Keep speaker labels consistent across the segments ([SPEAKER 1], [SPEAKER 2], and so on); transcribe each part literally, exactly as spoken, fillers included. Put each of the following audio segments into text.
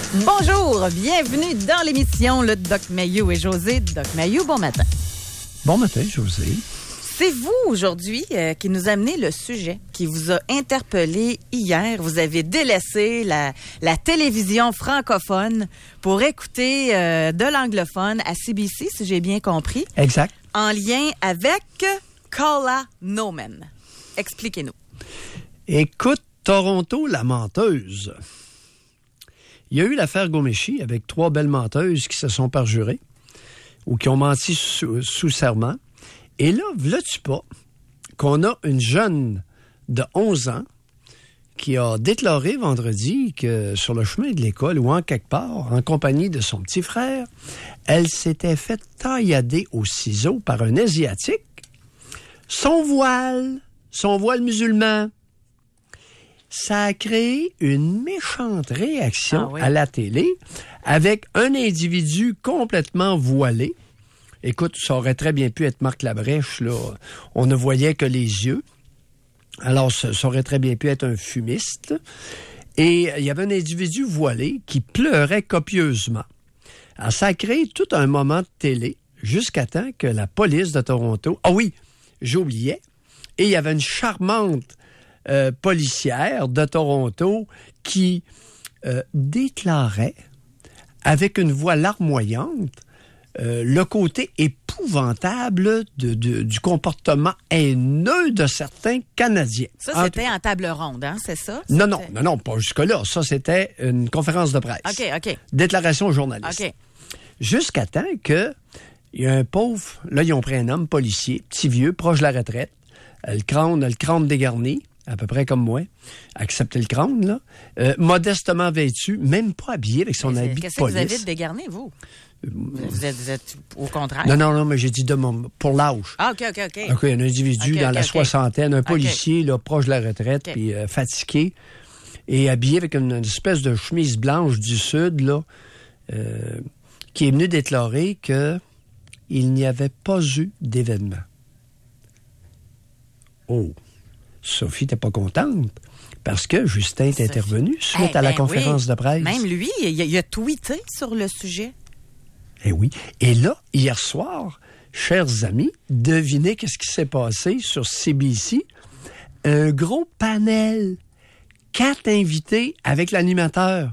[SPEAKER 1] Bonjour, bienvenue dans l'émission Le Doc Mayou et José. Doc Mayou, bon matin.
[SPEAKER 2] Bon matin, José.
[SPEAKER 1] C'est vous, aujourd'hui, euh, qui nous amenez le sujet qui vous a interpellé hier. Vous avez délaissé la, la télévision francophone pour écouter euh, de l'anglophone à C B C, si j'ai bien compris.
[SPEAKER 2] Exact.
[SPEAKER 1] En lien avec Calla Nomen. Expliquez-nous.
[SPEAKER 2] Écoute, Toronto, la menteuse. Il y a eu l'affaire Ghomeshi avec trois belles menteuses qui se sont perjurées ou qui ont menti sous, sous serment. Et là, v'là-tu pas qu'on a une jeune de onze ans qui a déclaré vendredi que sur le chemin de l'école ou en quelque part, en compagnie de son petit frère, elle s'était fait taillader au ciseau par un Asiatique. Son voile, son voile musulman. Ça a créé une méchante réaction ah oui. à la télé avec un individu complètement voilé. Écoute, ça aurait très bien pu être Marc Labrèche, là. On ne voyait que les yeux. Alors, ça, ça aurait très bien pu être un fumiste. Et il y avait un individu voilé qui pleurait copieusement. Alors, ça a créé tout un moment de télé jusqu'à temps que la police de Toronto... Ah oui, j'oubliais. Et il y avait une charmante euh, policière de Toronto qui euh, déclarait avec une voix larmoyante Euh, le côté épouvantable de, de, du comportement haineux de certains Canadiens.
[SPEAKER 1] Ça, c'était en, en table ronde, hein, c'est ça?
[SPEAKER 2] Non, non, non, non, pas jusque-là. Ça, c'était une conférence de presse.
[SPEAKER 1] OK, OK.
[SPEAKER 2] Déclaration aux journalistes.
[SPEAKER 1] OK.
[SPEAKER 2] Jusqu'à temps que il y a un pauvre... Là, ils ont pris un homme policier, petit vieux, proche de la retraite, le crâne, le crâne dégarni, à peu près comme moi, accepter le crâne, là, euh, modestement vêtu, même pas habillé avec son
[SPEAKER 1] mais
[SPEAKER 2] habit de
[SPEAKER 1] police.
[SPEAKER 2] police.
[SPEAKER 1] Qu'est-ce que vous avez de dégarni, vous? Vous êtes, vous êtes au contraire?
[SPEAKER 2] Non, non, non, mais j'ai dit de mon, pour l'âge.
[SPEAKER 1] Ah, OK, OK, OK.
[SPEAKER 2] OK, un individu
[SPEAKER 1] okay,
[SPEAKER 2] dans
[SPEAKER 1] okay,
[SPEAKER 2] la
[SPEAKER 1] okay.
[SPEAKER 2] soixantaine, un policier, okay. là, proche de la retraite,
[SPEAKER 1] okay.
[SPEAKER 2] puis euh, fatigué, et habillé avec une, une espèce de chemise blanche du Sud, là, euh, qui est venu déclarer que il n'y avait pas eu d'événement. Oh, Sophie, t'es pas contente? Parce que Justin est Sophie. intervenu suite
[SPEAKER 1] eh,
[SPEAKER 2] à la
[SPEAKER 1] ben
[SPEAKER 2] conférence
[SPEAKER 1] oui.
[SPEAKER 2] de presse.
[SPEAKER 1] Même lui, il a, il a tweeté sur le sujet.
[SPEAKER 2] Eh oui. Et là, hier soir, chers amis, devinez qu'est-ce qui s'est passé sur C B C? Un gros panel. Quatre invités avec l'animateur.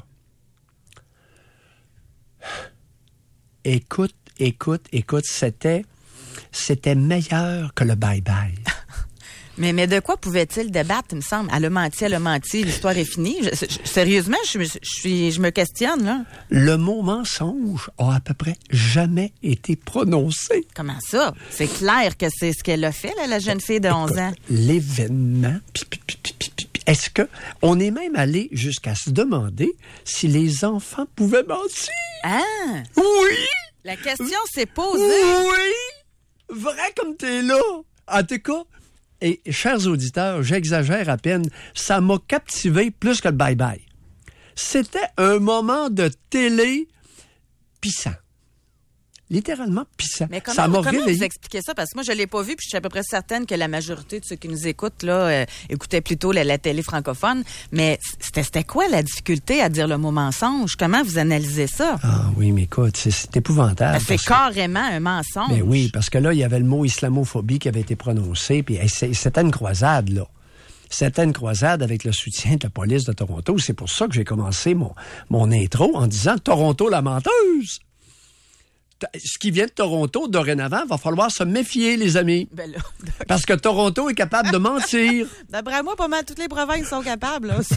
[SPEAKER 2] Écoute, écoute, écoute, c'était, c'était meilleur que le bye-bye.
[SPEAKER 1] Mais, mais de quoi pouvait-il débattre, il me semble? Elle a menti, elle a menti, l'histoire est finie. Je, je, sérieusement, je, je, je, je me questionne, là.
[SPEAKER 2] Le mot mensonge a à peu près jamais été prononcé.
[SPEAKER 1] Comment ça? C'est clair que c'est ce qu'elle a fait, là, la jeune fille de onze
[SPEAKER 2] Écoute,
[SPEAKER 1] ans.
[SPEAKER 2] L'événement... Pi, pi, pi, pi, pi, pi, est-ce que... On est même allé jusqu'à se demander si les enfants pouvaient mentir.
[SPEAKER 1] Ah!
[SPEAKER 2] Oui!
[SPEAKER 1] La question s'est posée.
[SPEAKER 2] Oui! Vrai comme t'es là. En tout cas... Et, chers auditeurs, j'exagère à peine, ça m'a captivé plus que le bye-bye. C'était un moment de télé pissant. Littéralement pissant.
[SPEAKER 1] Mais comment,
[SPEAKER 2] ça m'a
[SPEAKER 1] comment
[SPEAKER 2] réveillé.
[SPEAKER 1] vous expliquez ça? Parce que moi, je ne l'ai pas vu, puis je suis à peu près certaine que la majorité de ceux qui nous écoutent là euh, écoutaient plutôt la, la télé francophone. Mais c'était, c'était quoi la difficulté à dire le mot mensonge? Comment vous analysez ça?
[SPEAKER 2] Ah oui, mais écoute, c'est, c'est épouvantable.
[SPEAKER 1] C'est carrément un mensonge.
[SPEAKER 2] Mais oui, parce que là, il y avait le mot islamophobie qui avait été prononcé, puis hey, c'était une croisade, là. C'était une croisade avec le soutien de la police de Toronto. C'est pour ça que j'ai commencé mon, mon intro en disant « Toronto, la menteuse ». Ce qui vient de Toronto, dorénavant, va falloir se méfier, les amis.
[SPEAKER 1] Ben là,
[SPEAKER 2] parce que Toronto est capable de mentir.
[SPEAKER 1] D'après moi, pas mal toutes les provinces sont capables. Là.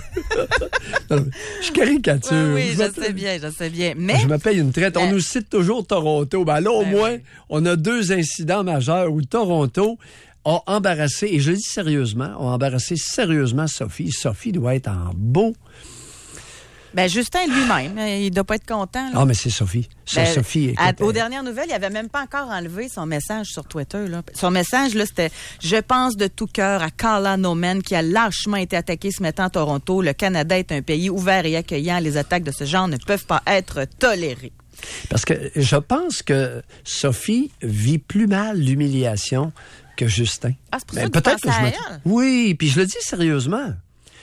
[SPEAKER 2] Je caricature.
[SPEAKER 1] Oui, oui, je,
[SPEAKER 2] je
[SPEAKER 1] sais bien, je sais bien. Mais...
[SPEAKER 2] Je me paye une traite. On
[SPEAKER 1] ben...
[SPEAKER 2] nous cite toujours Toronto. Ben là, au ben moins, oui. on a deux incidents majeurs où Toronto a embarrassé, et je le dis sérieusement, a embarrassé sérieusement Sophie. Sophie doit être en beau...
[SPEAKER 1] Ben Justin lui-même, il doit pas être content. Là.
[SPEAKER 2] Ah, mais c'est Sophie. C'est ben, Sophie.
[SPEAKER 1] À, aux dernières nouvelles, il avait même pas encore enlevé son message sur Twitter. Là. Son message, là, c'était « Je pense de tout cœur à Calla Nomen qui a lâchement été attaqué ce matin à Toronto. Le Canada est un pays ouvert et accueillant. Les attaques de ce genre ne peuvent pas être tolérées. »
[SPEAKER 2] Parce que je pense que Sophie vit plus mal l'humiliation que Justin.
[SPEAKER 1] Ah, c'est pour
[SPEAKER 2] ben,
[SPEAKER 1] ça que
[SPEAKER 2] peut-être
[SPEAKER 1] tu penses
[SPEAKER 2] que
[SPEAKER 1] à
[SPEAKER 2] je me...
[SPEAKER 1] elle?
[SPEAKER 2] Oui, puis je le dis sérieusement.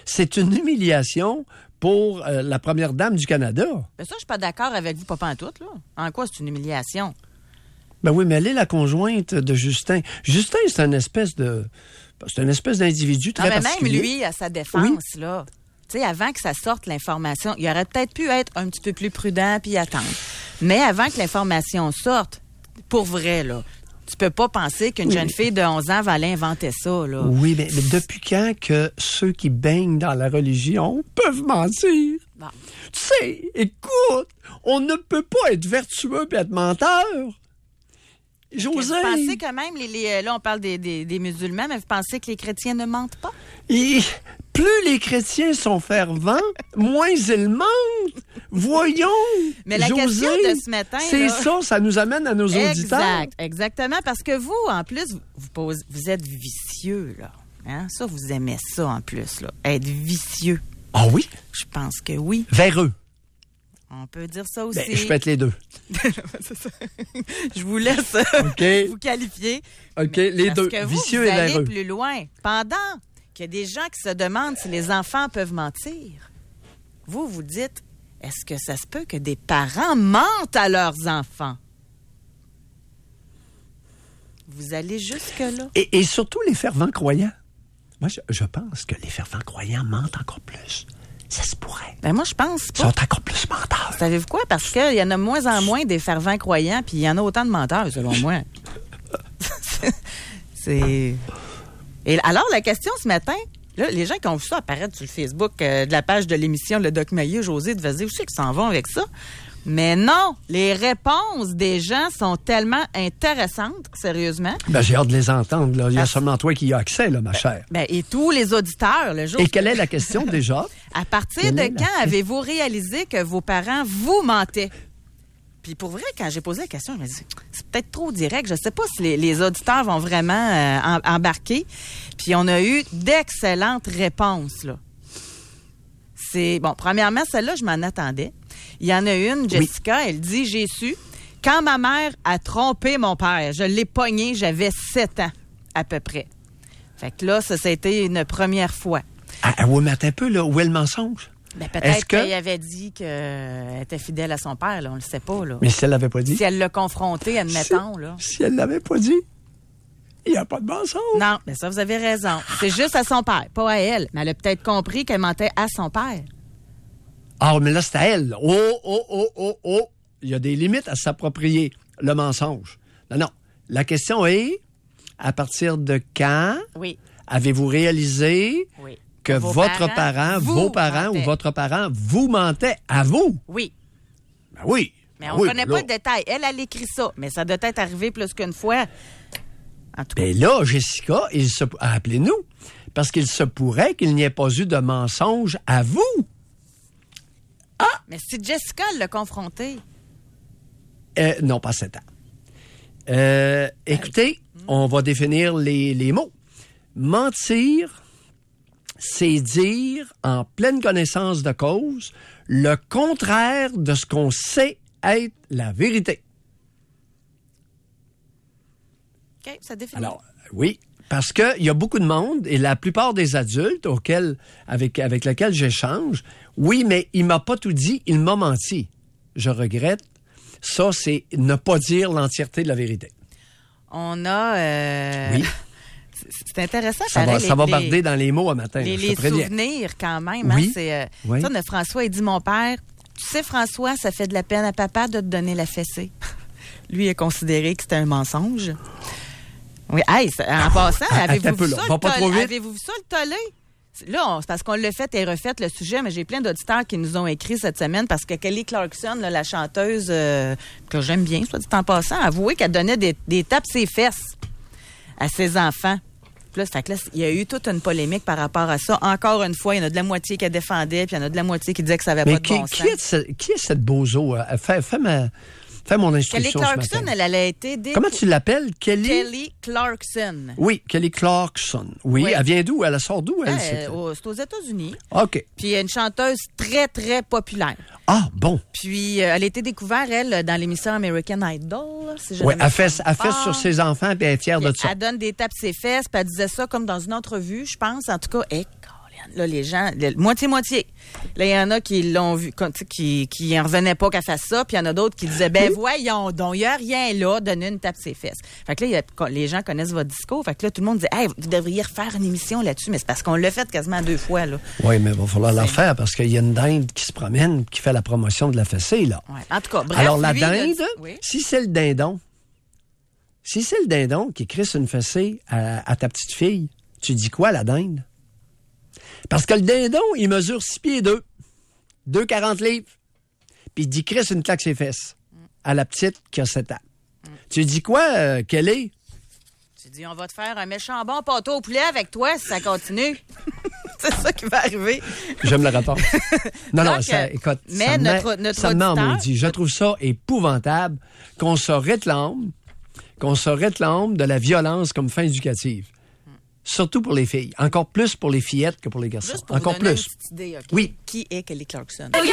[SPEAKER 2] c'est une humiliation pour euh, la première dame du Canada.
[SPEAKER 1] Ben ça, je suis pas d'accord avec vous, pas pantoute, là. En quoi c'est une humiliation?
[SPEAKER 2] Ben oui, mais elle est la conjointe de Justin. Justin, c'est une espèce de... C'est une espèce d'individu très
[SPEAKER 1] non, mais
[SPEAKER 2] particulier.
[SPEAKER 1] Même lui, à sa défense, oui. là, tu sais, avant que ça sorte l'information, il aurait peut-être pu être un petit peu plus prudent puis attendre. Mais avant que l'information sorte, pour vrai, là, tu peux pas penser qu'une oui. jeune fille de onze ans va aller inventer ça, là.
[SPEAKER 2] Oui, mais, mais depuis quand que ceux qui baignent dans la religion peuvent mentir? Bon. Tu sais, écoute, on ne peut pas être vertueux et être menteur. José.
[SPEAKER 1] Vous pensez que même, les, les, là, on parle des, des, des musulmans, mais vous pensez que les chrétiens ne mentent pas?
[SPEAKER 2] Et plus les chrétiens sont fervents, moins ils mentent. Voyons.
[SPEAKER 1] Mais la
[SPEAKER 2] José,
[SPEAKER 1] question de ce matin,
[SPEAKER 2] c'est
[SPEAKER 1] là,
[SPEAKER 2] ça, ça nous amène à nos
[SPEAKER 1] exact,
[SPEAKER 2] auditeurs.
[SPEAKER 1] Exact, exactement, parce que vous, en plus, vous, vous, posez, vous êtes vicieux, là. Hein? Ça, vous aimez ça, en plus, là. Être vicieux.
[SPEAKER 2] Ah oui?
[SPEAKER 1] Je pense que oui.
[SPEAKER 2] Véreux.
[SPEAKER 1] On peut dire ça aussi.
[SPEAKER 2] Ben, je peux être les deux.
[SPEAKER 1] C'est ça. Je vous laisse
[SPEAKER 2] okay.
[SPEAKER 1] vous qualifier.
[SPEAKER 2] OK, les
[SPEAKER 1] Parce
[SPEAKER 2] deux,
[SPEAKER 1] que vous,
[SPEAKER 2] vicieux
[SPEAKER 1] vous
[SPEAKER 2] et
[SPEAKER 1] allez
[SPEAKER 2] véreux.
[SPEAKER 1] plus loin. Pendant qu'il y a des gens qui se demandent si les enfants peuvent mentir, vous, vous dites, est-ce que ça se peut que des parents mentent à leurs enfants? Vous allez jusque-là.
[SPEAKER 2] Et, et surtout les fervents croyants. Moi, je, je pense que les fervents croyants mentent encore plus. Ça se pourrait.
[SPEAKER 1] Ben moi, je pense pas.
[SPEAKER 2] Ils sont encore plus menteurs.
[SPEAKER 1] Savez-vous quoi? Parce qu'il y en a de moins en moins des fervents croyants, puis il y en a autant de menteurs, selon moi. C'est... Et alors, la question ce matin, là, les gens qui ont vu ça apparaître sur le Facebook euh, de la page de l'émission Le Doc Maillot, José de Vazé, où c'est qu'ils s'en vont avec ça? Mais non, les réponses des gens sont tellement intéressantes, sérieusement.
[SPEAKER 2] Ben, j'ai hâte de les entendre. Là. Il y a seulement toi qui y a accès, là, ma
[SPEAKER 1] ben,
[SPEAKER 2] chère.
[SPEAKER 1] Ben, et tous les auditeurs, le jour...
[SPEAKER 2] Et quelle est la question déjà?
[SPEAKER 1] À partir
[SPEAKER 2] quelle
[SPEAKER 1] de quand avez-vous réalisé que vos parents vous mentaient? Puis pour vrai, quand j'ai posé la question, je me dis, c'est peut-être trop direct. Je sais pas si les, les auditeurs vont vraiment euh, en, embarquer. Puis on a eu d'excellentes réponses, là. C'est, bon, premièrement, celle-là, je m'en attendais. Il y en a une, Jessica, oui. Elle dit, j'ai su, quand ma mère a trompé mon père, je l'ai pogné, j'avais sept ans, à peu près. Fait que là, ça, ça a été une première fois.
[SPEAKER 2] Ah, ah oui, mais attends un peu, là, où est le mensonge?
[SPEAKER 1] Ben, peut-être que... qu'elle avait dit qu'elle était fidèle à son père, là, on le sait pas, là.
[SPEAKER 2] Mais si elle l'avait pas dit?
[SPEAKER 1] Si elle l'a confronté, admettons,
[SPEAKER 2] si,
[SPEAKER 1] là.
[SPEAKER 2] Si elle l'avait pas dit, il n'y a pas de mensonge.
[SPEAKER 1] Non, mais ça, vous avez raison. C'est juste à son père, pas à elle. Mais elle a peut-être compris qu'elle mentait à son père.
[SPEAKER 2] Ah, mais là, c'est à elle. Oh, oh, oh, oh, oh. Il y a des limites à s'approprier le mensonge. Non, non. La question est, à partir de quand
[SPEAKER 1] oui.
[SPEAKER 2] avez-vous réalisé
[SPEAKER 1] oui.
[SPEAKER 2] que
[SPEAKER 1] vos
[SPEAKER 2] votre
[SPEAKER 1] parent,
[SPEAKER 2] parent, vos parents
[SPEAKER 1] mentait.
[SPEAKER 2] ou votre parent vous mentait à vous?
[SPEAKER 1] Oui.
[SPEAKER 2] Ben oui.
[SPEAKER 1] Mais
[SPEAKER 2] ben
[SPEAKER 1] on ne
[SPEAKER 2] oui,
[SPEAKER 1] connaît
[SPEAKER 2] là.
[SPEAKER 1] pas le détail. Elle, elle écrit ça. Mais ça doit être arrivé plus qu'une fois. En tout cas.
[SPEAKER 2] Ben là, Jessica, il se... appelez-nous. Parce qu'il se pourrait qu'il n'y ait pas eu de mensonge à vous.
[SPEAKER 1] Ah! Mais si Jessica l'a confronté.
[SPEAKER 2] Euh, non, pas sept ans. Euh, écoutez, mmh. on va définir les, les mots. Mentir, c'est dire, en pleine connaissance de cause, le contraire de ce qu'on sait être la vérité.
[SPEAKER 1] OK, ça définit.
[SPEAKER 2] Alors, oui, parce qu'il y a beaucoup de monde, et la plupart des adultes auxquels, avec, avec lesquels j'échange, oui, mais il m'a pas tout dit, il m'a menti. Je regrette. Ça, c'est ne pas dire l'entièreté de la vérité.
[SPEAKER 1] On a... Euh...
[SPEAKER 2] Oui.
[SPEAKER 1] C'est intéressant.
[SPEAKER 2] Ça
[SPEAKER 1] pareil,
[SPEAKER 2] va,
[SPEAKER 1] les,
[SPEAKER 2] ça va
[SPEAKER 1] les,
[SPEAKER 2] barder dans les mots à matin.
[SPEAKER 1] Les, les souvenirs, quand même.
[SPEAKER 2] Oui.
[SPEAKER 1] Hein, c'est, euh,
[SPEAKER 2] oui.
[SPEAKER 1] Ça, notre François, il dit, mon père, tu sais, François, ça fait de la peine à papa de te donner la fessée. Lui, il a considéré que c'était un mensonge. Oui, hey, en passant,
[SPEAKER 2] ah,
[SPEAKER 1] avez-vous, vu
[SPEAKER 2] peu,
[SPEAKER 1] ça,
[SPEAKER 2] va pas trop vite.
[SPEAKER 1] avez-vous vu ça, le tollé? Là, on, c'est parce qu'on l'a fait et refait le sujet, mais j'ai plein d'auditeurs qui nous ont écrit cette semaine parce que Kelly Clarkson, là, la chanteuse euh, que j'aime bien, soit dit en passant, a avoué qu'elle donnait des, des tapes ses fesses à ses enfants. Puis là, fait que là, il y a eu toute une polémique par rapport à ça. Encore une fois, il y en a de la moitié qui défendait, puis il y en a de la moitié qui disait que ça n'avait pas de
[SPEAKER 2] qui,
[SPEAKER 1] bon
[SPEAKER 2] qui
[SPEAKER 1] sens.
[SPEAKER 2] Est ce, qui est cette bozo? Fais, fais, ma, fais mon instruction.
[SPEAKER 1] Kelly Clarkson, elle, elle a été... Dé...
[SPEAKER 2] Comment tu l'appelles? Kelly?
[SPEAKER 1] Kelly Clarkson.
[SPEAKER 2] Oui, Kelly Clarkson. Oui, oui. Elle vient d'où? Elle sort d'où, elle?
[SPEAKER 1] Euh, au, c'est aux États-Unis.
[SPEAKER 2] OK.
[SPEAKER 1] Puis une chanteuse très, très populaire.
[SPEAKER 2] Ah, bon.
[SPEAKER 1] Puis, euh, elle a été découverte, elle, dans l'émission American Idol. Si
[SPEAKER 2] oui, elle fait, elle fait sur ses enfants, puis elle est fière
[SPEAKER 1] puis
[SPEAKER 2] de ça.
[SPEAKER 1] Elle donne des tapes ses fesses, puis elle disait ça comme dans une entrevue, je pense. En tout cas, hey, là, les gens, le- moitié-moitié. Là, il y en a qui l'ont vu, comme, tu sais, qui, qui en revenaient pas qu'elle fasse ça, puis il y en a d'autres qui disaient, ben, voyons donc, il n'y a rien là, donnez une tape ses fesses. Fait que là, il y a- les gens connaissent votre discours, fait que là, tout le monde dit, hey, vous devriez refaire une émission là-dessus, mais c'est parce qu'on l'a fait quasiment deux fois, là.
[SPEAKER 2] Oui, mais il va falloir la
[SPEAKER 1] C'est-
[SPEAKER 2] refaire parce qu'il y a une dinde qui se promène, qui fait la promotion de la fessée, là.
[SPEAKER 1] Ouais. En tout cas, bref.
[SPEAKER 2] Alors, la
[SPEAKER 1] lui, il a
[SPEAKER 2] dinde,
[SPEAKER 1] dit- oui.
[SPEAKER 2] si c'est le dindon, si c'est le dindon qui crisse une fessée à, à ta petite fille, tu dis quoi, la dinde? Parce que le dindon, il mesure six pieds deux, deux virgule quarante livres, puis il dit crisse une claque ses fesses à la petite qui a sept ans.
[SPEAKER 1] Mm.
[SPEAKER 2] Tu dis quoi, euh, Kelly?
[SPEAKER 1] Tu dis, on va te faire un méchant bon pâteau au poulet avec toi si ça continue. C'est ça qui va arriver.
[SPEAKER 2] J'aime le rapport. Non, non,
[SPEAKER 1] Donc,
[SPEAKER 2] ça,
[SPEAKER 1] euh,
[SPEAKER 2] écoute,
[SPEAKER 1] mais
[SPEAKER 2] ça me
[SPEAKER 1] notre-
[SPEAKER 2] met-
[SPEAKER 1] notre
[SPEAKER 2] ça me met en
[SPEAKER 1] auditeur-
[SPEAKER 2] maudit. Je trouve ça épouvantable qu'on se réclame, qu'on se réclame de la violence comme fin éducative. Surtout pour les filles. Encore plus pour les fillettes que pour les garçons.
[SPEAKER 1] Juste pour
[SPEAKER 2] Encore
[SPEAKER 1] vous donner
[SPEAKER 2] plus.
[SPEAKER 1] une petite idée, OK?
[SPEAKER 2] Oui.
[SPEAKER 1] Qui est Kelly Clarkson?
[SPEAKER 2] Non,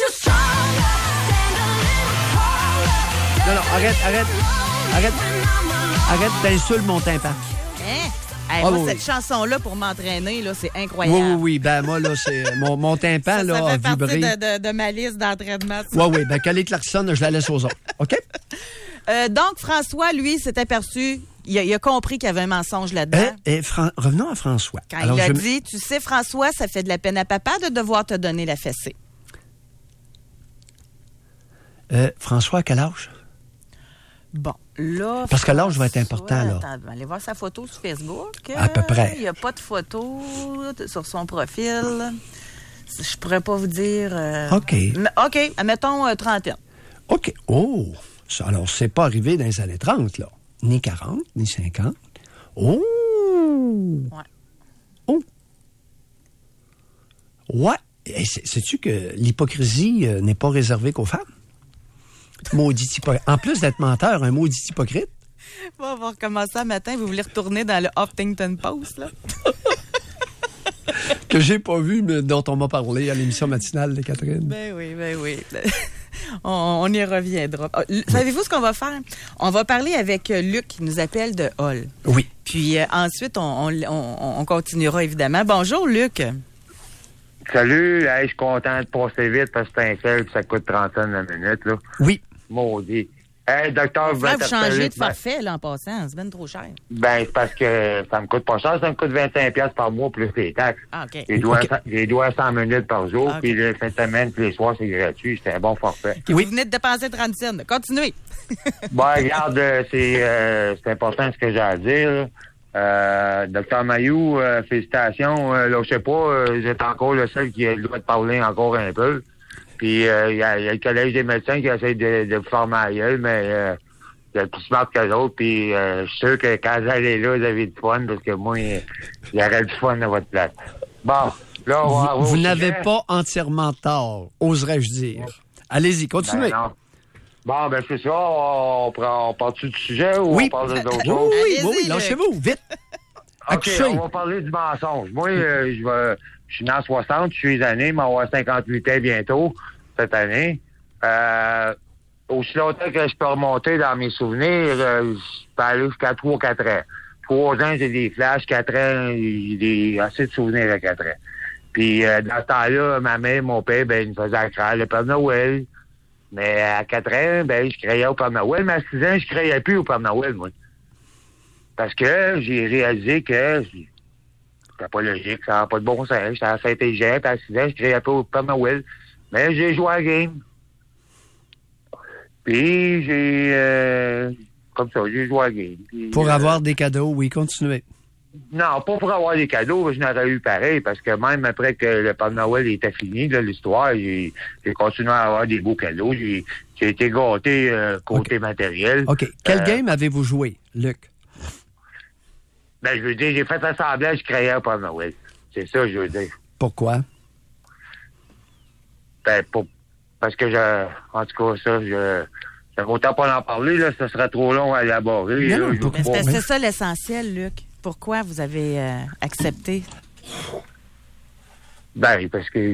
[SPEAKER 2] non, arrête, arrête. Arrête. Arrête d'insulter mon tympan.
[SPEAKER 1] Hein? Hey,
[SPEAKER 2] Ah,
[SPEAKER 1] moi,
[SPEAKER 2] oui,
[SPEAKER 1] cette
[SPEAKER 2] oui.
[SPEAKER 1] chanson-là, pour m'entraîner, là, c'est
[SPEAKER 2] Oui,
[SPEAKER 1] incroyable.
[SPEAKER 2] oui, oui. Ben, moi, là, c'est. Mon, mon tympan,
[SPEAKER 1] Ça,
[SPEAKER 2] là,
[SPEAKER 1] ça
[SPEAKER 2] a
[SPEAKER 1] fait partie
[SPEAKER 2] vibré.
[SPEAKER 1] de, de, de ma liste d'entraînement. ça.
[SPEAKER 2] Oui, oui. Ben, Kelly Clarkson, je la laisse aux autres. OK?
[SPEAKER 1] Euh, donc, François, lui, s'est aperçu, il a, il a compris qu'il y avait un mensonge là-dedans.
[SPEAKER 2] Eh, eh, Fran- revenons à François.
[SPEAKER 1] Quand
[SPEAKER 2] Alors,
[SPEAKER 1] il a
[SPEAKER 2] je-
[SPEAKER 1] dit, tu sais, François, ça fait de la peine à papa de devoir te donner la fessée.
[SPEAKER 2] Euh, François, à quel âge?
[SPEAKER 1] Bon, là...
[SPEAKER 2] Parce que l'âge va être
[SPEAKER 1] François,
[SPEAKER 2] important, là.
[SPEAKER 1] Attends, allez voir sa photo sur Facebook.
[SPEAKER 2] À peu près.
[SPEAKER 1] Il n'y a pas de photo sur son profil. Je pourrais pas vous dire... euh,
[SPEAKER 2] OK.
[SPEAKER 1] mais- OK, admettons euh, trentaine.
[SPEAKER 2] OK. Oh! Ça, alors, c'est pas arrivé dans les années trente, là. Ni quarante, ni cinquante. Oh!
[SPEAKER 1] Ouais.
[SPEAKER 2] Oh! Ouais. Et c'est- sais-tu que l'hypocrisie euh, n'est pas réservée qu'aux femmes? Maudit hypocrite. En plus d'être menteur, un maudit hypocrite.
[SPEAKER 1] On va recommencer un matin. Vous voulez retourner dans le Huffington Post, là?
[SPEAKER 2] Que j'ai pas vu, mais dont on m'a parlé à l'émission matinale de Catherine.
[SPEAKER 1] Ben oui, ben oui. on, on y reviendra. Ah, l- Savez-vous ce qu'on va faire? On va parler avec euh, Luc qui nous appelle de Hall.
[SPEAKER 2] Oui.
[SPEAKER 1] Puis euh, ensuite, on, on, on, on continuera évidemment. Bonjour, Luc.
[SPEAKER 3] Salut, hey, je suis content de passer vite parce que c'est un seul et ça coûte trente cents la minute, là.
[SPEAKER 2] Oui.
[SPEAKER 3] Maudit. Hey, docteur, vous
[SPEAKER 1] Là, vous
[SPEAKER 3] m'interpellez,
[SPEAKER 1] changez de
[SPEAKER 3] ben-
[SPEAKER 1] forfait, là, en passant. C'est bien trop cher.
[SPEAKER 3] Ben, c'est parce que ça me coûte pas cher, ça me coûte vingt-cinq piastres par mois plus les taxes.
[SPEAKER 1] Ah, OK.
[SPEAKER 3] J'ai droit,
[SPEAKER 2] OK.
[SPEAKER 3] à- j'ai droit à cent minutes par jour,
[SPEAKER 1] Ah, OK.
[SPEAKER 3] puis le fin de semaine, puis les soirs, c'est gratuit. C'est un bon forfait.
[SPEAKER 2] Oui.
[SPEAKER 1] Vous venez de dépenser trente cents. Continuez.
[SPEAKER 3] Bon, regarde, euh, c'est euh, c'est important ce que j'ai à dire. là. Euh, docteur Mayou, euh, félicitations. Euh, là, je sais pas, euh, vous êtes encore le seul qui a le droit de parler encore un peu. Puis, euh, il y, a il y a le Collège des médecins qui essaie de, de vous former à la gueule, mais euh, vous êtes plus smart que les autres. Puis, euh, je suis sûr que quand vous allez là, vous avez du fun, parce que moi, il y aurait du fun à votre place. Bon, là, on va
[SPEAKER 2] Vous,
[SPEAKER 3] au
[SPEAKER 2] vous
[SPEAKER 3] sujet.
[SPEAKER 2] n'avez pas entièrement tort, oserais-je dire. Allez-y, continuez.
[SPEAKER 3] Ben, non. Bon, ben c'est ça. On, prend, on part-tu du sujet ou
[SPEAKER 2] Oui.
[SPEAKER 3] on parle d'autres
[SPEAKER 2] Oui,
[SPEAKER 3] choses?
[SPEAKER 2] oui,
[SPEAKER 1] Allez-y,
[SPEAKER 2] oui, oui,
[SPEAKER 1] Luc.
[SPEAKER 2] lâchez-vous, vite.
[SPEAKER 3] OK,
[SPEAKER 2] Accouchez.
[SPEAKER 3] on va parler du mensonge. Moi, euh, je vais, je suis né en soixante, je suis les années, mais on va avoir cinquante-huit ans bientôt, cette année. Euh, aussi longtemps que je peux remonter dans mes souvenirs, euh, je peux aller jusqu'à trois ou quatre ans. Trois ans, j'ai des flashs, quatre ans, j'ai des, assez de souvenirs à quatre ans. Puis, euh, dans ce temps-là, ma mère, mon père, ben, ils me faisaient croire le Père Noël. Mais à quatre ans, ben, je croyais au Père Noël, mais à six ans, je croyais plus au Père Noël, moi. Parce que j'ai réalisé que c'était pas logique, ça n'a pas de bon sens. J'étais assez intelligent, puis à six ans, je croyais pas au Père Noël. Mais j'ai joué à la game. Puis j'ai... Euh, comme ça, j'ai joué à la game. Puis,
[SPEAKER 2] Pour
[SPEAKER 3] euh,
[SPEAKER 2] avoir des cadeaux, oui, continuez.
[SPEAKER 3] Non, pas pour avoir des cadeaux, je n'aurais eu pareil, parce que même après que le Père Noël était fini, là, l'histoire, j'ai, j'ai continué à avoir des beaux cadeaux. J'ai, j'ai été gâté euh, côté
[SPEAKER 2] OK.
[SPEAKER 3] matériel.
[SPEAKER 2] OK. Quel
[SPEAKER 3] Euh,
[SPEAKER 2] game avez-vous joué, Luc?
[SPEAKER 3] Ben, je veux dire, j'ai fait assemblage, je créais au Père Noël. C'est ça, je veux dire.
[SPEAKER 2] Pourquoi?
[SPEAKER 3] Ben, pour, parce que je, en tout cas, ça, je, ça vaut autant pas en parler, là, ça serait trop long à élaborer.
[SPEAKER 2] Non,
[SPEAKER 3] là,
[SPEAKER 2] non,
[SPEAKER 3] je
[SPEAKER 2] pas-
[SPEAKER 3] veux
[SPEAKER 1] Mais c'est
[SPEAKER 3] pas-
[SPEAKER 1] parce que c'est ça l'essentiel, Luc. Pourquoi vous avez euh, accepté?
[SPEAKER 3] Ben, parce que...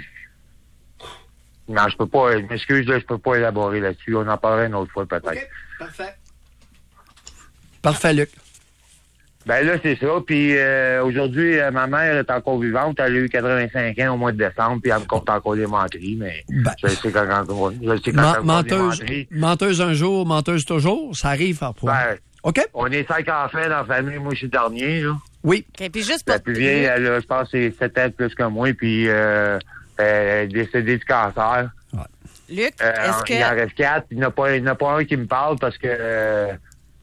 [SPEAKER 3] Non, je peux pas, je m'excuse, là, je peux pas élaborer là-dessus. On en parlera une autre fois, peut-être.
[SPEAKER 2] parfait. Parfait, Luc.
[SPEAKER 3] Ben là, c'est ça. Puis euh, aujourd'hui, euh, ma mère est encore vivante. Elle a eu quatre-vingt-cinq ans au mois de décembre, puis elle me compte encore des menteries, mais ben, je sais quand, quand, je sais quand
[SPEAKER 2] ma-
[SPEAKER 3] elle
[SPEAKER 2] menteuse,
[SPEAKER 3] des menteries.
[SPEAKER 2] Menteuse un jour, menteuse toujours, ça arrive parfois.
[SPEAKER 3] Ben,
[SPEAKER 2] OK?
[SPEAKER 3] On est cinq enfants dans la famille. Moi, je suis le dernier, là.
[SPEAKER 2] Oui.
[SPEAKER 1] OK, puis juste pour...
[SPEAKER 3] La plus vieille, elle a, je pense, c'est sept ans de plus que moi, puis euh, elle est décédée du cancer.
[SPEAKER 2] Ouais.
[SPEAKER 1] Luc,
[SPEAKER 3] Euh,
[SPEAKER 1] est-ce que...
[SPEAKER 3] Il en reste quatre. Il n'y en a pas, il n'y en a pas un qui me parle parce que... Euh,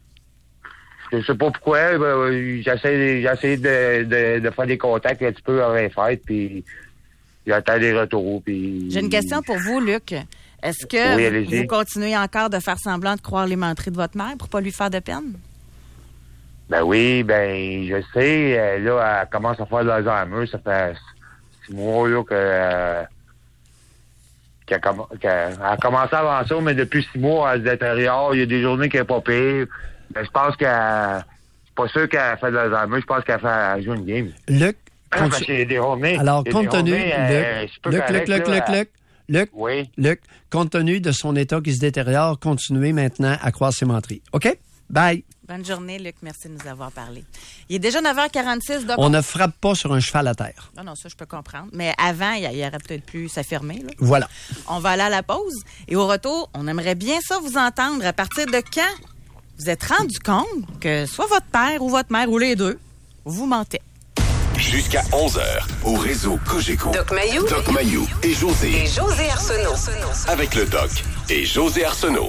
[SPEAKER 3] je sais pas pourquoi. Euh, j'essaie, j'essaie de, de, de faire des contacts un petit peu avant les fêtes, puis j'attends des retours. Puis...
[SPEAKER 1] J'ai une question pour vous, Luc. Est-ce que
[SPEAKER 3] Oui,
[SPEAKER 1] vous,
[SPEAKER 3] allez-y.
[SPEAKER 1] vous continuez encore de faire semblant de croire les menteries de votre mère pour pas lui faire de peine?
[SPEAKER 3] Ben oui, ben je sais. Euh, là, elle commence à faire de l'Alzheimer. Ça fait six mois là, que... Euh, qu'elle, comm- qu'elle elle a commencé avant ça, mais depuis six mois, elle se détériore. Il y a des journées qu'elle n'est pas pire. Ben, je pense qu'elle... Je suis pas sûr qu'elle fait de l'Alzheimer. Je pense qu'elle fait elle joue une game.
[SPEAKER 2] Luc,
[SPEAKER 3] Ah,
[SPEAKER 2] conti-
[SPEAKER 3] parce qu'il y a des journées...
[SPEAKER 2] alors,
[SPEAKER 3] il y a des
[SPEAKER 2] compte tenu,
[SPEAKER 3] journées, euh, je
[SPEAKER 2] Luc,
[SPEAKER 3] suis pas
[SPEAKER 2] Luc,
[SPEAKER 3] correct,
[SPEAKER 2] Luc, Luc,
[SPEAKER 3] là,
[SPEAKER 2] Luc,
[SPEAKER 3] euh,
[SPEAKER 2] Luc, Luc,
[SPEAKER 3] Oui.
[SPEAKER 2] Luc, compte tenu de son état qui se détériore, continuez maintenant à croire ses menteries. OK? Bye.
[SPEAKER 1] Bonne journée, Luc. Merci de nous avoir parlé. Il est déjà neuf heures quarante-six. Donc
[SPEAKER 2] On ne frappe pas sur un cheval à terre.
[SPEAKER 1] Non, non, ça, je peux comprendre. Mais avant, il, il aurait peut-être pu s'affirmer. Là.
[SPEAKER 2] Voilà.
[SPEAKER 1] On va aller à la pause. Et au retour, on aimerait bien ça vous entendre. À partir de quand vous êtes rendu compte que soit votre père ou votre mère ou les deux, vous mentez?
[SPEAKER 4] Jusqu'à onze heures, au réseau Cogeco.
[SPEAKER 5] Doc Mayou.
[SPEAKER 4] Doc Mayou et José.
[SPEAKER 5] Et José Arsenault.
[SPEAKER 4] Avec le Doc et José Arsenault.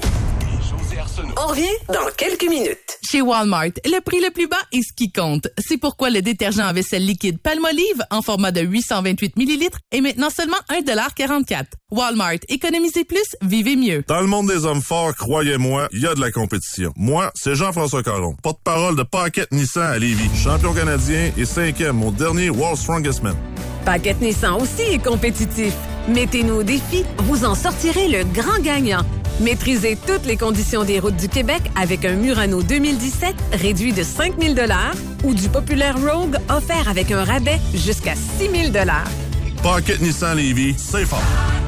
[SPEAKER 5] On revient dans quelques minutes.
[SPEAKER 6] Chez Walmart, le prix le plus bas est ce qui compte. C'est pourquoi le détergent à vaisselle liquide Palmolive en format de huit cent vingt-huit millilitres est maintenant seulement un dollar quarante-quatre. Walmart, économisez plus, vivez mieux.
[SPEAKER 7] Dans le monde des hommes forts, croyez-moi, il y a de la compétition. Moi, c'est Jean-François Caron, porte-parole de Paquette Nissan à Lévis, champion canadien et cinquième au dernier World Strongest Man.
[SPEAKER 8] Paquette Nissan aussi est compétitif. Mettez-nous au défi, vous en sortirez le grand gagnant. Maîtrisez toutes les conditions des routes du Québec avec un Murano deux mille dix-sept réduit de cinq mille dollars ou du populaire Rogue offert avec un rabais jusqu'à six mille dollars.
[SPEAKER 7] Paquette Nissan Lévis, c'est fort.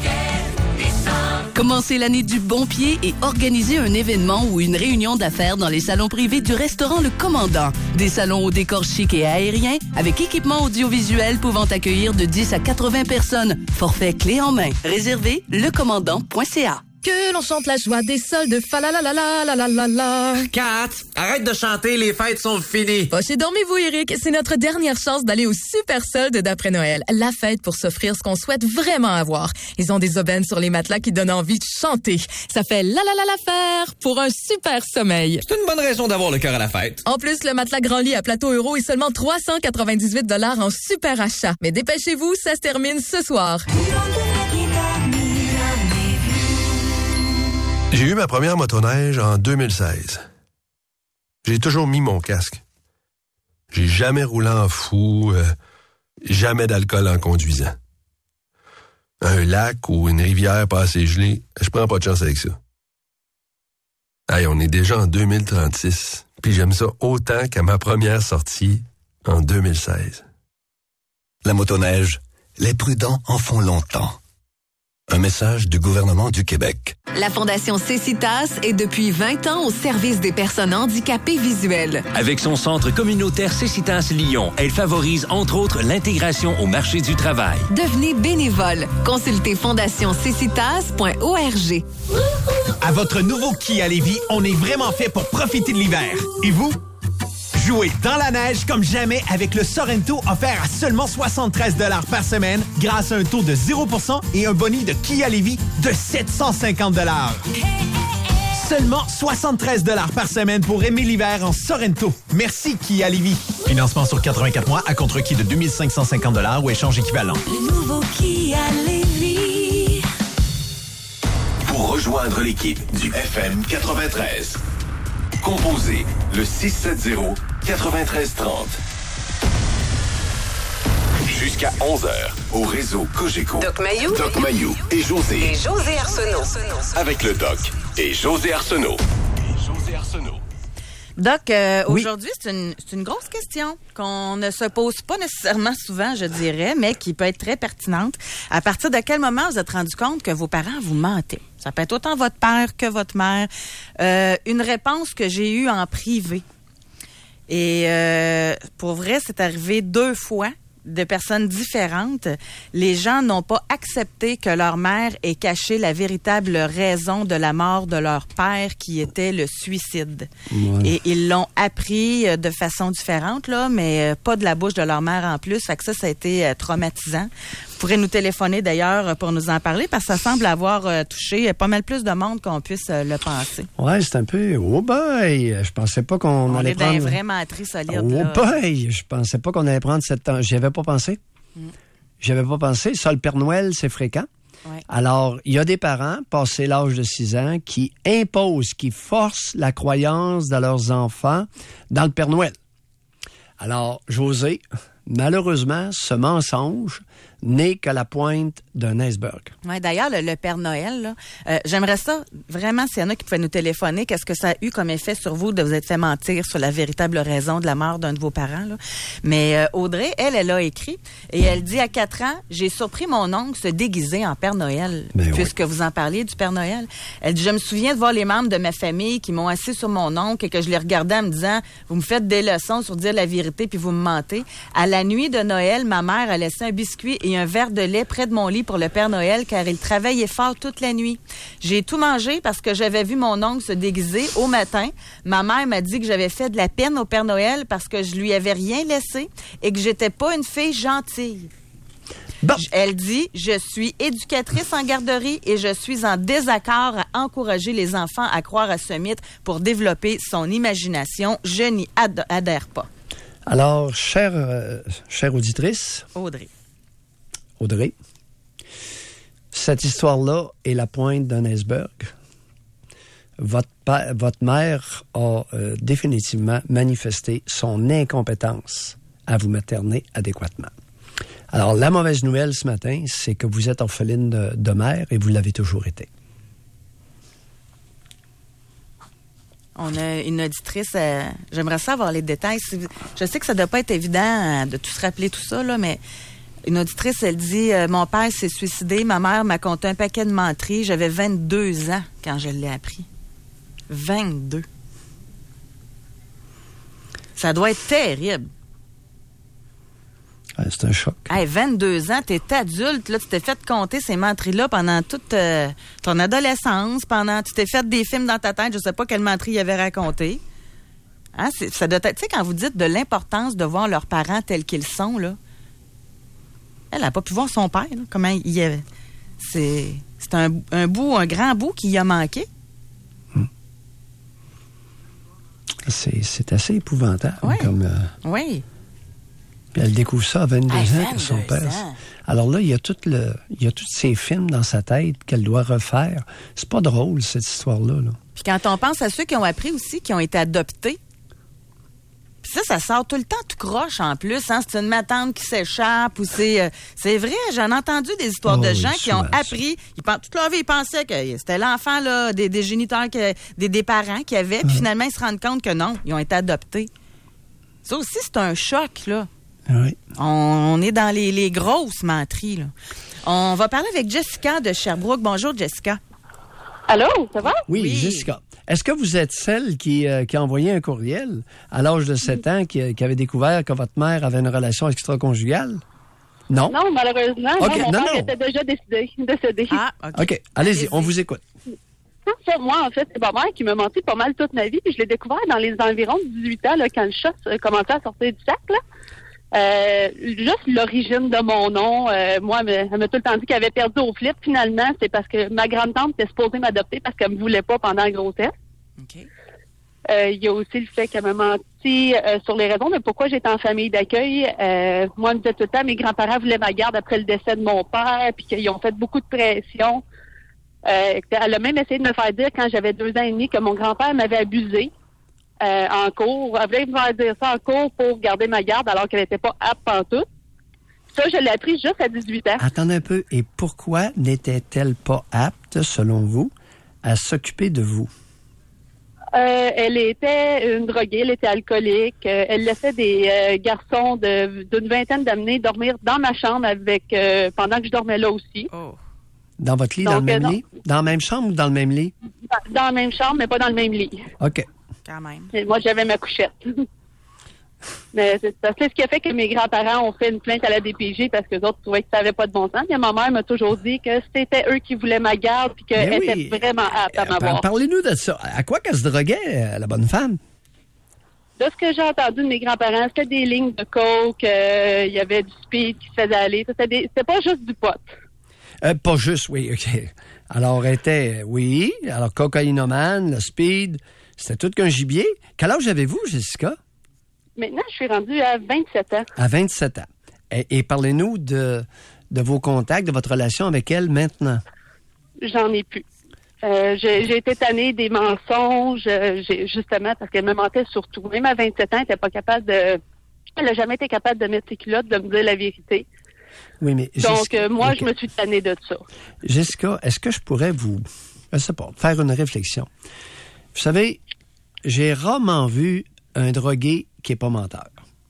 [SPEAKER 6] Commencez l'année du bon pied et organisez un événement ou une réunion d'affaires dans les salons privés du restaurant Le Commandant. Des salons au décor chic et aérien avec équipement audiovisuel pouvant accueillir de dix à quatre-vingts personnes. Forfait clé en main. Réservez lecommandant point c a.
[SPEAKER 9] Que l'on chante la joie des soldes, fa la la la la la la la la.
[SPEAKER 10] Kat, arrête de chanter, les fêtes sont finies.
[SPEAKER 9] Fâchez, dormez-vous, Eric. C'est notre dernière chance d'aller au super solde d'après Noël. La fête pour s'offrir ce qu'on souhaite vraiment avoir. Ils ont des aubaines sur les matelas qui donnent envie de chanter. Ça fait la la la la faire pour un super sommeil.
[SPEAKER 10] C'est une bonne raison d'avoir le cœur à la fête.
[SPEAKER 9] En plus, le matelas Grand Lit à plateau euro est seulement trois cent quatre-vingt-dix-huit dollars en super achat. Mais dépêchez-vous, ça se termine ce soir.
[SPEAKER 11] J'ai eu ma première motoneige en deux mille seize. J'ai toujours mis mon casque. J'ai jamais roulé en fou, euh, jamais d'alcool en conduisant. Un lac ou une rivière pas assez gelée, je prends pas de chance avec ça. Hey, on est déjà en deux mille trente-six, puis j'aime ça autant qu'à ma première sortie en deux mille seize.
[SPEAKER 12] La motoneige, les prudents en font longtemps. Un message du gouvernement du Québec.
[SPEAKER 8] La Fondation Cécitas est depuis vingt ans au service des personnes handicapées visuelles.
[SPEAKER 13] Avec son centre communautaire Cécitas Lyon, elle favorise entre autres l'intégration au marché du travail.
[SPEAKER 8] Devenez bénévole. Consultez fondation cécitas point org.
[SPEAKER 14] À votre nouveau Kia Lévis, on est vraiment fait pour profiter de l'hiver. Et vous? Jouez dans la neige comme jamais avec le Sorento offert à seulement soixante-treize dollars par semaine grâce à un taux de zéro pour cent et un boni de Kia Lévis de sept cent cinquante dollars. Seulement soixante-treize dollars par semaine pour aimer l'hiver en Sorento. Merci Kia Lévis. Financement sur quatre-vingt-quatre mois à contre-qui de deux mille cinq cent cinquante dollars ou échange équivalent.
[SPEAKER 5] Le nouveau Kia Lévis.
[SPEAKER 4] Pour rejoindre l'équipe du F M quatre-vingt-treize, composez le six sept zéro, neuf trois trois zéro. Jusqu'à onze heures, au réseau Cogeco.
[SPEAKER 5] Doc Mayou.
[SPEAKER 4] Doc Mayou et José.
[SPEAKER 5] Et José Arsenault.
[SPEAKER 4] Avec le Doc et José Arsenault. José Arsenault.
[SPEAKER 1] Doc, euh,
[SPEAKER 2] Oui.
[SPEAKER 1] aujourd'hui, c'est une, c'est une grosse question qu'on ne se pose pas nécessairement souvent, je dirais, mais qui peut être très pertinente. À partir de quel moment vous êtes rendu compte que vos parents vous mentaient? Ça peut être autant votre père que votre mère. Euh, une réponse que j'ai eue en privé. Et euh, pour vrai, c'est arrivé deux fois de personnes différentes. Les gens n'ont pas accepté que leur mère ait caché la véritable raison de la mort de leur père, qui était le suicide. Ouais. Et ils l'ont appris de façon différente, là, mais pas de la bouche de leur mère en plus. Fait que ça, ça a été traumatisant. Vous pourrez nous téléphoner d'ailleurs pour nous en parler, parce que ça semble avoir euh, touché pas mal plus de monde qu'on puisse euh, le penser.
[SPEAKER 2] Ouais, c'est un peu... Oh boy! Je pensais pas qu'on
[SPEAKER 1] On
[SPEAKER 2] allait
[SPEAKER 1] est
[SPEAKER 2] prendre...
[SPEAKER 1] On est vraiment très solide.
[SPEAKER 2] Oh
[SPEAKER 1] là.
[SPEAKER 2] boy! Je pensais pas qu'on allait prendre cette... J'y avais pas pensé. Mm. J'y avais pas pensé. Ça, le Père Noël, c'est fréquent. Ouais. Alors, il y a des parents, passés l'âge de six ans, qui imposent, qui forcent la croyance de leurs enfants dans le Père Noël. Alors, José, malheureusement, ce mensonge n'est qu'à la pointe d'un iceberg.
[SPEAKER 1] Oui, d'ailleurs, le, le Père Noël, là, euh, j'aimerais ça, vraiment, s'il y en a qui pouvaient nous téléphoner, qu'est-ce que ça a eu comme effet sur vous de vous être fait mentir sur la véritable raison de la mort d'un de vos parents, là. Mais euh, Audrey, elle, elle a écrit, et elle dit, à quatre ans, j'ai surpris mon oncle se déguiser en Père Noël, ben puisque oui. vous en parliez du Père Noël. Elle dit, je me souviens de voir les membres de ma famille qui m'ont assis sur mon oncle et que je les regardais en me disant, vous me faites des leçons sur dire la vérité puis vous me mentez. À la nuit de Noël, ma mère a laissé un biscuit et un verre de lait près de mon lit pour le Père Noël, car il travaillait fort toute la nuit. J'ai tout mangé parce que j'avais vu mon oncle se déguiser au matin. Ma mère m'a dit que j'avais fait de la peine au Père Noël parce que je lui avais rien laissé et que j'étais pas une fille gentille. Bon. Elle dit, je suis éducatrice en garderie et je suis en désaccord à encourager les enfants à croire à ce mythe pour développer son imagination. Je n'y ad- adhère pas.
[SPEAKER 2] Alors, chère, euh, chère auditrice...
[SPEAKER 1] Audrey.
[SPEAKER 2] Audrey, cette histoire-là est la pointe d'un iceberg. Votre, pa- votre mère a euh, définitivement manifesté son incompétence à vous materner adéquatement. Alors, la mauvaise nouvelle ce matin, c'est que vous êtes orpheline de, de mère et vous l'avez toujours été.
[SPEAKER 1] On a une auditrice, euh, j'aimerais savoir les détails. Je sais que ça ne doit pas être évident euh, de tout se rappeler tout ça, là, mais une auditrice, elle dit euh, « Mon père s'est suicidé, ma mère m'a conté un paquet de menteries. J'avais vingt-deux ans quand je l'ai appris. » vingt-deux. Ça doit être terrible.
[SPEAKER 2] Ouais, c'est un choc.
[SPEAKER 1] Hey, vingt-deux ans, t'es adulte, là, tu t'es fait compter ces menteries-là pendant toute euh, ton adolescence, pendant, tu t'es fait des films dans ta tête, je sais pas quelle menterie il avait raconté. Hein, c'est, ça doit être, tu sais, quand vous dites de l'importance de voir leurs parents tels qu'ils sont, là, elle n'a pas pu voir son père, là, comment il y avait. C'est, c'est un, un bout, un grand bout qui y a manqué.
[SPEAKER 2] Hum. C'est, c'est assez épouvantable.
[SPEAKER 1] Oui.
[SPEAKER 2] Comme, euh...
[SPEAKER 1] oui.
[SPEAKER 2] Puis elle découvre ça à vingt-deux
[SPEAKER 1] hey,
[SPEAKER 2] ans que son père.
[SPEAKER 1] Ans.
[SPEAKER 2] Alors là, il y a tout le, il y a tous ces films dans sa tête qu'elle doit refaire. C'est pas drôle, cette histoire-là, là.
[SPEAKER 1] Puis quand on pense à ceux qui ont appris aussi, qui ont été adoptés, puis ça, ça sort tout le temps tout croche en plus. Hein? C'est une matante qui s'échappe ou c'est... Euh, c'est vrai, j'en ai entendu des histoires oh, de gens oui, qui ont appris. Ils, toute leur vie, ils pensaient que c'était l'enfant là, des, des géniteurs, que, des, des parents qui avaient. Puis ah. finalement, ils se rendent compte que non, ils ont été adoptés. Ça aussi, c'est un choc, là.
[SPEAKER 2] Oui.
[SPEAKER 1] On, on est dans les, les grosses menteries, là. On va parler avec Jessica de Sherbrooke. Bonjour, Jessica.
[SPEAKER 15] Allô, ça va?
[SPEAKER 2] Oui, oui. Jessica. Est-ce que vous êtes celle qui, euh, qui a envoyé un courriel à l'âge de sept ans qui, qui avait découvert que votre mère avait une relation extra-conjugale? Non?
[SPEAKER 15] Non, malheureusement.
[SPEAKER 2] Okay.
[SPEAKER 15] Non, mon
[SPEAKER 2] non,
[SPEAKER 15] père
[SPEAKER 2] non.
[SPEAKER 15] était déjà décidé, décédé.
[SPEAKER 1] Ah, OK.
[SPEAKER 2] OK, allez-y, allez-y. On vous écoute.
[SPEAKER 15] Ça, moi, en fait, c'est ma mère qui m'a menti pas mal toute ma vie. Puis je l'ai découvert dans les environs de dix-huit ans, là, quand le chat commençait à sortir du sac, là. Euh, juste l'origine de mon nom, euh, moi, elle m'a tout le temps dit qu'elle avait perdu au flip. Finalement, c'est parce que ma grande-tante était supposée m'adopter parce qu'elle me voulait pas pendant la grossesse.
[SPEAKER 1] Okay.
[SPEAKER 15] Euh, il y a aussi le fait qu'elle m'a menti euh, sur les raisons de pourquoi j'étais en famille d'accueil. Euh, moi, elle me disait tout le temps, mes grands-parents voulaient ma garde après le décès de mon père, puis qu'ils ont fait beaucoup de pression. Euh, elle a même essayé de me faire dire quand j'avais deux ans et demi que mon grand-père m'avait abusé. Euh, en cours. Elle voulait me faire dire ça en cours pour garder ma garde alors qu'elle n'était pas apte en tout. Ça, je l'ai appris juste à dix-huit ans.
[SPEAKER 2] Attendez un peu. Et pourquoi n'était-elle pas apte, selon vous, à s'occuper de vous?
[SPEAKER 15] Euh, elle était une droguée, elle était alcoolique. Euh, elle laissait des euh, garçons de, d'une vingtaine d'années dormir dans ma chambre avec euh, pendant que je dormais là aussi.
[SPEAKER 1] Oh.
[SPEAKER 2] Dans votre lit,
[SPEAKER 15] Donc,
[SPEAKER 2] dans le même
[SPEAKER 15] euh,
[SPEAKER 2] lit? Dans la même chambre ou dans le même lit?
[SPEAKER 15] Dans, dans la même chambre, mais pas dans le même lit.
[SPEAKER 2] OK.
[SPEAKER 1] Quand même.
[SPEAKER 15] Et moi, j'avais ma couchette. Mais c'est, c'est ce qui a fait que mes grands-parents ont fait une plainte à la D P J parce que les autres trouvaient que ça n'avait pas de bon sens. Et ma mère m'a toujours dit que c'était eux qui voulaient ma garde puis qu'elle
[SPEAKER 2] oui.
[SPEAKER 15] était vraiment apte à m'avoir.
[SPEAKER 2] Parlez-nous de ça. À quoi qu'elle se droguait, la bonne femme?
[SPEAKER 15] De ce que j'ai entendu de mes grands-parents, c'était des lignes de coke, il euh, y avait du speed qui se faisait aller. C'était, des, c'était pas juste du pot.
[SPEAKER 2] Euh, pas juste, oui, OK. Alors, elle était, oui, alors cocaïnomane, le speed, c'était tout qu'un gibier. Quel âge avez-vous, Jessica?
[SPEAKER 15] Maintenant, je suis rendue à vingt-sept ans.
[SPEAKER 2] À vingt-sept ans. Et, et parlez-nous de, de vos contacts, de votre relation avec elle maintenant.
[SPEAKER 15] J'en ai plus. Euh, j'ai, j'ai été tannée des mensonges, euh, j'ai, justement, parce qu'elle me mentait surtout. Même à vingt-sept ans, elle n'était pas capable de... Elle n'a jamais été capable de mettre ses culottes, de me dire la vérité.
[SPEAKER 2] Oui, mais...
[SPEAKER 15] Donc,
[SPEAKER 2] Jessica,
[SPEAKER 15] euh, moi,
[SPEAKER 2] okay.
[SPEAKER 15] je me suis tannée de ça.
[SPEAKER 2] Jessica, est-ce que je pourrais vous... Je sais pas, faire une réflexion. Vous savez, j'ai rarement vu un drogué qui n'est pas menteur.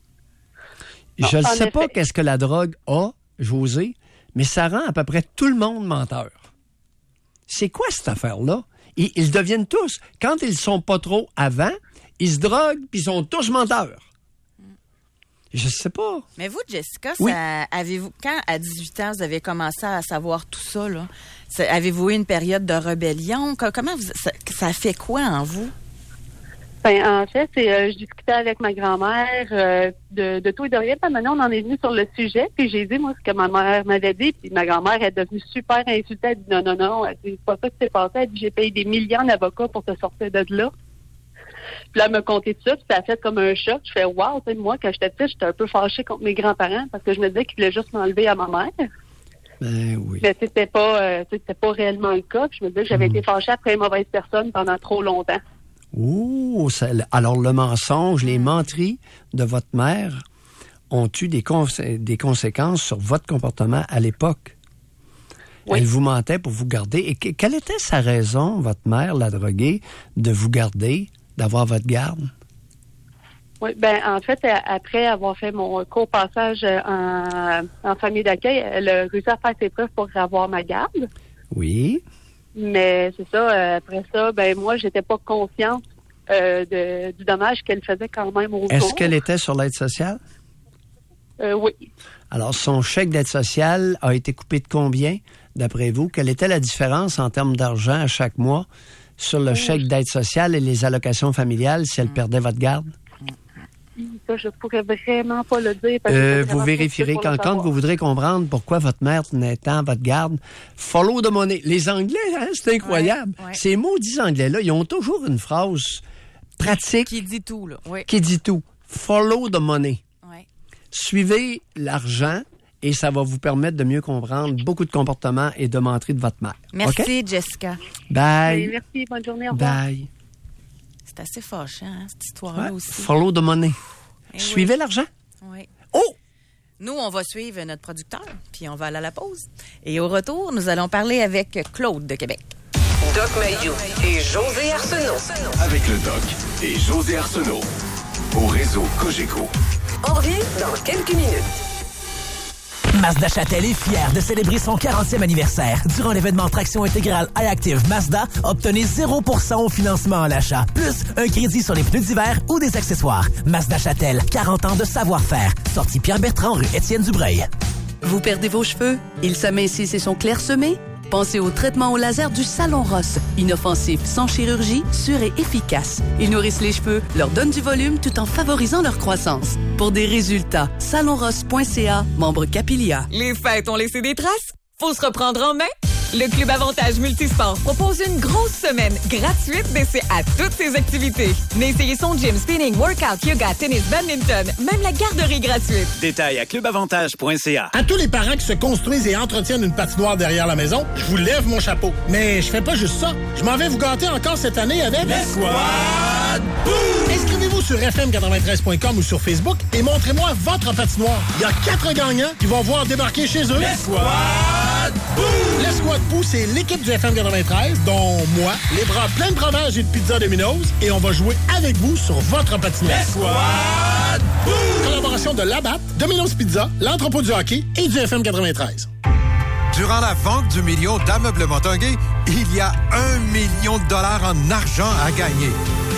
[SPEAKER 2] Non, je ne sais effet. pas qu'est-ce que la drogue a, José, mais ça rend à peu près tout le monde menteur. C'est quoi cette affaire-là? Ils, ils deviennent tous, quand ils sont pas trop avant, ils se droguent puis ils sont tous menteurs. Je sais pas.
[SPEAKER 1] Mais vous, Jessica,
[SPEAKER 2] oui.
[SPEAKER 1] ça, avez-vous, quand à dix-huit ans, vous avez commencé à savoir tout ça, là, ça, avez-vous eu une période de rébellion? Comment vous, ça, ça fait quoi en vous?
[SPEAKER 15] Ben, en fait, c'est, euh, je discutais avec ma grand-mère euh, de, de tout et de rien. Puis maintenant, on en est venu sur le sujet. Puis j'ai dit, moi, ce que ma mère m'avait dit. Puis ma grand-mère est devenue super insultée. Elle dit, non, non, non. Elle dit, c'est pas ça qui s'est passé. Elle dit, j'ai payé des millions d'avocats pour te sortir de là. Puis là, elle m'a conté tout ça. Puis ça a fait comme un choc. Je fais, wow, tu sais, moi, quand j'étais petite, j'étais un peu fâchée contre mes grands-parents parce que je me disais qu'ils voulaient juste m'enlever à ma mère.
[SPEAKER 2] Ben oui.
[SPEAKER 15] Mais c'était pas, euh, c'était pas réellement le cas. Puis je me disais que j'avais mmh. été fâchée après une mauvaise personne pendant trop longtemps.
[SPEAKER 2] Oh, ça, alors le mensonge, les menteries de votre mère ont eu des, cons- des conséquences sur votre comportement à l'époque. Oui. Elle vous mentait pour vous garder. Et que, quelle était sa raison, votre mère, la droguée, de vous garder, d'avoir votre garde?
[SPEAKER 15] Oui, ben en fait, après avoir fait mon court passage en, en famille d'accueil, elle a réussi à faire ses preuves pour avoir ma garde.
[SPEAKER 2] Oui.
[SPEAKER 15] Mais c'est ça, après ça, ben moi, j'étais pas consciente euh, de, du dommage qu'elle faisait quand même aux autres.
[SPEAKER 2] Est-ce qu'elle était sur l'aide sociale?
[SPEAKER 15] Euh, oui.
[SPEAKER 2] Alors, son chèque d'aide sociale a été coupé de combien, d'après vous? Quelle était la différence en termes d'argent à chaque mois sur le oui. chèque d'aide sociale et les allocations familiales si elle perdait votre garde?
[SPEAKER 15] Ça, je pourrais vraiment pas le dire. Parce
[SPEAKER 2] euh,
[SPEAKER 15] que
[SPEAKER 2] vous vérifierez quand, quand vous voudrez comprendre pourquoi votre mère tenait tant à votre garde. Follow the money. Les Anglais, hein, c'est incroyable. Ouais, ouais. Ces maudits Anglais-là, ils ont toujours une phrase pratique.
[SPEAKER 1] Qui dit tout, là. Oui.
[SPEAKER 2] Qui dit tout. Follow the money.
[SPEAKER 1] Ouais.
[SPEAKER 2] Suivez l'argent et ça va vous permettre de mieux comprendre beaucoup de comportements et de menteries de votre mère.
[SPEAKER 1] Merci, okay? Jessica.
[SPEAKER 2] Bye.
[SPEAKER 15] Oui, merci. Bonne journée. Au revoir.
[SPEAKER 2] Bye.
[SPEAKER 1] C'est assez fâchant, hein, cette histoire-là
[SPEAKER 2] ouais.
[SPEAKER 1] aussi.
[SPEAKER 2] Follow the money. Eh Suivez
[SPEAKER 1] oui.
[SPEAKER 2] l'argent.
[SPEAKER 1] Oui.
[SPEAKER 2] Oh!
[SPEAKER 1] Nous, on va suivre notre producteur, puis on va aller à la pause. Et au retour, nous allons parler avec Claude de Québec.
[SPEAKER 5] Doc Mayou et José Arsenault.
[SPEAKER 4] Avec le Doc et José Arsenault. Au réseau Cogeco.
[SPEAKER 5] On revient dans quelques minutes.
[SPEAKER 16] Mazda Châtel est fier de célébrer son quarantième anniversaire. Durant l'événement Traction intégrale iActive Mazda, obtenez zéro pour cent au financement à l'achat, plus un crédit sur les pneus d'hiver ou des accessoires. Mazda Châtel, quarante ans de savoir-faire. Sortie Pierre-Bertrand, rue Étienne Dubreuil.
[SPEAKER 6] Vous perdez vos cheveux? Ils s'amincissent et sont clairsemés? Pensez au traitement au laser du Salon Ross. Inoffensif, sans chirurgie, sûr et efficace. Ils nourrissent les cheveux, leur donnent du volume tout en favorisant leur croissance. Pour des résultats, salon ross point c a, membre Capilia.
[SPEAKER 17] Les fêtes ont laissé des traces? Faut se reprendre en main? Le Club Avantage Multisport propose une grosse semaine gratuite d'essai à toutes ses activités. Venez essayer son gym, spinning, workout, yoga, tennis, badminton, même la garderie gratuite.
[SPEAKER 18] Détails à club avantage point c a.
[SPEAKER 19] À tous les parents qui se construisent et entretiennent une patinoire derrière la maison, je vous lève mon chapeau. Mais je fais pas juste ça. Je m'en vais vous gâter encore cette année avec...
[SPEAKER 20] L'Escouade Boom!
[SPEAKER 19] Inscrivez-vous sur f m quatre-vingt-treize point com ou sur Facebook et montrez-moi votre patinoire. Il y a quatre gagnants qui vont voir débarquer chez eux.
[SPEAKER 20] L'Escouade Boom!
[SPEAKER 19] L'Escouade Boom, c'est l'équipe du F M quatre-vingt-treize, dont moi, les bras pleins de fromage et de pizza Domino's, et on va jouer avec vous sur votre patinoire.
[SPEAKER 20] L'Escouade Boom!
[SPEAKER 19] Collaboration de Labatt, Domino's Pizza, l'Entrepôt du hockey et du F M quatre-vingt-treize.
[SPEAKER 21] Durant la vente du million d'Ameublement Tanguay, il y a un million de dollars en argent à gagner.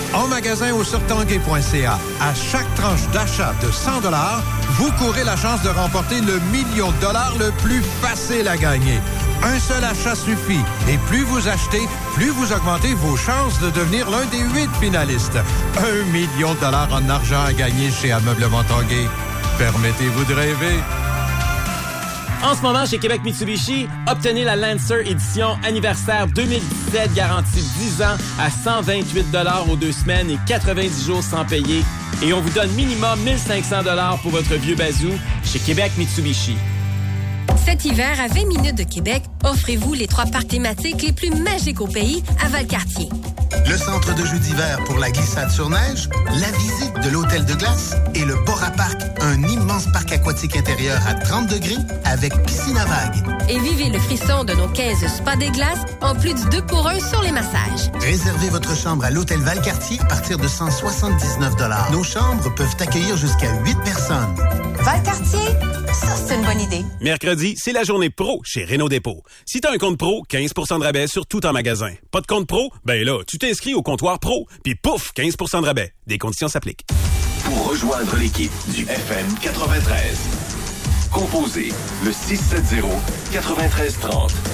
[SPEAKER 21] En magasin ou sur tanguay point c a. À chaque tranche d'achat de cent dollars, vous courez la chance de remporter le million de dollars le plus facile à gagner. Un seul achat suffit. Et plus vous achetez, plus vous augmentez vos chances de devenir l'un des huit finalistes. Un million de dollars en argent à gagner chez Ameublement Tanguay. Permettez-vous de rêver.
[SPEAKER 3] En ce moment, chez Québec Mitsubishi, obtenez la Lancer édition anniversaire deux mille dix-sept, garantie dix ans à cent vingt-huit dollars aux deux semaines et quatre-vingt-dix jours sans payer. Et on vous donne minimum mille cinq cents dollars pour votre vieux bazou chez Québec Mitsubishi.
[SPEAKER 22] Cet hiver, à vingt minutes de Québec, offrez-vous les trois parcs thématiques les plus magiques au pays à Valcartier.
[SPEAKER 23] Le centre de jeux d'hiver pour la glissade sur neige, la visite de l'hôtel de glace et le Bora Park, un immense parc aquatique intérieur à trente degrés avec piscine à vagues.
[SPEAKER 22] Et vivez le frisson de nos quinze spas des glaces en plus du deux pour un sur les massages.
[SPEAKER 23] Réservez votre chambre à l'hôtel Valcartier à partir de cent soixante-dix-neuf dollars. Nos chambres peuvent accueillir jusqu'à huit personnes.
[SPEAKER 22] Valcartier, ça c'est une bonne idée.
[SPEAKER 18] Mercredi, c'est la journée pro chez Renault Dépôt. Si t'as un compte pro, quinze pour cent de rabais sur tout en magasin. Pas de compte pro? Ben là, tu t'inscris au comptoir pro, puis pouf, quinze pour cent de rabais. Des conditions s'appliquent.
[SPEAKER 4] Pour rejoindre l'équipe du F M quatre-vingt-treize, composez le six sept zéro, neuf trois trois zéro.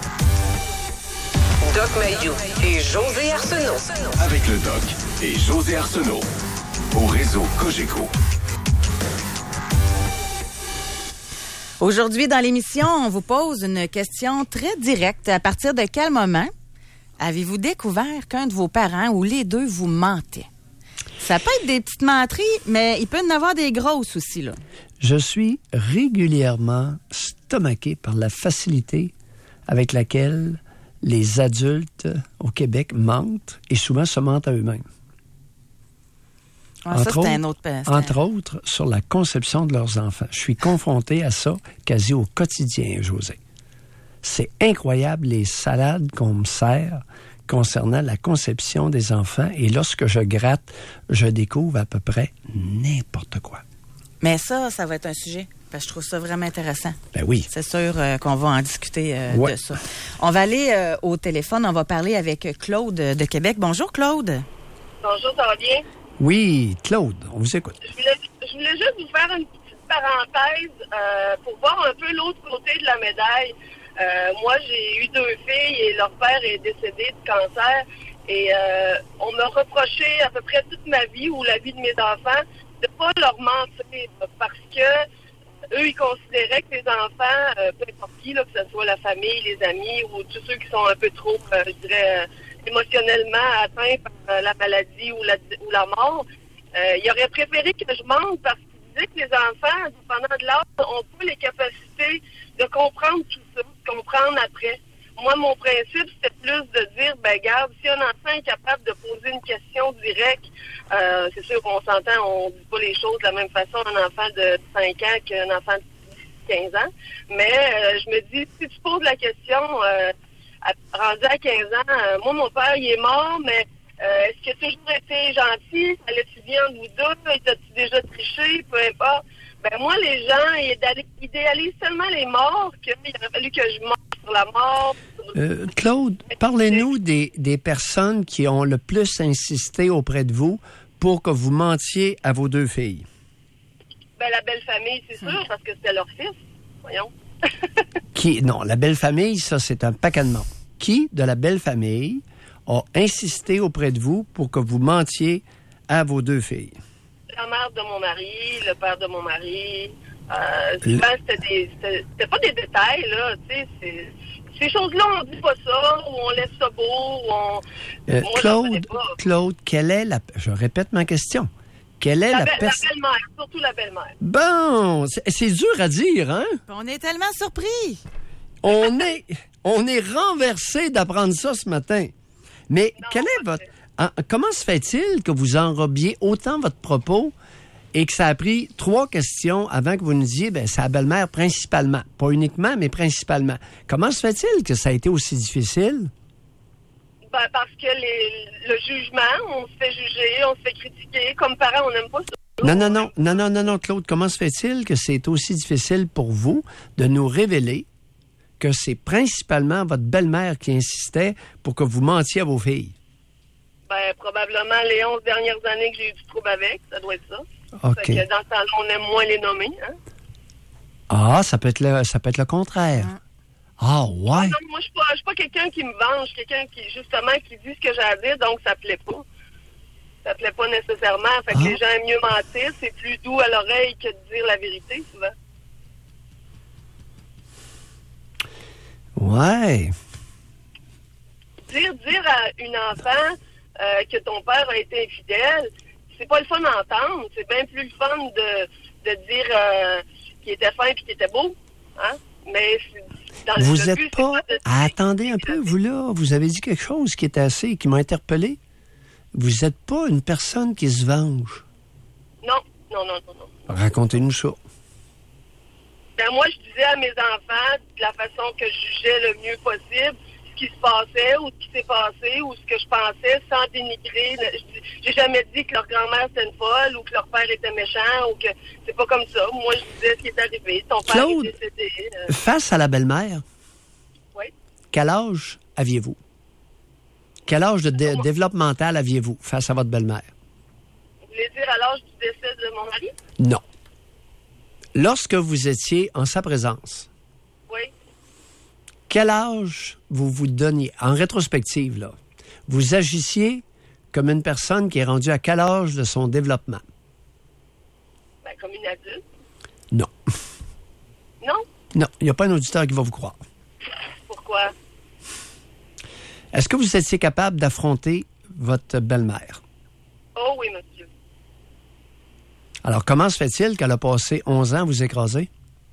[SPEAKER 5] Doc Mayou et José Arsenault.
[SPEAKER 4] Avec le Doc et José Arsenault. Au réseau Cogeco.
[SPEAKER 1] Aujourd'hui, dans l'émission, on vous pose une question très directe. À partir de quel moment avez-vous découvert qu'un de vos parents ou les deux vous mentait? Ça peut être des petites menteries, mais il peut y en avoir des grosses aussi, là.
[SPEAKER 2] Je suis régulièrement stomaqué par la facilité avec laquelle les adultes au Québec mentent et souvent se mentent à eux-mêmes.
[SPEAKER 1] Ah, ça,
[SPEAKER 2] entre,
[SPEAKER 1] c'est
[SPEAKER 2] autres,
[SPEAKER 1] un autre, c'est
[SPEAKER 2] entre
[SPEAKER 1] un...
[SPEAKER 2] autres, sur la conception de leurs enfants. Je suis confronté à ça quasi au quotidien, José. C'est incroyable les salades qu'on me sert concernant la conception des enfants. Et lorsque je gratte, je découvre à peu près n'importe quoi.
[SPEAKER 1] Mais ça, ça va être un sujet, parce que je trouve ça vraiment intéressant.
[SPEAKER 2] Ben oui.
[SPEAKER 1] C'est sûr euh, qu'on va en discuter euh,
[SPEAKER 2] ouais.
[SPEAKER 1] de ça. On va aller euh, au téléphone, on va parler avec Claude de Québec. Bonjour, Claude.
[SPEAKER 24] Bonjour, ça va bien?
[SPEAKER 2] Oui, Claude, on vous écoute.
[SPEAKER 24] Je voulais, je voulais juste vous faire une petite parenthèse euh, pour voir un peu l'autre côté de la médaille. Euh, moi, j'ai eu deux filles et leur père est décédé de cancer. Et euh, on m'a reproché à peu près toute ma vie ou la vie de mes enfants de ne pas leur mentir parce que eux, ils considéraient que les enfants, euh, peu importe qui, là, que ce soit la famille, les amis ou tous ceux qui sont un peu trop, euh, je dirais, euh, émotionnellement atteints par euh, la maladie ou la, ou la mort, euh, ils auraient préféré que je mente parce qu'ils disaient que les enfants, dépendant de l'âge, ont pas les capacités de comprendre tout ça, de comprendre après. Moi, mon principe, c'était plus de dire, ben garde, si un enfant est capable de poser une question directe, euh, c'est sûr qu'on s'entend, on dit pas les choses de la même façon à un enfant de cinq ans qu'un enfant de quinze ans. Mais euh, je me dis, si tu poses la question, euh, à, rendu à quinze ans, euh, moi, mon père, il est mort, mais euh, est-ce qu'il a toujours été gentil? Allais-tu bien entre vous deux? T'as-tu déjà triché? Peu importe. Ben moi, les gens, ils idéalisent tellement les morts qu'il aurait fallu que je mente sur la mort.
[SPEAKER 2] Euh, Claude, parlez-nous des, des personnes qui ont le plus insisté auprès de vous pour que vous mentiez à vos deux filles.
[SPEAKER 24] Ben, la belle famille, c'est sûr, parce que c'était leur fils. Voyons.
[SPEAKER 2] Qui, non, la belle famille, ça, c'est un paquet de monde. Qui, de la belle famille, a insisté auprès de vous pour que vous mentiez à vos deux filles?
[SPEAKER 24] La mère de mon mari, le père de mon mari. Euh, souvent, le... c'était des, c'était, c'était pas des détails, là, tu sais, c'est... Ces choses-là, on dit pas ça, ou on laisse ça beau, ou on...
[SPEAKER 2] Euh,
[SPEAKER 24] Moi,
[SPEAKER 2] Claude, Claude, quelle est la... Je répète ma question. Quelle est
[SPEAKER 24] la,
[SPEAKER 2] la,
[SPEAKER 24] be-
[SPEAKER 2] pers-
[SPEAKER 24] la belle-mère, surtout la belle-mère.
[SPEAKER 2] Bon, c'est, c'est dur à dire, hein?
[SPEAKER 1] On est tellement surpris.
[SPEAKER 2] On est, on est renversé d'apprendre ça ce matin. Mais non, quel est votre... En, comment se fait-il que vous enrobiez autant votre propos et que ça a pris trois questions avant que vous nous disiez, ben, c'est la belle-mère principalement. Pas uniquement, mais principalement. Comment se fait-il que ça a été aussi difficile?
[SPEAKER 24] Ben, parce que les, le jugement, on se fait juger, on se fait critiquer. Comme parents, on n'aime pas ça.
[SPEAKER 2] Non, non, non, non, non, non, non, Claude, comment se fait-il que c'est aussi difficile pour vous de nous révéler que c'est principalement votre belle-mère qui insistait pour que vous mentiez à vos filles?
[SPEAKER 24] Ben, probablement les onze dernières années que j'ai eu du trouble avec, ça doit être ça.
[SPEAKER 2] OK.
[SPEAKER 24] Fait que dans ce temps-là, on aime moins les nommer, hein.
[SPEAKER 2] Ah, ça peut être le, ça peut être le contraire. Ah, ouais.
[SPEAKER 24] Non, moi, je suis pas, je suis pas quelqu'un qui me venge, je suis quelqu'un qui, justement, qui dit ce que j'ai à dire, donc ça plaît pas. Ça plaît pas nécessairement. Fait que
[SPEAKER 2] Ah.
[SPEAKER 24] les gens aiment mieux mentir, c'est plus doux à l'oreille que de dire la vérité, souvent.
[SPEAKER 2] Ouais.
[SPEAKER 24] Dire, dire à une enfant euh, que ton père a été infidèle, c'est pas le fun d'entendre. C'est bien plus le fun de, de dire euh, qu'il était fin et qu'il était beau. Hein? Mais c'est- dans
[SPEAKER 2] Vous
[SPEAKER 24] le
[SPEAKER 2] êtes
[SPEAKER 24] but, c'est
[SPEAKER 2] pas...
[SPEAKER 24] de-
[SPEAKER 2] Ah, attendez un peu, vous là, vous avez dit quelque chose qui est assez, qui m'a interpellé. Vous n'êtes pas une personne qui se venge.
[SPEAKER 24] Non, non, non, non, non.
[SPEAKER 2] Racontez-nous ça.
[SPEAKER 24] Ben, moi, je disais à mes enfants, de la façon que je jugeais le mieux possible, ce qui se passait ou ce qui s'est passé ou ce que je pensais sans dénigrer. Je- J'ai jamais dit que leur grand-mère était une folle ou que leur père était méchant ou que c'est pas comme ça. Moi, je disais ce qui est arrivé. Ton père
[SPEAKER 2] Claude,
[SPEAKER 24] est décédé. euh,
[SPEAKER 2] face à la belle-mère,
[SPEAKER 24] Oui.
[SPEAKER 2] quel âge aviez-vous? Quel âge de dé- développemental aviez-vous face à votre belle-mère?
[SPEAKER 24] Vous voulez dire à l'âge du décès de mon mari?
[SPEAKER 2] Non. Lorsque vous étiez en sa présence,
[SPEAKER 24] Oui.
[SPEAKER 2] quel âge vous vous donniez, en rétrospective, là, vous agissiez comme une personne qui est rendue à quel âge de son développement?
[SPEAKER 24] Ben, comme une adulte.
[SPEAKER 2] Non.
[SPEAKER 24] Non?
[SPEAKER 2] Non, il n'y a pas un auditeur qui va vous croire.
[SPEAKER 24] Pourquoi?
[SPEAKER 2] Est-ce que vous étiez capable d'affronter votre belle-mère?
[SPEAKER 24] Oh oui, monsieur.
[SPEAKER 2] Alors, comment se fait-il qu'elle a passé onze ans à vous écraser?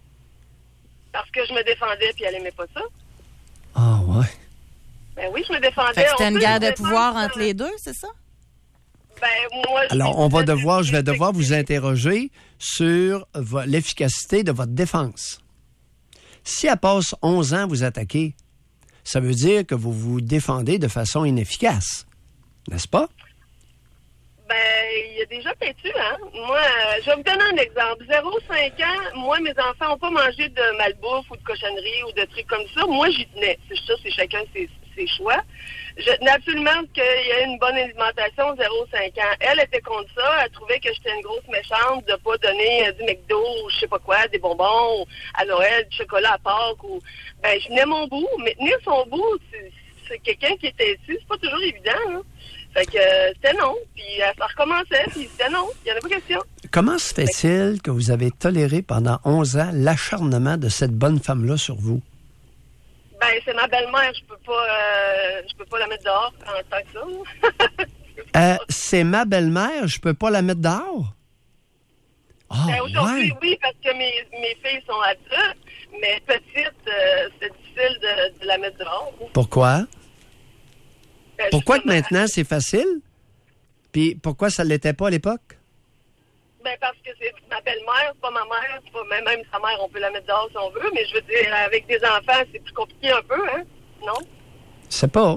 [SPEAKER 24] Parce que je me défendais puis elle aimait pas ça.
[SPEAKER 2] Ah, ouais.
[SPEAKER 24] Ben oui, je me défendais.
[SPEAKER 1] Fait que c'était
[SPEAKER 24] On
[SPEAKER 1] une
[SPEAKER 24] peut
[SPEAKER 1] guerre
[SPEAKER 24] se
[SPEAKER 1] de
[SPEAKER 24] défendre,
[SPEAKER 1] pouvoir
[SPEAKER 24] euh,
[SPEAKER 1] entre les deux, c'est ça?
[SPEAKER 24] Ben, moi, je
[SPEAKER 2] Alors, on va devoir, je vais devoir vous interroger sur vo- l'efficacité de votre défense. Si elle passe onze ans à vous attaquer, ça veut dire que vous vous défendez de façon inefficace, n'est-ce pas?
[SPEAKER 24] Ben, il y a déjà têtu, hein. Moi, euh, je vais vous donner un exemple. zéro à cinq ans, moi, mes enfants n'ont pas mangé de malbouffe ou de cochonnerie ou de trucs comme ça. Moi, j'y tenais. C'est ça, c'est chacun ses, ses choix. Je tenais absolument qu'il y ait une bonne alimentation zéro à cinq ans. Elle était contre ça. Elle trouvait que j'étais une grosse méchante de pas donner euh, du McDo ou je sais pas quoi, des bonbons ou à Noël, du chocolat à Pâques. Ou... Ben, je tenais mon bout. Mais tenir son bout, c'est, c'est quelqu'un qui était ici. C'est pas toujours évident, hein. Fait que euh, c'était non, puis euh, ça recommençait, puis c'était non, il n'y en a pas question.
[SPEAKER 2] Comment se fait-il que vous avez toléré pendant onze ans l'acharnement de cette bonne femme-là sur vous?
[SPEAKER 24] Ben, c'est ma belle-mère, je peux pas euh, je peux pas la mettre dehors en tant que ça.
[SPEAKER 2] Euh, c'est ma belle-mère, je peux pas la mettre dehors? Ah,
[SPEAKER 24] Ben, aujourd'hui,
[SPEAKER 2] ouais.
[SPEAKER 24] oui, parce que mes, mes filles sont adultes, mais petites, euh, c'est difficile de, de la mettre dehors.
[SPEAKER 2] Pourquoi?
[SPEAKER 24] Ben,
[SPEAKER 2] Pourquoi que
[SPEAKER 24] justement,
[SPEAKER 2] maintenant c'est facile? Puis pourquoi ça ne l'était pas à l'époque?
[SPEAKER 24] Ben, parce que c'est ma belle-mère, c'est pas ma mère, c'est pas même, même sa mère, on peut la mettre dehors si on veut, mais je veux dire, avec des enfants, c'est plus compliqué un peu, hein? Non?
[SPEAKER 2] C'est pas.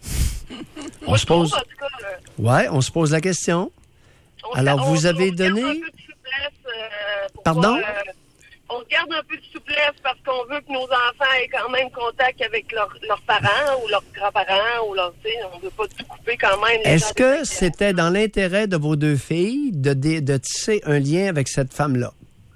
[SPEAKER 2] On
[SPEAKER 24] Moi,
[SPEAKER 2] se
[SPEAKER 24] je trouve,
[SPEAKER 2] pose.
[SPEAKER 24] en tout cas, euh,
[SPEAKER 2] Ouais, on se pose la question.
[SPEAKER 24] on-
[SPEAKER 2] Alors,
[SPEAKER 24] on-
[SPEAKER 2] vous
[SPEAKER 24] on
[SPEAKER 2] avez
[SPEAKER 24] garde
[SPEAKER 2] donné.
[SPEAKER 24] un peu de souplesse, euh, pour
[SPEAKER 2] Pardon?
[SPEAKER 24] pas, euh, on garde un peu de souplesse parce qu'on veut que nos enfants aient quand même contact avec leur- leurs parents ou leurs grands-parents ou leurs, tu sais, on veut pas tout couper quand même. les
[SPEAKER 2] Est-ce
[SPEAKER 24] gens
[SPEAKER 2] que
[SPEAKER 24] de-
[SPEAKER 2] c'était dans l'intérêt de vos deux filles de, dé- de tisser un lien avec cette femme-là?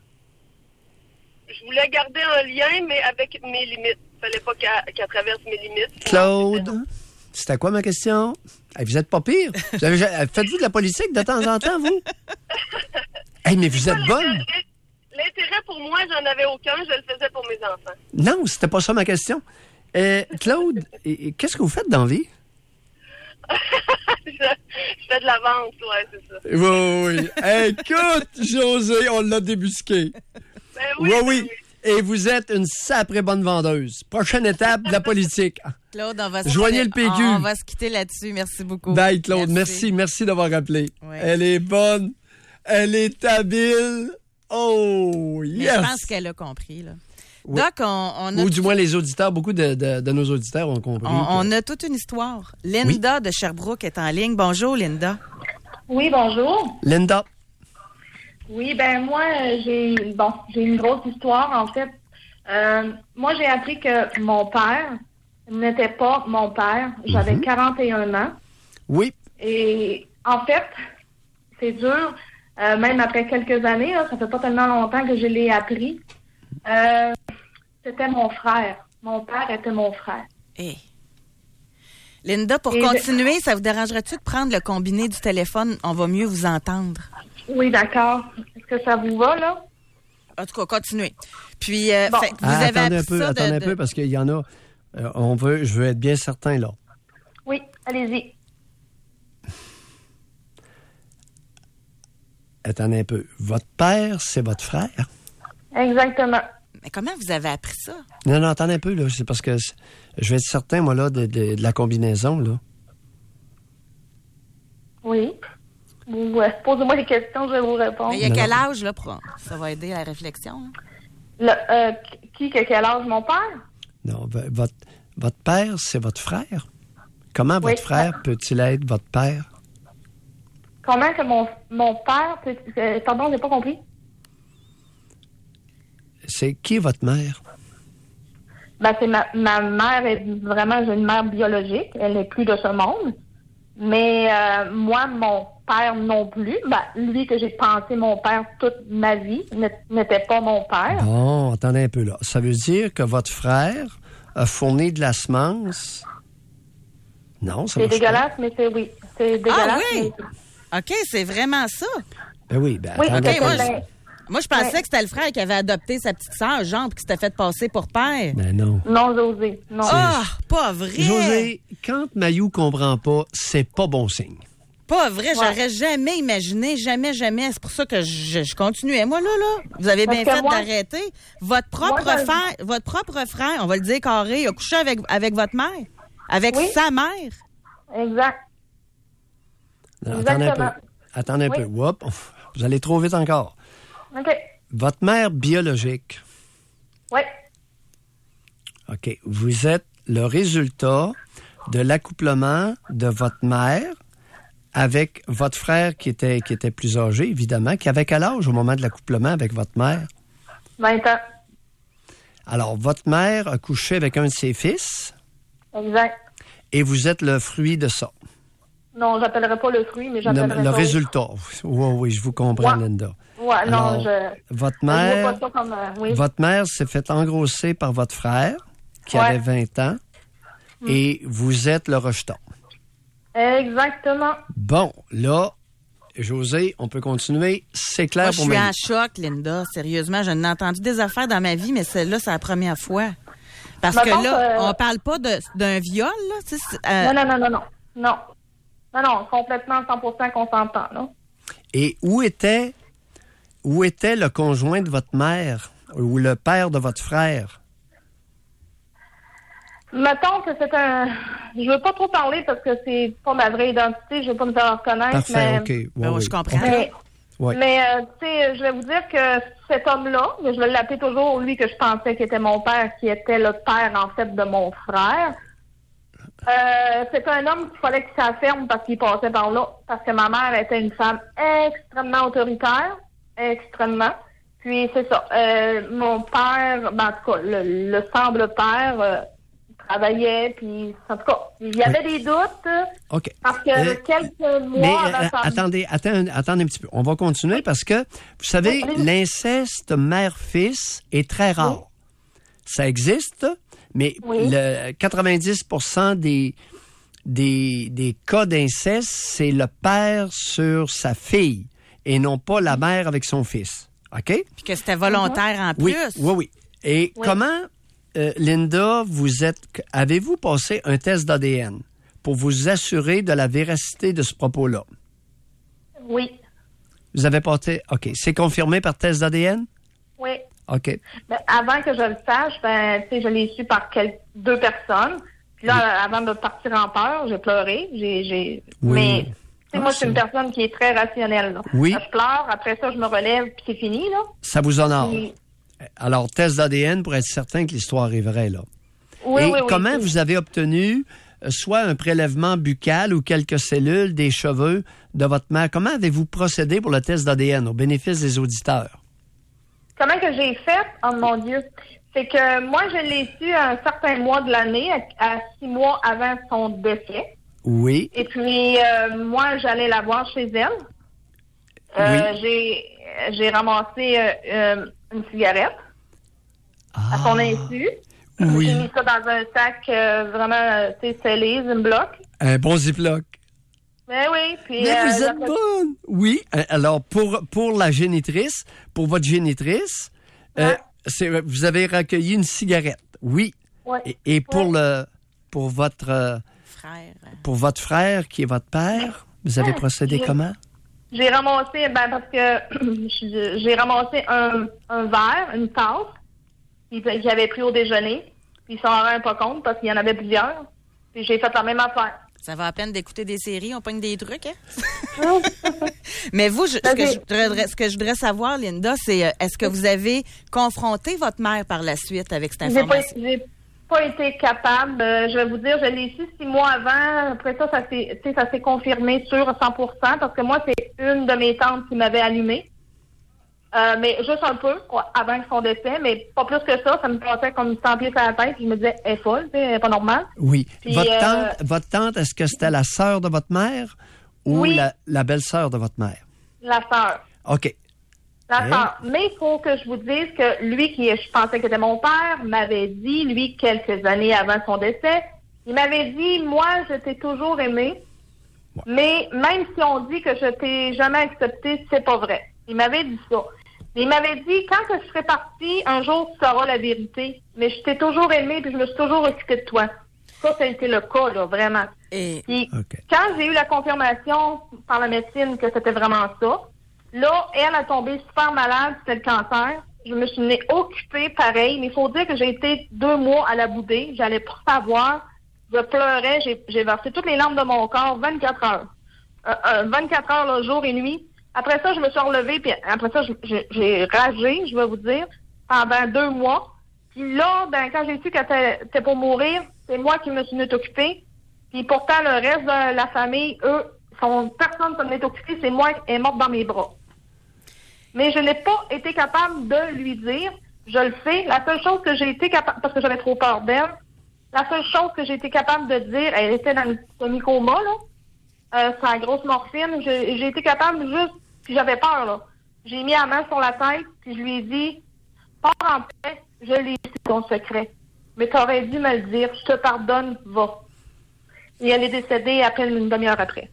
[SPEAKER 24] Je voulais garder un lien, mais avec mes limites. Fallait pas qu'elle qu'elle traverse mes limites.
[SPEAKER 2] Claude, c'était quoi ma question? Hey, vous êtes pas pire. Vous avez- Faites-vous de la politique de temps en temps, vous? Hey, mais vous êtes bonne.
[SPEAKER 24] L'intérêt pour moi, j'en avais aucun. Je le faisais pour mes enfants.
[SPEAKER 2] Non, c'était pas ça ma question. Euh, Claude, et- et qu'est-ce que vous faites dans la vie?
[SPEAKER 24] je, je fais de la vente, ouais, c'est ça.
[SPEAKER 2] Oui, oui. Écoute, José, on l'a débusqué.
[SPEAKER 24] Ben oui,
[SPEAKER 2] Oui, oui. Et vous êtes une sacrée bonne vendeuse. Prochaine étape de la politique.
[SPEAKER 1] Claude, on va se
[SPEAKER 2] Joignez
[SPEAKER 1] quitter-
[SPEAKER 2] le P Q.
[SPEAKER 1] On, on va se quitter là-dessus. Merci beaucoup.
[SPEAKER 2] Bye, Claude. Merci, merci, d'avoir appelé.
[SPEAKER 1] Oui.
[SPEAKER 2] Elle est bonne. Elle est habile. Oh,
[SPEAKER 1] Mais
[SPEAKER 2] yes.
[SPEAKER 1] je pense qu'elle a compris, là.
[SPEAKER 2] Oui.
[SPEAKER 1] Doc, on, on a
[SPEAKER 2] Ou du moins les auditeurs, beaucoup de, de- de nos auditeurs ont compris.
[SPEAKER 1] On,
[SPEAKER 2] que-
[SPEAKER 1] on a toute une histoire. Linda de Sherbrooke est en ligne. Bonjour, Linda.
[SPEAKER 7] Oui, bonjour.
[SPEAKER 2] Linda.
[SPEAKER 7] Oui, ben moi, euh, j'ai bon, j'ai une grosse histoire, en fait. Euh, moi, j'ai appris que mon père n'était pas mon père. J'avais
[SPEAKER 2] Mhm.
[SPEAKER 7] quarante et un ans.
[SPEAKER 2] Oui.
[SPEAKER 7] Et en fait, c'est dur. Euh, même après quelques années, là, ça fait pas tellement longtemps que je l'ai appris. Euh, c'était mon frère. Mon père était mon frère.
[SPEAKER 1] Hey. Linda, pour
[SPEAKER 7] Et
[SPEAKER 1] continuer,
[SPEAKER 7] je...
[SPEAKER 1] ça vous dérangerait-tu de prendre le combiné du téléphone? On va mieux vous entendre.
[SPEAKER 7] Oui, d'accord. Est-ce que ça vous va, là?
[SPEAKER 1] En tout cas, continuez. Puis, euh,
[SPEAKER 7] bon.
[SPEAKER 1] fait, vous
[SPEAKER 2] ah,
[SPEAKER 1] avez
[SPEAKER 2] attendez
[SPEAKER 1] appris
[SPEAKER 2] un peu,
[SPEAKER 1] ça
[SPEAKER 2] attendez
[SPEAKER 1] de,
[SPEAKER 2] un
[SPEAKER 1] de...
[SPEAKER 2] peu, parce qu'il y en a... Euh, on veut, je veux être bien certain, là.
[SPEAKER 7] Oui, allez-y.
[SPEAKER 2] Attendez un peu. Votre père, c'est votre frère?
[SPEAKER 7] Exactement.
[SPEAKER 1] Mais comment vous avez appris ça?
[SPEAKER 2] Non, non, attendez un peu, là. C'est parce que je vais être certain, moi, là, de, de, de la combinaison, là.
[SPEAKER 7] Oui. Vous, euh, posez-moi des questions, je vais vous répondre.
[SPEAKER 1] Mais il y a quel âge, là, pour... ça va aider à la réflexion? Hein?
[SPEAKER 7] Le, euh, qui, que quel âge, mon père?
[SPEAKER 2] Non, votre, votre père, c'est votre frère. Comment
[SPEAKER 7] Oui.
[SPEAKER 2] votre frère peut-il être votre père?
[SPEAKER 7] Comment que mon, mon père... peut- euh, pardon, j'ai pas compris.
[SPEAKER 2] C'est qui est votre mère?
[SPEAKER 7] Ben, c'est ma, ma mère est vraiment, j'ai une mère biologique. Elle n'est plus de ce monde. Mais euh, moi, mon père non plus. Ben, lui que j'ai pensé mon père toute ma vie n'était pas mon père.
[SPEAKER 2] Bon, attendez un peu, là. Ça veut dire que votre frère a fourni de la semence? Non, ça
[SPEAKER 7] C'est
[SPEAKER 2] marche
[SPEAKER 7] dégueulasse, mais c'est oui. C'est dégueulasse.
[SPEAKER 1] Ah oui?
[SPEAKER 7] mais-
[SPEAKER 1] OK, c'est vraiment ça.
[SPEAKER 2] Ben oui, ben
[SPEAKER 7] Oui,
[SPEAKER 2] attendez.
[SPEAKER 1] OK, moi,
[SPEAKER 7] ben,
[SPEAKER 1] je, moi, je pensais
[SPEAKER 7] ouais.
[SPEAKER 1] que c'était le frère qui avait adopté sa petite sœur, Jean, puis qui s'était fait passer pour père.
[SPEAKER 2] Ben non.
[SPEAKER 7] Non, José. Non.
[SPEAKER 1] Ah, pas vrai.
[SPEAKER 2] José, quand Mayou comprend pas, c'est pas bon signe.
[SPEAKER 1] Pas vrai, j'aurais jamais imaginé, jamais, jamais. C'est pour ça que je, je continuais. Moi, là, là, vous avez
[SPEAKER 7] Parce
[SPEAKER 1] bien
[SPEAKER 7] que
[SPEAKER 1] fait
[SPEAKER 7] moi-
[SPEAKER 1] d'arrêter. Votre propre
[SPEAKER 7] Moi, dans le-
[SPEAKER 1] frère, votre propre frère, on va le dire carré, a couché avec, avec votre mère, avec
[SPEAKER 7] Oui.
[SPEAKER 1] sa mère.
[SPEAKER 7] Exact.
[SPEAKER 2] Non, attendez un peu.
[SPEAKER 7] Exactement.
[SPEAKER 2] Attendez un
[SPEAKER 7] Oui.
[SPEAKER 2] peu. Whoop, vous allez trop vite encore.
[SPEAKER 7] OK.
[SPEAKER 2] Votre mère biologique,
[SPEAKER 7] Oui.
[SPEAKER 2] OK, vous êtes le résultat de l'accouplement de votre mère avec votre frère qui était, qui était plus âgé, évidemment, qui avait quel âge au moment de l'accouplement avec votre mère?
[SPEAKER 7] vingt ans.
[SPEAKER 2] Alors, votre mère a couché avec un de ses fils
[SPEAKER 7] Exact.
[SPEAKER 2] et vous êtes le fruit de ça.
[SPEAKER 7] Non, j'appellerai pas le fruit, mais
[SPEAKER 2] Le,
[SPEAKER 7] j'appellerai
[SPEAKER 2] le
[SPEAKER 7] ça-
[SPEAKER 2] résultat. Oui, oui, je vous comprends,
[SPEAKER 7] Ouais.
[SPEAKER 2] Linda.
[SPEAKER 7] Ouais, non,
[SPEAKER 2] Alors,
[SPEAKER 7] je...
[SPEAKER 2] Votre
[SPEAKER 7] je vois
[SPEAKER 2] mère,
[SPEAKER 7] pas ça comme... euh, oui.
[SPEAKER 2] votre mère s'est fait engrosser par votre frère, qui
[SPEAKER 7] Ouais.
[SPEAKER 2] avait vingt ans, et vous êtes le rejeton.
[SPEAKER 7] Exactement.
[SPEAKER 2] Bon, là, José, on peut continuer. C'est clair
[SPEAKER 1] Moi, je
[SPEAKER 2] pour
[SPEAKER 1] suis
[SPEAKER 2] moi.
[SPEAKER 1] en choc, Linda. Sérieusement, je n'ai entendu des affaires dans ma vie, mais celle-là, c'est la première fois. Parce
[SPEAKER 7] Mettons
[SPEAKER 1] que là,
[SPEAKER 7] que-
[SPEAKER 1] on parle pas de- d'un viol, là. tu sais, c'est, euh,
[SPEAKER 7] Non, non, non, non, non. Non. Non, non, complètement cent pour cent consentant, là.
[SPEAKER 2] Et où était, où était le conjoint de votre mère ou le père de votre frère?
[SPEAKER 7] Mettons que c'est un... Je veux pas trop parler parce que c'est pas ma vraie identité, je veux pas me faire reconnaître,
[SPEAKER 2] Parfait,
[SPEAKER 7] mais...
[SPEAKER 2] OK. Ouais,
[SPEAKER 1] Ben,
[SPEAKER 2] oui.
[SPEAKER 1] je comprends.
[SPEAKER 7] Mais,
[SPEAKER 2] Ouais.
[SPEAKER 7] mais euh, tu sais, je vais vous dire que cet homme-là, mais je vais l'appeler toujours lui que je pensais qu'il était mon père, qui était le père, en fait, de mon frère. Euh, c'est un homme qu'il fallait qu'il s'affirme parce qu'il passait par là. Parce que ma mère était une femme extrêmement autoritaire. Extrêmement. Puis, c'est ça. Euh, mon père, ben, en tout cas, le, le semble père, euh, travaillait, puis, en tout cas, il y avait des doutes.
[SPEAKER 2] OK.
[SPEAKER 7] Parce que
[SPEAKER 2] Euh,
[SPEAKER 7] quelques mois
[SPEAKER 2] Mais
[SPEAKER 7] avant
[SPEAKER 2] euh,
[SPEAKER 7] sa-
[SPEAKER 2] attendez, attendez, attendez un petit peu. On va continuer parce que, vous savez,
[SPEAKER 7] Oui, allez-y.
[SPEAKER 2] l'inceste mère-fils est très rare. Ça existe, mais
[SPEAKER 7] Oui.
[SPEAKER 2] le quatre-vingt-dix pour cent des, des, des cas d'inceste, c'est le père sur sa fille et non pas la mère avec son fils. OK?
[SPEAKER 1] Puis que c'était volontaire en plus.
[SPEAKER 2] Oui, oui, oui. Et
[SPEAKER 7] Oui.
[SPEAKER 2] comment, euh, Linda, vous êtes, avez-vous passé un test d'A D N pour vous assurer de la véracité de ce propos-là?
[SPEAKER 7] Oui.
[SPEAKER 2] Vous avez passé, OK. C'est confirmé par test d'A D N?
[SPEAKER 7] Oui.
[SPEAKER 2] OK.
[SPEAKER 7] Ben, avant que je le sache, ben, tu sais, je l'ai su par quel- deux personnes. Puis là, avant de partir en peur, j'ai pleuré. J'ai, j'ai...
[SPEAKER 2] Oui.
[SPEAKER 7] Mais, tu sais,
[SPEAKER 2] Ah,
[SPEAKER 7] moi, je suis une
[SPEAKER 2] c'est-
[SPEAKER 7] personne qui est très rationnelle. Là.
[SPEAKER 2] Oui.
[SPEAKER 7] Je pleure, après ça, je me relève, puis c'est fini, là.
[SPEAKER 2] Ça vous honore.
[SPEAKER 7] Puis-
[SPEAKER 2] Alors, test d'A D N pour être certain que l'histoire est vraie, là.
[SPEAKER 7] Oui,
[SPEAKER 2] Et
[SPEAKER 7] oui, oui,
[SPEAKER 2] comment
[SPEAKER 7] oui.
[SPEAKER 2] vous avez obtenu euh, soit un prélèvement buccal ou quelques cellules des cheveux de votre mère? Comment avez-vous procédé pour le test d'A D N au bénéfice des auditeurs?
[SPEAKER 7] Comment que j'ai fait? Oh mon Dieu. C'est que moi, je l'ai su à un certain mois de l'année, à, à six mois avant son décès.
[SPEAKER 2] Oui.
[SPEAKER 7] Et puis, euh, moi, j'allais la voir chez elle. Euh,
[SPEAKER 2] Oui.
[SPEAKER 7] J'ai, j'ai ramassé euh, euh, une cigarette à son insu.
[SPEAKER 2] Oui.
[SPEAKER 7] J'ai mis ça dans un sac euh, vraiment, euh, tu sais, scellé, Ziploc.
[SPEAKER 2] Un bon Ziploc.
[SPEAKER 7] Mais oui, puis...
[SPEAKER 2] Mais
[SPEAKER 7] euh,
[SPEAKER 2] vous êtes
[SPEAKER 7] après-
[SPEAKER 2] bonne! Oui. Euh, Alors, pour, pour la génitrice, pour votre génitrice, euh, c'est, vous avez recueilli une cigarette. Oui.
[SPEAKER 7] Ouais.
[SPEAKER 2] Et, et pour le pour votre euh,
[SPEAKER 1] Frère.
[SPEAKER 2] pour votre frère qui est votre père, vous avez procédé
[SPEAKER 7] J'ai-
[SPEAKER 2] comment?
[SPEAKER 7] J'ai ramassé, ben parce que j'ai ramassé un, un verre, une tasse, qu'il qu'il avait pris au déjeuner. Puis il s'en rendait pas compte parce qu'il y en avait plusieurs. Puis j'ai fait la même affaire.
[SPEAKER 1] Ça va à peine d'écouter des séries, on pogne des trucs, hein? Mais vous, je- ce, que je voudrais, ce que je voudrais savoir, Linda, c'est euh, est-ce que vous avez confronté votre mère par la suite avec cette
[SPEAKER 7] J'ai pas,
[SPEAKER 1] information?
[SPEAKER 7] j'ai pas été capable. Euh, je vais vous dire, je l'ai su six mois avant. Après ça, ça s'est, tu sais, ça s'est confirmé sûr à cent pour cent parce que moi, c'est une de mes tantes qui m'avait allumé. Euh, mais juste un peu, quoi, avant son décès, mais pas plus que ça. Ça me passait comme cent pieds sur la tête. Puis je me disais, elle est folle, tu sais, elle est pas normale.
[SPEAKER 2] Oui.
[SPEAKER 7] Puis,
[SPEAKER 2] votre,
[SPEAKER 7] euh,
[SPEAKER 2] tante, votre tante, est-ce que c'était la sœur de votre mère ou
[SPEAKER 7] Oui.
[SPEAKER 2] la, la belle-sœur de votre mère?
[SPEAKER 7] La sœur.
[SPEAKER 2] OK.
[SPEAKER 7] La
[SPEAKER 2] Hein?
[SPEAKER 7] sœur. Mais il faut que je vous dise que lui, qui je pensais que c'était mon père, m'avait dit, lui, quelques années avant son décès, il m'avait dit, moi, je t'ai toujours aimé, mais même si on dit que je t'ai jamais accepté, c'est pas vrai. Il m'avait dit ça. Il m'avait dit, quand que je serai partie, un jour, tu sauras la vérité, mais je t'ai toujours aimé puis je me suis toujours occupée de toi. Ça, ça a été le cas, là, vraiment.
[SPEAKER 1] Et...
[SPEAKER 7] Puis, quand j'ai eu la confirmation par la médecine que c'était vraiment ça, là, elle a tombé super malade, c'était le cancer. Je me suis née occupée pareil, mais il faut dire que j'ai été deux mois à la boudée. J'allais pas savoir. Je pleurais, j'ai, j'ai versé toutes les larmes de mon corps vingt-quatre heures. Euh, euh, vingt-quatre heures, là, jour et nuit. Après ça, je me suis relevée, puis après ça, je- je- j'ai ragé, je vais vous dire, pendant deux mois. Puis là, ben, quand j'ai su qu'elle était était pour mourir, c'est moi qui me suis née occupée. Puis pourtant, le reste de la famille, eux, sont, personne ne m'est occupée, c'est moi qui est morte dans mes bras. Mais je n'ai pas été capable de lui dire, je le sais. La seule chose que j'ai été capable, parce que j'avais trop peur d'elle, la seule chose que j'ai été capable de dire, elle était dans le semi-coma, là, euh, sa grosse morphine, j'ai, j'ai été capable juste, puis j'avais peur, là. J'ai mis la main sur la tête, puis je lui ai dit, pars en paix, je l'ai dit, ton secret. Mais t'aurais dû me le dire, je te pardonne, va. Et elle est décédée après une demi-heure après.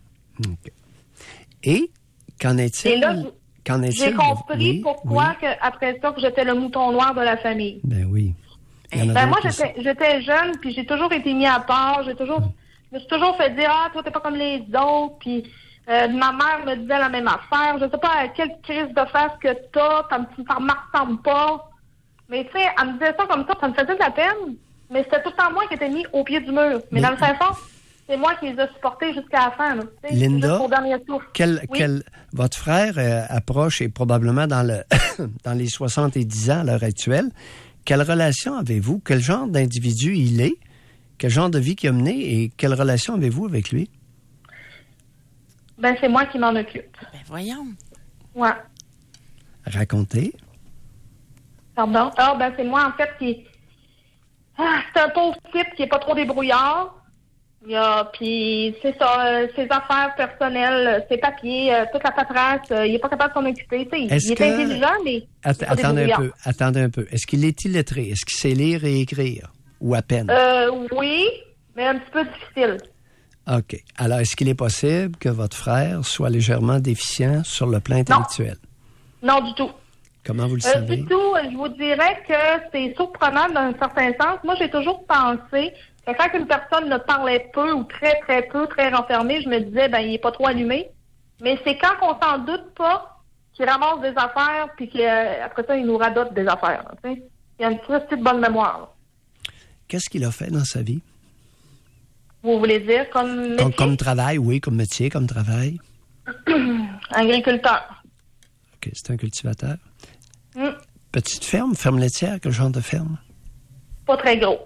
[SPEAKER 2] Et qu'en est-il?
[SPEAKER 7] Et là,
[SPEAKER 2] qu'en est-il
[SPEAKER 7] J'ai
[SPEAKER 2] de-
[SPEAKER 7] compris
[SPEAKER 2] oui,
[SPEAKER 7] pourquoi que après ça que j'étais le mouton noir de la famille.
[SPEAKER 2] Ben oui. Il y en a
[SPEAKER 7] Ben moi
[SPEAKER 2] d'autres aussi.
[SPEAKER 7] j'étais j'étais jeune puis j'ai toujours été mis à part, j'ai toujours je me suis toujours fait dire ah toi t'es pas comme les autres puis euh, ma mère me disait la même affaire, je sais pas à quelle crise de face que t'as, ça me ça me ressemble pas. Mais tu sais, elle me disait ça comme ça, ça me faisait de la peine, mais c'était tout le temps moi qui étais mis au pied du mur. Mais,
[SPEAKER 2] Mais-
[SPEAKER 7] dans le fin fond, c'est moi qui les ai supportés jusqu'à la fin là, tu sais,
[SPEAKER 2] Linda,
[SPEAKER 7] jusqu'au dernier souffle.
[SPEAKER 2] Quel,
[SPEAKER 7] Oui.
[SPEAKER 2] quel, votre frère euh, approche et probablement dans, le dans les soixante-dix ans à l'heure actuelle. Quelle relation avez-vous? Quel genre d'individu il est? Quel genre de vie qu'il a mené? Et quelle relation avez-vous avec lui?
[SPEAKER 7] Ben c'est moi qui m'en occupe.
[SPEAKER 1] Ben voyons.
[SPEAKER 7] Ouais.
[SPEAKER 2] Racontez.
[SPEAKER 7] Pardon? Ah, ben, c'est moi, en fait, qui... Ah, c'est un pauvre type qui est pas trop débrouillard. Il y a, puis c'est ça, euh, ses affaires personnelles, euh, ses papiers, euh, toute la paperasse, euh, il est pas capable de s'en occuper. Tu sais, il,
[SPEAKER 2] Est-ce
[SPEAKER 7] il est
[SPEAKER 2] que-
[SPEAKER 7] intelligent, mais
[SPEAKER 2] Att-
[SPEAKER 7] il est pas
[SPEAKER 2] attendez un
[SPEAKER 7] débrouillard.
[SPEAKER 2] peu. Attendez un peu. Est-ce qu'il est illettré? Est-ce qu'il sait lire et écrire? Ou à peine?
[SPEAKER 7] Euh, oui, mais un petit peu difficile.
[SPEAKER 2] OK. Alors, est-ce qu'il est possible que votre frère soit légèrement déficient sur le plan intellectuel?
[SPEAKER 7] Non, du tout.
[SPEAKER 2] Comment vous le
[SPEAKER 7] Euh,
[SPEAKER 2] savez?
[SPEAKER 7] du tout, je vous dirais que c'est surprenant dans un certain sens. Moi, j'ai toujours pensé que quand une personne ne parlait peu ou très, très peu, très renfermée, je me disais, ben, il est pas trop allumé. Mais c'est quand on s'en doute pas qu'il ramasse des affaires puis qu'après ça, il nous radote des affaires. là, tu sais. Il a une petite bonne mémoire. là.
[SPEAKER 2] Qu'est-ce qu'il a fait dans sa vie?
[SPEAKER 7] Vous voulez dire comme
[SPEAKER 2] Comme,
[SPEAKER 7] métier?
[SPEAKER 2] comme travail, oui, comme métier, comme travail.
[SPEAKER 7] Agriculteur.
[SPEAKER 2] OK, c'est un cultivateur.
[SPEAKER 7] Hmm,
[SPEAKER 2] Petite ferme, ferme laitière, quel genre de ferme?
[SPEAKER 7] Pas très gros.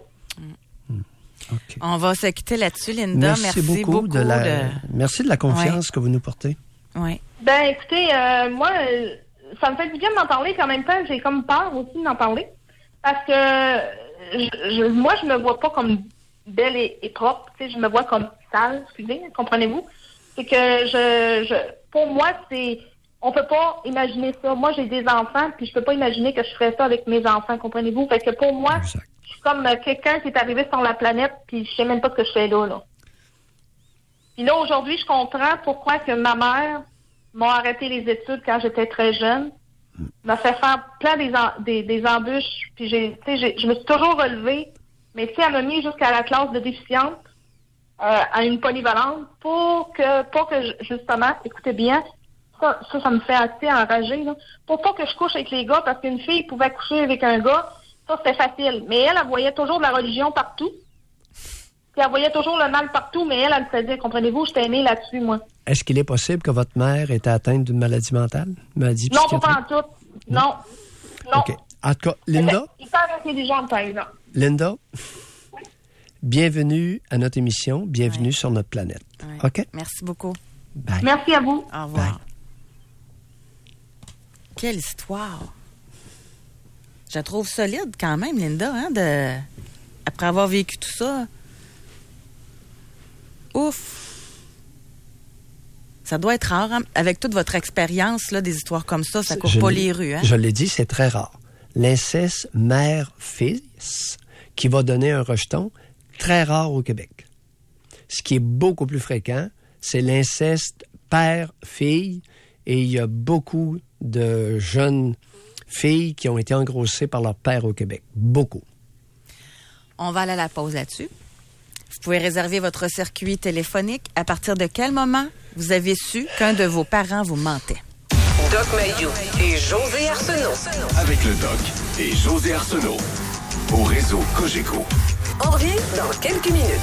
[SPEAKER 1] On va se quitter là-dessus, Linda.
[SPEAKER 2] Merci, beaucoup, de la,
[SPEAKER 1] de-
[SPEAKER 2] merci de la confiance que vous nous portez.
[SPEAKER 1] Oui.
[SPEAKER 7] Ben, écoutez, euh, moi, euh, ça me fait du bien d'en parler, puis en même temps, j'ai comme peur aussi d'en parler. Parce que euh, je, je- moi, je me vois pas comme belle et, et propre. Tu sais, je me vois comme sale, excusez, comprenez-vous? C'est que je, je, pour moi, c'est, on peut pas imaginer ça. Moi, j'ai des enfants, puis je peux pas imaginer que je ferais ça avec mes enfants, comprenez-vous? Fait que pour moi, exact. Je suis comme quelqu'un qui est arrivé sur la planète, puis je sais même pas ce que je fais là, là. Puis là, aujourd'hui, je comprends pourquoi que ma mère m'a arrêté les études quand j'étais très jeune, m'a fait faire plein des, en, des, des embûches, puis j'ai, tu sais, j'ai, je me suis toujours relevée, mais tu sais, elle m'a mis jusqu'à la classe de déficiente, euh, à une polyvalente, pour que, pour que, justement, écoutez bien, ça, ça, ça me fait assez enrager, là, pour pas que je couche avec les gars, parce qu'une fille pouvait coucher avec un gars, ça, c'était facile. Mais elle, elle voyait toujours de la religion partout. Puis elle voyait toujours le mal partout, mais elle, elle me faisait, comprenez-vous, j'étais née là-dessus, moi.
[SPEAKER 2] Est-ce qu'il est possible que votre mère était atteinte d'une maladie mentale? Maladie
[SPEAKER 7] non, pas en tout. Non. Non.
[SPEAKER 2] OK. En tout cas, Linda?
[SPEAKER 7] Hyper intelligente, par exemple.
[SPEAKER 2] Linda, bienvenue à notre émission, bienvenue ouais. sur notre planète.
[SPEAKER 1] Ouais.
[SPEAKER 2] OK?
[SPEAKER 1] Merci beaucoup.
[SPEAKER 2] Bye.
[SPEAKER 7] Merci à vous.
[SPEAKER 1] Au revoir.
[SPEAKER 2] Bye.
[SPEAKER 1] Quelle histoire! Je la trouve solide quand même, Linda, hein, de... après avoir vécu tout ça. Ouf! Ça doit être rare, hein? Avec toute votre expérience, là, des histoires comme ça, ça court je pas les rues, hein?
[SPEAKER 2] Je l'ai dit, c'est très rare. L'inceste mère-fils qui va donner un rejeton, très rare au Québec. Ce qui est beaucoup plus fréquent, c'est l'inceste père-fille, et il y a beaucoup de jeunes filles qui ont été engrossées par leur père au Québec. Beaucoup.
[SPEAKER 1] On va aller à la pause là-dessus. Vous pouvez réserver votre circuit téléphonique. À partir de quel moment vous avez su qu'un de vos parents vous mentait?
[SPEAKER 5] Doc Mayou et José Arsenault.
[SPEAKER 4] Avec le Doc et José Arsenault. Au réseau Cogeco.
[SPEAKER 5] On revient dans quelques minutes.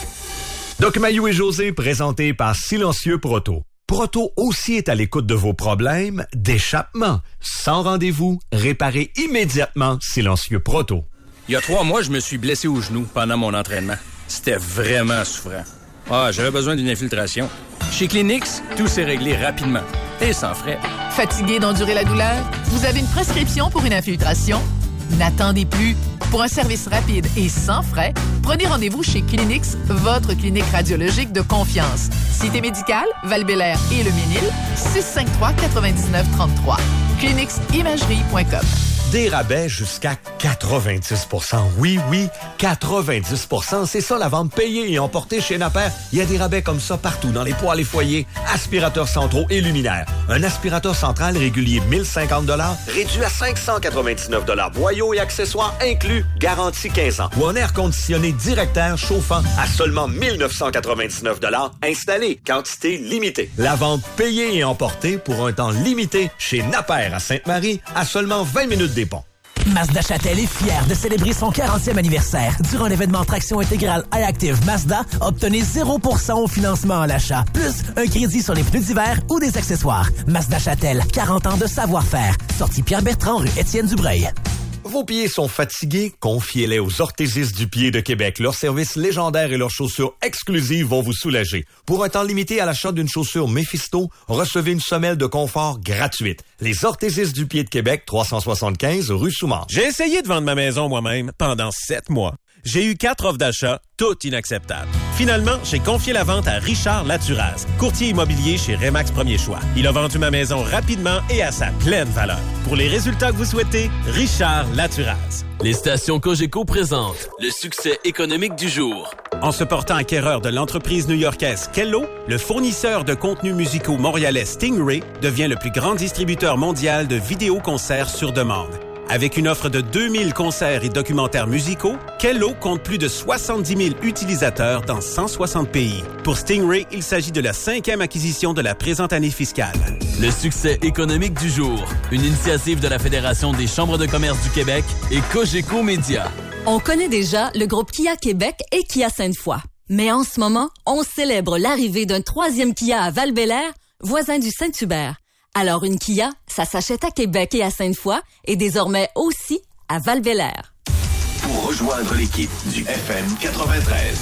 [SPEAKER 9] Doc Mayou et José, présentés par Silencieux Proto. Proto aussi est à l'écoute de vos problèmes d'échappement. Sans rendez-vous, réparez immédiatement Silencieux Proto.
[SPEAKER 10] Il y a trois mois, je me suis blessé au genou pendant mon entraînement. C'était vraiment souffrant. Ah, j'avais besoin d'une infiltration. Chez Clinics, tout s'est réglé rapidement et sans frais.
[SPEAKER 11] Fatigué d'endurer la douleur? Vous avez une prescription pour une infiltration? N'attendez plus. Pour un service rapide et sans frais, prenez rendez-vous chez Clinics, votre clinique radiologique de confiance. Cité médicale, Val-Bélair et le Ménil, six cinq trois, neuf neuf trois trois. clinics imagerie point com.
[SPEAKER 9] Des rabais jusqu'à quatre-vingt-dix pour cent. Oui, oui, quatre-vingt-dix pour cent. C'est ça la vente payée et emportée chez Napper. Il y a des rabais comme ça partout, dans les poêles et foyers, aspirateurs centraux et luminaires. Un aspirateur central régulier mille cinquante dollars, réduit à cinq cent quatre-vingt-dix-neuf dollars. Boyaux et accessoires inclus, garantie quinze ans. Ou un air conditionné directeur chauffant à seulement mille neuf cent quatre-vingt-dix-neuf dollars, installé, quantité limitée. La vente payée et emportée pour un temps limité chez Napper à Sainte-Marie, à seulement vingt minutes des ponts.
[SPEAKER 16] Mazda Châtel est fier de célébrer son quarantième anniversaire. Durant l'événement Traction intégrale iActive Mazda, obtenez zéro pour cent au financement à l'achat, plus un crédit sur les pneus d'hiver ou des accessoires. Mazda Châtel, quarante ans de savoir-faire. Sortie Pierre-Bertrand, rue Étienne Dubreuil.
[SPEAKER 9] Vos pieds sont fatigués? Confiez-les aux orthésistes du pied de Québec. Leurs services légendaires et leurs chaussures exclusives vont vous soulager. Pour un temps limité à l'achat d'une chaussure Mephisto, recevez une semelle de confort gratuite. Les orthésistes du pied de Québec, trois cent soixante-quinze rue Soumard.
[SPEAKER 18] J'ai essayé de vendre ma maison moi-même pendant sept mois. J'ai eu quatre offres d'achat, toutes inacceptables. Finalement, j'ai confié la vente à Richard Laturaz, courtier immobilier chez Remax Premier Choix. Il a vendu ma maison rapidement et à sa pleine valeur. Pour les résultats que vous souhaitez, Richard Laturaz.
[SPEAKER 12] Les stations Cogeco présentent le succès économique du jour.
[SPEAKER 18] En se portant acquéreur de l'entreprise new-yorkaise Kello, le fournisseur de contenus musicaux montréalais Stingray devient le plus grand distributeur mondial de vidéoconcerts sur demande. Avec une offre de deux mille concerts et documentaires musicaux, Kello compte plus de soixante-dix mille utilisateurs dans cent soixante pays. Pour Stingray, il s'agit de la cinquième acquisition de la présente année fiscale.
[SPEAKER 12] Le succès économique du jour, une initiative de la Fédération des chambres de commerce du Québec et Cogeco Média.
[SPEAKER 25] On connaît déjà le groupe Kia Québec et Kia Sainte-Foy. Mais en ce moment, on célèbre l'arrivée d'un troisième Kia à Val-Bélair, voisin du Saint-Hubert. Alors une Kia, ça s'achète à Québec et à Sainte-Foy et désormais aussi à Val-Bélair.
[SPEAKER 4] Pour rejoindre l'équipe du F M quatre-vingt-treize,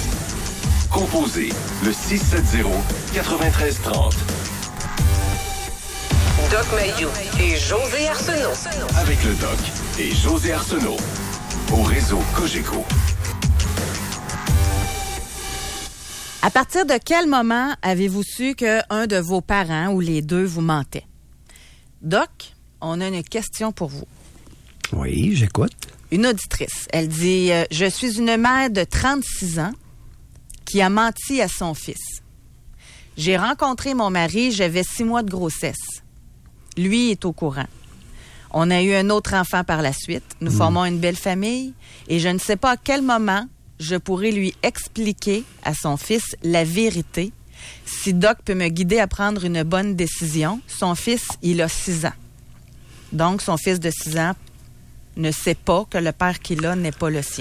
[SPEAKER 4] composez le six sept zéro, neuf trois trois zéro.
[SPEAKER 5] Doc Mayou et José Arsenault.
[SPEAKER 4] Avec le Doc et José Arsenault. Au réseau Cogeco.
[SPEAKER 1] À partir de quel moment avez-vous su qu'un de vos parents ou les deux vous mentait? Doc, on a une question pour vous.
[SPEAKER 2] Oui, j'écoute.
[SPEAKER 1] Une auditrice. Elle dit euh, « Je suis une mère de trente-six ans qui a menti à son fils. J'ai rencontré mon mari, j'avais six mois de grossesse. Lui est au courant. On a eu un autre enfant par la suite. Nous mmh. formons une belle famille et je ne sais pas à quel moment je pourrais lui expliquer à son fils la vérité. Si Doc peut me guider à prendre une bonne décision, son fils, il a six ans. Donc, son fils de six ans ne sait pas que le père qu'il a n'est pas le sien. »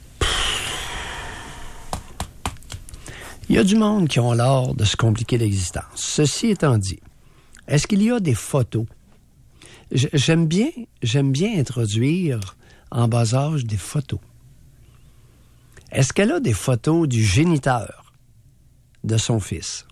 [SPEAKER 2] Il y a du monde qui ont l'art de se compliquer l'existence. Ceci étant dit, est-ce qu'il y a des photos? J'aime bien, j'aime bien introduire en bas âge des photos. Est-ce qu'elle a des photos du géniteur de son fils?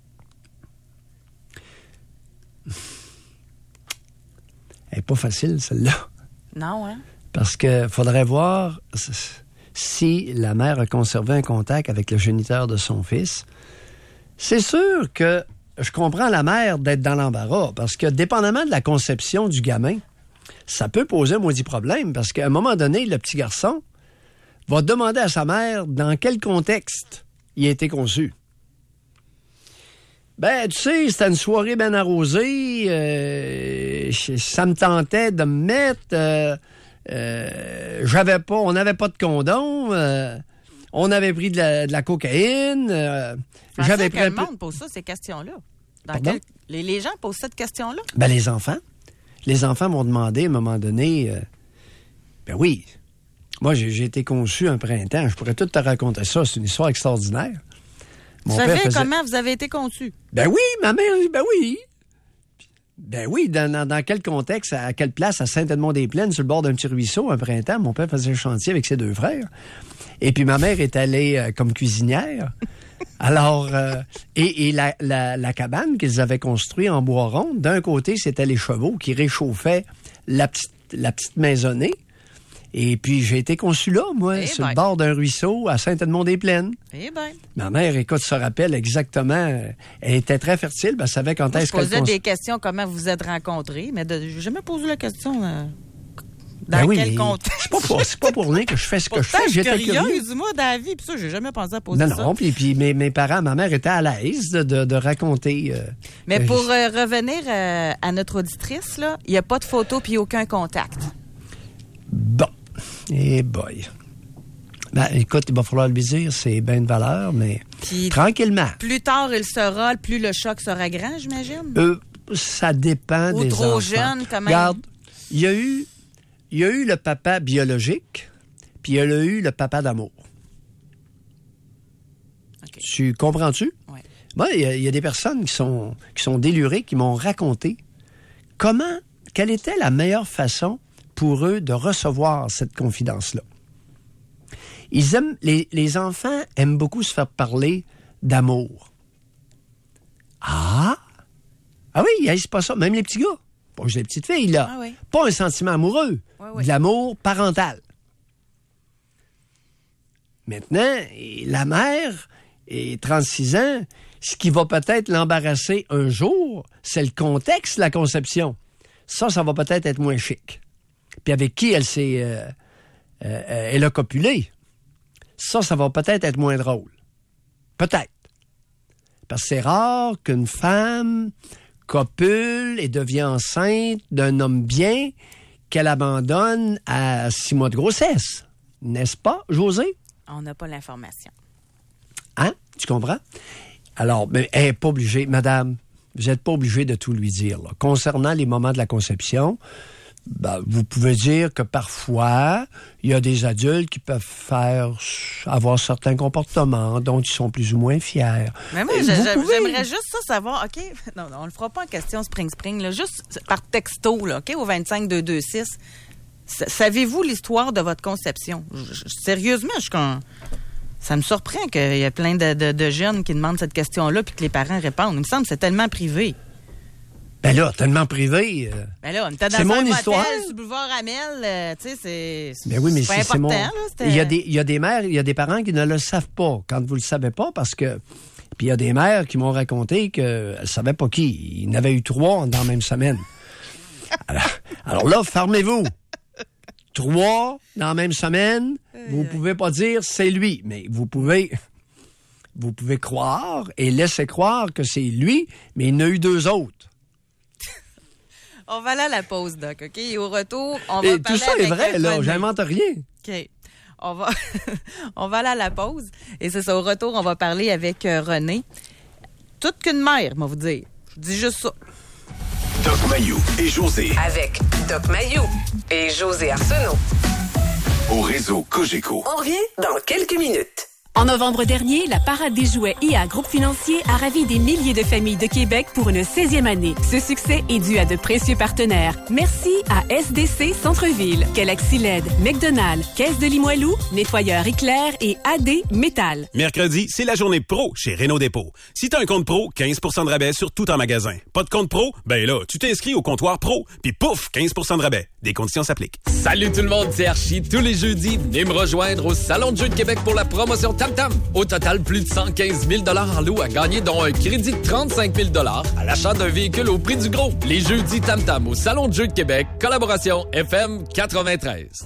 [SPEAKER 2] Elle n'est pas facile, celle-là.
[SPEAKER 1] Non, hein?
[SPEAKER 2] Parce qu'il faudrait voir si la mère a conservé un contact avec le géniteur de son fils. C'est sûr que je comprends la mère d'être dans l'embarras, parce que dépendamment de la conception du gamin, ça peut poser un maudit problème, parce qu'à un moment donné, le petit garçon va demander à sa mère dans quel contexte il a été conçu. Ben, tu sais, c'était une soirée bien arrosée, euh, ça me tentait de me mettre, euh, euh, j'avais pas, on n'avait pas de condom, euh, on avait pris de la, de la cocaïne, euh, j'avais pris...
[SPEAKER 1] Le monde pose ça, ces questions-là. Dans quel... les, les gens posent cette question-là?
[SPEAKER 2] Ben, les enfants. Les enfants m'ont demandé, à un moment donné, euh, ben oui, moi, j'ai, j'ai été conçu un printemps, je pourrais tout te raconter ça, c'est une histoire extraordinaire.
[SPEAKER 1] Mon vous savez faisait... comment vous avez été conçu?
[SPEAKER 2] Ben oui, ma mère, ben oui. Ben oui, dans, dans, dans quel contexte, à quelle place, à Saint-Edmond-des-Plaines, sur le bord d'un petit ruisseau, un printemps, mon père faisait un chantier avec ses deux frères. Et puis ma mère est allée euh, comme cuisinière. Alors, euh, et, et la, la, la cabane qu'ils avaient construite en bois rond, d'un côté, c'était les chevaux qui réchauffaient la petite, la petite maisonnée. Et puis, j'ai été conçu là, moi, eh sur ben. le bord d'un ruisseau à Saint-Edmond-des-Plaines.
[SPEAKER 1] Eh bien.
[SPEAKER 2] Ma mère, écoute, se rappelle exactement. Elle était très fertile, ben, elle savait quand
[SPEAKER 1] moi,
[SPEAKER 2] est-ce qu'elle...
[SPEAKER 1] Je posais cons... des questions, comment vous vous êtes rencontrés, mais de... j'ai jamais posé la question... Euh... Dans
[SPEAKER 2] ben oui,
[SPEAKER 1] quel contexte?
[SPEAKER 2] C'est pas, pour, c'est pas pour rien que je fais ce que je fais.
[SPEAKER 1] J'étais curieuse, moi, dans la vie, puis ça, j'ai jamais pensé à poser
[SPEAKER 2] non,
[SPEAKER 1] ça.
[SPEAKER 2] Non, non, puis, puis mes, mes parents, ma mère était à l'aise de, de, de raconter... Euh,
[SPEAKER 1] mais
[SPEAKER 2] euh,
[SPEAKER 1] pour euh, revenir euh, à notre auditrice, là, il n'y a pas de photo puis aucun contact.
[SPEAKER 2] Bon. Eh boy. Ben, écoute, il va falloir le dire, c'est bien de valeur, mais puis, tranquillement.
[SPEAKER 1] Plus tard il sera, plus le choc sera grand, j'imagine?
[SPEAKER 2] Euh, ça dépend
[SPEAKER 1] Ou
[SPEAKER 2] des
[SPEAKER 1] trop
[SPEAKER 2] enfants.
[SPEAKER 1] jeune, quand même.
[SPEAKER 2] Regarde, il y a eu, il y a eu le papa biologique, puis il y a eu le papa d'amour. Okay. Tu comprends-tu?
[SPEAKER 1] Oui.
[SPEAKER 2] Moi, il y, y a des personnes qui sont, qui sont délurées, qui m'ont raconté comment, quelle était la meilleure façon pour eux de recevoir cette confidence-là. Ils aiment, les, les enfants aiment beaucoup se faire parler d'amour. Ah! Ah oui, c'est pas ça. Même les petits gars. Pas juste les petites filles, là.
[SPEAKER 1] Ah oui.
[SPEAKER 2] Pas un sentiment amoureux.
[SPEAKER 1] Oui, oui.
[SPEAKER 2] De l'amour parental. Maintenant, la mère, et trente-six ans, ce qui va peut-être l'embarrasser un jour, c'est le contexte de la conception. Ça, ça va peut-être être moins chic. Puis avec qui elle s'est... Euh, euh, elle a copulé. Ça, ça va peut-être être moins drôle. Peut-être. Parce que c'est rare qu'une femme copule et devient enceinte d'un homme bien qu'elle abandonne à six mois de grossesse. N'est-ce pas, José?
[SPEAKER 1] On n'a pas l'information.
[SPEAKER 2] Hein? Tu comprends? Alors, mais elle n'est pas obligée. Madame, vous n'êtes pas obligée de tout lui dire. Là. Concernant les moments de la conception... Ben, vous pouvez dire que parfois, il y a des adultes qui peuvent faire avoir certains comportements dont ils sont plus ou moins fiers.
[SPEAKER 1] Mais moi, je, je, pouvez... j'aimerais juste ça savoir, OK, non, non, on le fera pas en question Spring Spring, là, juste par texto, là, OK, au vingt-cinq deux deux six. Savez-vous l'histoire de votre conception? Je, je, sérieusement, je quand ça me surprend qu'il y ait plein de, de, de jeunes qui demandent cette question-là puis que les parents répondent. Il me semble que c'est tellement privé.
[SPEAKER 2] Ben là, tellement privé. Euh,
[SPEAKER 1] ben là, on était dans
[SPEAKER 2] c'est
[SPEAKER 1] un
[SPEAKER 2] mon
[SPEAKER 1] motel
[SPEAKER 2] histoire.
[SPEAKER 1] sur le boulevard Amel, euh, tu sais, c'est, c'est,
[SPEAKER 2] ben oui, mais
[SPEAKER 1] c'est pas
[SPEAKER 2] c'est,
[SPEAKER 1] important.
[SPEAKER 2] c'est mon...
[SPEAKER 1] Là,
[SPEAKER 2] il, y a des, il y a des mères, il y a des parents qui ne le savent pas quand vous le savez pas parce que... Puis il y a des mères qui m'ont raconté qu'elles ne savaient pas qui. Il y en avait eu trois dans la même semaine. Alors, alors là, fermez-vous. Trois dans la même semaine, vous pouvez pas dire c'est lui, mais vous pouvez... Vous pouvez croire et laisser croire que c'est lui, mais il y en a eu deux autres.
[SPEAKER 1] On va aller à la pause, Doc, OK? Et au retour, on va
[SPEAKER 2] et
[SPEAKER 1] parler
[SPEAKER 2] tout ça est vrai, là.
[SPEAKER 1] René.
[SPEAKER 2] J'invente rien.
[SPEAKER 1] OK. On va, on va aller à la pause. Et c'est ça, au retour, on va parler avec euh, René. Toute qu'une mère, moi vous dire. Je dis juste ça.
[SPEAKER 4] Doc Mayou et José.
[SPEAKER 5] Avec Doc Mayou et José Arsenault.
[SPEAKER 4] Au réseau Cogeco.
[SPEAKER 5] On revient dans quelques minutes.
[SPEAKER 6] En novembre dernier, la Parade des jouets I A Groupe Financier a ravi des milliers de familles de Québec pour une seizième année. Ce succès est dû à de précieux partenaires. Merci à S D C Centre-Ville, Galaxy L E D, McDonald's, Caisse de Limoilou, Nettoyeur Éclair et A D Métal.
[SPEAKER 18] Mercredi, c'est la journée pro chez Renault Dépôt. Si t'as un compte pro, quinze pour cent de rabais sur tout en magasin. Pas de compte pro? Ben là, tu t'inscris au comptoir pro, puis pouf, quinze pour cent de rabais. Des conditions s'appliquent.
[SPEAKER 8] Salut tout le monde, c'est Archie. Tous les jeudis, venez me rejoindre au Salon de Jeux de Québec pour la promotion Tam Tam. Au total, plus de cent quinze mille dollars en lot à gagner, dont un crédit de trente-cinq mille dollars à l'achat d'un véhicule au prix du gros. Les jeudis Tam Tam au Salon de Jeux de Québec. Collaboration F M quatre-vingt-treize.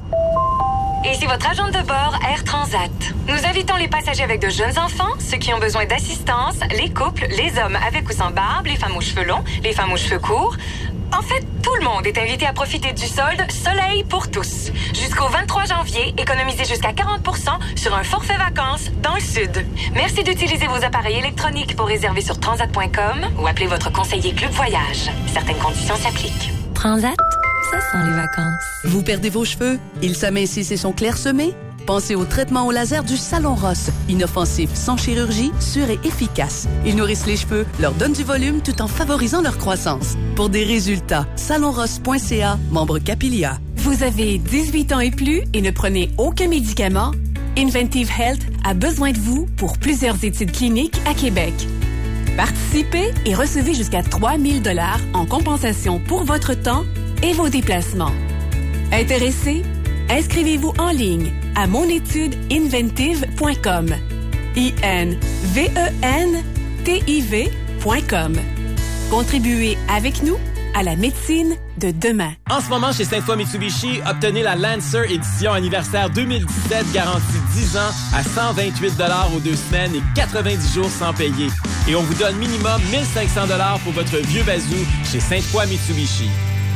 [SPEAKER 13] Ici votre agent de bord Air Transat. Nous invitons les passagers avec de jeunes enfants, ceux qui ont besoin d'assistance, les couples, les hommes avec ou sans barbe, les femmes aux cheveux longs, les femmes aux cheveux courts. En fait, tout le monde est invité à profiter du solde Soleil pour tous. Jusqu'au vingt-trois janvier, économisez jusqu'à quarante pour cent sur un forfait vacances dans le Sud. Merci d'utiliser vos appareils électroniques pour réserver sur transat point com ou appelez votre conseiller Club Voyage. Certaines conditions s'appliquent.
[SPEAKER 14] Transat, ça sent les vacances. Vous perdez vos cheveux? Ils s'amincissent et sont clairsemés? Pensez au traitement au laser du Salon Ross. Inoffensif, sans chirurgie, sûr et efficace. Ils nourrissent les cheveux, leur donnent du volume tout en favorisant leur croissance. Pour des résultats, salon ross point c a, membre Capilia.
[SPEAKER 6] Vous avez dix-huit ans et plus et ne prenez aucun médicament? Inventive Health a besoin de vous pour plusieurs études cliniques à Québec. Participez et recevez jusqu'à trois mille dollars en compensation pour votre temps et vos déplacements. Intéressé? Inscrivez-vous en ligne à monétude inventive point com. I N V E N T I V point com. Contribuez avec nous à la médecine de demain.
[SPEAKER 3] En ce moment, chez Sainte-Foy Mitsubishi, obtenez la Lancer édition anniversaire deux mille dix-sept, garantie dix ans à cent vingt-huit dollars aux deux semaines et quatre-vingt-dix jours sans payer. Et on vous donne minimum mille cinq cents dollars pour votre vieux bazou chez Sainte-Foy Mitsubishi.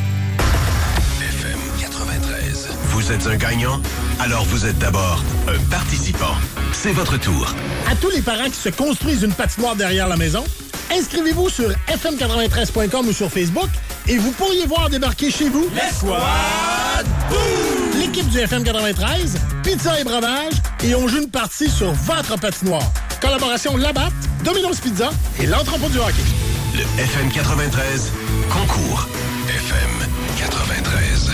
[SPEAKER 4] F M quatre-vingt-treize. Vous êtes un gagnant? Alors vous êtes d'abord un participant. C'est votre tour.
[SPEAKER 19] À tous les parents qui se construisent une patinoire derrière la maison, inscrivez-vous sur f m quatre-vingt-treize point com ou sur Facebook et vous pourriez voir débarquer chez vous
[SPEAKER 20] L'Escouade
[SPEAKER 19] Boom! L'équipe du F M quatre-vingt-treize, pizza et breuvage, et on joue une partie sur votre patinoire. Collaboration Labatt, Domino's Pizza et l'entrepôt du hockey.
[SPEAKER 4] Le F M quatre-vingt-treize concours. F M quatre-vingt-treize.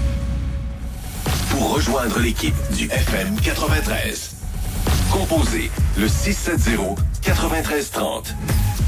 [SPEAKER 4] Pour rejoindre l'équipe du F M quatre-vingt-treize, composez le six sept zéro, neuf trois trois zéro.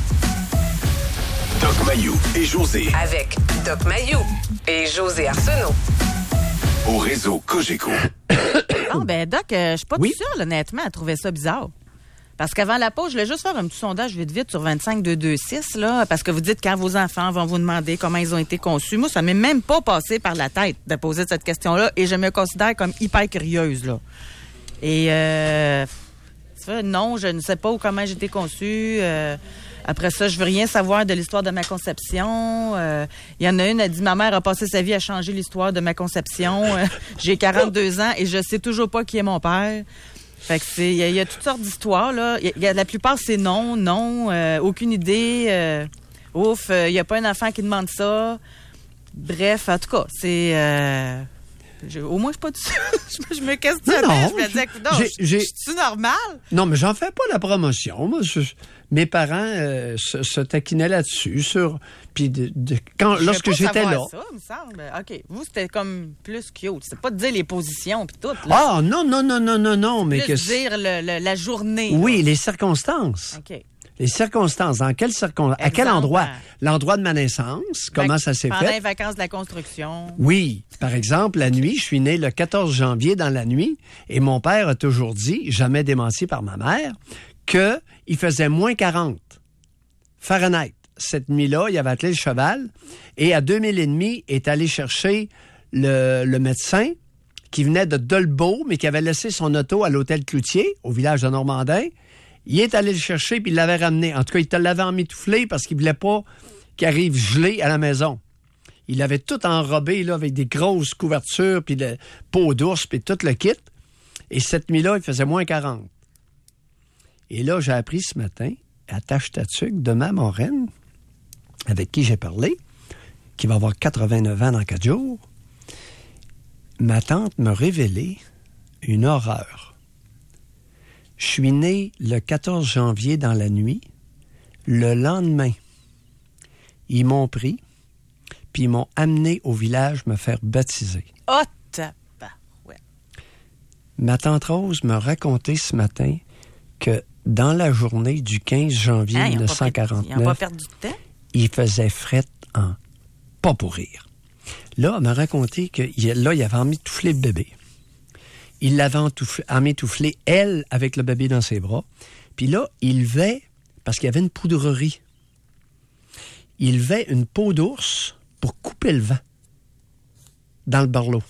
[SPEAKER 4] Doc Mayou et José.
[SPEAKER 5] Avec Doc Mayou et José Arsenault.
[SPEAKER 4] Au réseau Cogeco.
[SPEAKER 1] Bon, ben, Doc, euh, je suis pas oui? tout seul, honnêtement, à trouver ça bizarre. Parce qu'avant la pause, je voulais juste faire un petit sondage vite vite sur vingt-cinq deux deux six, là, parce que vous dites quand vos enfants vont vous demander comment ils ont été conçus. Moi, ça m'est même pas passé par la tête de poser cette question-là et je me considère comme hyper curieuse, là. Et, euh, non, je ne sais pas comment j'ai été conçue. Euh, après ça, je veux rien savoir de l'histoire de ma conception. Il euh, y en a une, elle dit, ma mère a passé sa vie à changer l'histoire de ma conception. Euh, j'ai quarante-deux ans et je sais toujours pas qui est mon père. Fait que c'est, il y, y a toutes sortes d'histoires, là. Y, y a, la plupart, c'est non, non, euh, aucune idée. Euh, ouf, il euh, n'y a pas un enfant qui demande ça. Bref, en tout cas, c'est... Euh, je, au moins, je suis pas dessus. je, je me questionnais.
[SPEAKER 2] Non,
[SPEAKER 1] je me disais, non, je suis normal?
[SPEAKER 2] Non, mais j'en fais pas la promotion. Moi, je, mes parents euh, se, se taquinaient là-dessus. Sur, puis de, de, quand,
[SPEAKER 1] je
[SPEAKER 2] lorsque j'étais là.
[SPEAKER 1] Ça, me semble. OK. Vous, c'était comme plus cute. C'est pas de dire les positions puis tout. Là.
[SPEAKER 2] Ah, non, non, non, non, non, non. Mais
[SPEAKER 1] plus
[SPEAKER 2] que
[SPEAKER 1] dire le, le, la journée.
[SPEAKER 2] Oui, là. Les circonstances.
[SPEAKER 1] OK.
[SPEAKER 2] Les circonstances, dans quelles circonstances? À quel endroit? L'endroit de ma naissance, comment ça s'est
[SPEAKER 1] pendant
[SPEAKER 2] fait?
[SPEAKER 1] Pendant les vacances de la construction.
[SPEAKER 2] Oui. Par exemple, la nuit, je suis né le quatorze janvier dans la nuit, et mon père a toujours dit, jamais démenti par ma mère, qu'il faisait moins quarante Fahrenheit. Cette nuit-là, il avait attelé le cheval, et à deux mille et demi, est allé chercher le, le médecin qui venait de Dolbeau, mais qui avait laissé son auto à l'hôtel Cloutier, au village de Normandin. Il est allé le chercher, puis il l'avait ramené. En tout cas, il te l'avait emmitouflé parce qu'il voulait pas qu'il arrive gelé à la maison. Il l'avait tout enrobé, là, avec des grosses couvertures, puis le peau d'ours, puis tout le kit. Et cette nuit-là, il faisait moins quarante. Et là, j'ai appris ce matin, à Tâche-Tatuc, de ma moraine, avec qui j'ai parlé, qui va avoir quatre-vingt-neuf ans dans quatre jours, ma tante m'a révélé une horreur. Je suis né le quatorze janvier dans la nuit. Le lendemain, ils m'ont pris, puis ils m'ont amené au village me faire baptiser.
[SPEAKER 1] Oh, tabarouette.
[SPEAKER 2] Ma tante Rose m'a raconté ce matin que dans la journée du quinze janvier
[SPEAKER 1] hein,
[SPEAKER 2] dix-neuf cent quarante-neuf,
[SPEAKER 1] ils n'ont pas perdu de temps?
[SPEAKER 2] Il faisait fret en pas pour rire. Là, elle m'a raconté que là, il avait emmitouflé le bébé. Il l'avait emmitouflé, elle, avec le bébé dans ses bras. Puis là, il levait, parce qu'il y avait une poudrerie, il levait une peau d'ours pour couper le vent dans le barlot.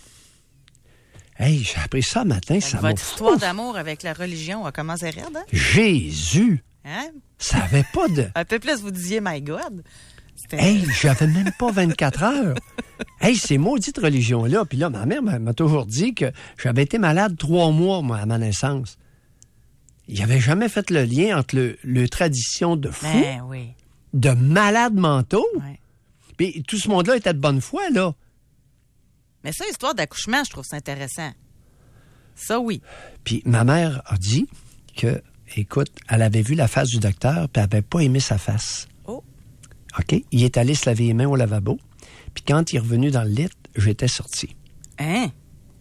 [SPEAKER 2] Hey, j'ai appris ça matin, ça m'a...
[SPEAKER 1] Votre histoire d'amour avec la religion a commencé raide, hein?
[SPEAKER 2] Jésus!
[SPEAKER 1] Hein?
[SPEAKER 2] Ça avait pas de...
[SPEAKER 1] Un peu plus, vous disiez « My God ».
[SPEAKER 2] Hey, j'avais même pas vingt-quatre heures. Hey, ces maudites religions-là. Puis là, ma mère m'a, m'a toujours dit que j'avais été malade trois mois, moi, à ma naissance. Il n'avait jamais fait le lien entre le, le tradition de fou,
[SPEAKER 1] ben, oui.
[SPEAKER 2] de malades mentaux.
[SPEAKER 1] Ouais.
[SPEAKER 2] Puis tout ce monde-là était de bonne foi, là.
[SPEAKER 1] Mais ça, histoire d'accouchement, je trouve ça intéressant. Ça, oui.
[SPEAKER 2] Puis ma mère a dit que, écoute, elle avait vu la face du docteur, puis elle n'avait pas aimé sa face.
[SPEAKER 1] Oh.
[SPEAKER 2] OK? Il est allé se laver les mains au lavabo. Puis quand il est revenu dans le lit, j'étais sorti.
[SPEAKER 1] Hein?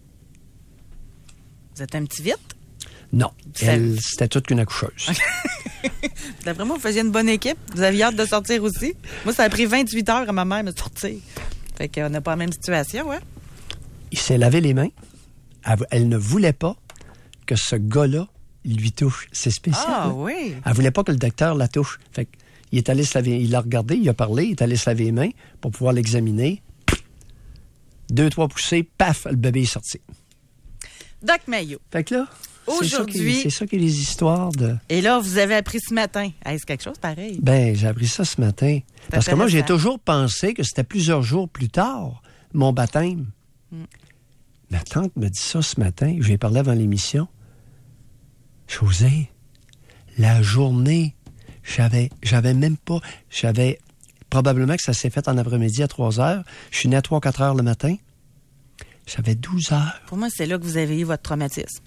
[SPEAKER 1] Vous êtes un petit vite?
[SPEAKER 2] Non.
[SPEAKER 1] Ça...
[SPEAKER 2] Elle, c'était toute qu'une accoucheuse.
[SPEAKER 1] D'après moi, vous faisiez une bonne équipe. Vous aviez hâte de sortir aussi. Moi, ça a pris vingt-huit heures à ma mère de sortir. Fait qu'on n'a pas la même situation, hein?
[SPEAKER 2] Il s'est lavé les mains. Elle, elle ne voulait pas que ce gars-là lui touche. C'est spécial.
[SPEAKER 1] Ah,
[SPEAKER 2] hein?
[SPEAKER 1] oui.
[SPEAKER 2] Elle voulait pas que le docteur la touche. Fait que il est allé se laver, il l'a regardé, il a parlé, il est allé se laver les mains pour pouvoir l'examiner. Deux, trois poussées, paf, le bébé est sorti.
[SPEAKER 1] Doc Mayo.
[SPEAKER 2] Fait que là,
[SPEAKER 1] aujourd'hui,
[SPEAKER 2] c'est ça, qui, c'est ça qui est les histoires de...
[SPEAKER 1] Et là, vous avez appris ce matin. Est-ce quelque chose pareil?
[SPEAKER 2] Ben, j'ai appris ça ce matin.
[SPEAKER 1] C'est
[SPEAKER 2] Parce que moi, j'ai
[SPEAKER 1] intéressant.
[SPEAKER 2] toujours pensé que c'était plusieurs jours plus tard, mon baptême.
[SPEAKER 1] Mm.
[SPEAKER 2] Ma tante me dit ça ce matin. Je lui ai parlé avant l'émission. José, la journée... J'avais, j'avais même pas... J'avais... Probablement que ça s'est fait en après-midi à trois heures. Je suis né à trois quatre heures le matin. J'avais douze heures.
[SPEAKER 1] Pour moi, c'est là que vous avez eu votre traumatisme.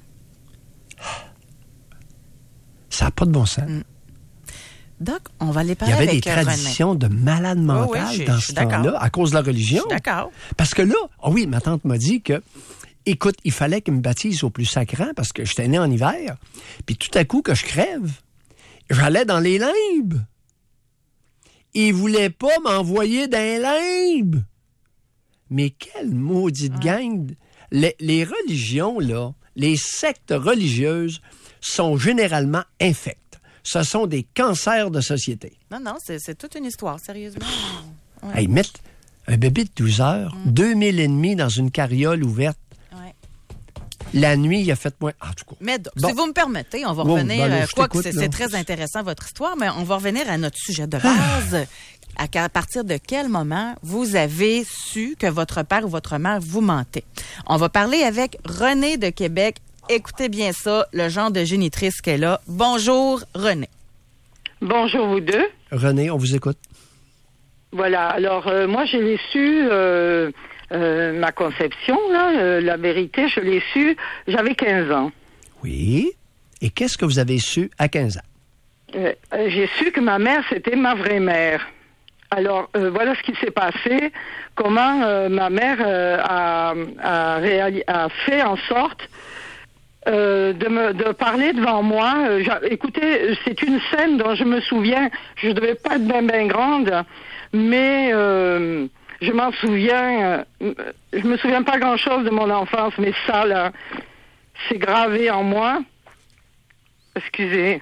[SPEAKER 2] Ça n'a pas de bon sens.
[SPEAKER 1] Mm. Doc, on va aller parler
[SPEAKER 2] avec
[SPEAKER 1] avec
[SPEAKER 2] Il y avait des
[SPEAKER 1] René.
[SPEAKER 2] traditions de malades mentales
[SPEAKER 1] oui, oui, je-
[SPEAKER 2] dans
[SPEAKER 1] je
[SPEAKER 2] ce
[SPEAKER 1] suis d'accord.
[SPEAKER 2] temps-là, à cause de la religion.
[SPEAKER 1] Je suis d'accord.
[SPEAKER 2] Parce que là, oh oui, ma tante m'a dit que, écoute, il fallait qu'il me baptise au plus sacrant parce que j'étais né en hiver. Puis tout à coup, que je crève, j'allais dans les limbes. Il voulait pas m'envoyer dans les limbes. Mais quelle maudite gang. Les, les religions, là, les sectes religieuses sont généralement infectes. Ce sont des cancers de société.
[SPEAKER 1] Non, non, c'est, c'est toute une histoire, sérieusement. Ouais.
[SPEAKER 2] Hey, mettre un bébé de douze heures,
[SPEAKER 1] Mm.
[SPEAKER 2] deux mille et demi dans une carriole ouverte.
[SPEAKER 1] Ouais.
[SPEAKER 2] La nuit, il a fait moins... Ah, en tout cas.
[SPEAKER 1] Mais donc,
[SPEAKER 2] Bon.
[SPEAKER 1] si vous me permettez, on va
[SPEAKER 2] Bon,
[SPEAKER 1] revenir...
[SPEAKER 2] ben là,
[SPEAKER 1] euh,
[SPEAKER 2] je
[SPEAKER 1] quoi que
[SPEAKER 2] t'écoute,
[SPEAKER 1] c'est,
[SPEAKER 2] là.
[SPEAKER 1] c'est très intéressant, votre histoire, mais on va revenir à notre sujet de base. À, à partir de quel moment vous avez su que votre père ou votre mère vous mentait? On va parler avec René de Québec. Écoutez bien ça, le genre de génitrice qu'elle a. Bonjour, René.
[SPEAKER 15] Bonjour vous deux.
[SPEAKER 2] René, on vous écoute.
[SPEAKER 15] Voilà, alors euh, moi je l'ai su, euh, euh, ma conception, là, euh, la vérité, je l'ai su, j'avais quinze ans.
[SPEAKER 2] Oui. Et qu'est-ce que vous avez su à quinze ans?
[SPEAKER 15] Euh, euh, j'ai su que ma mère, c'était ma vraie mère. Alors, euh, voilà ce qui s'est passé, comment euh, ma mère euh, a, a, réali- a fait en sorte euh, de me de parler devant moi. Euh, écoutez, c'est une scène dont je me souviens. Je devais pas être bien bien grande, mais euh, je m'en souviens. Euh, je me souviens pas grand-chose de mon enfance, mais ça là, c'est gravé en moi. Excusez.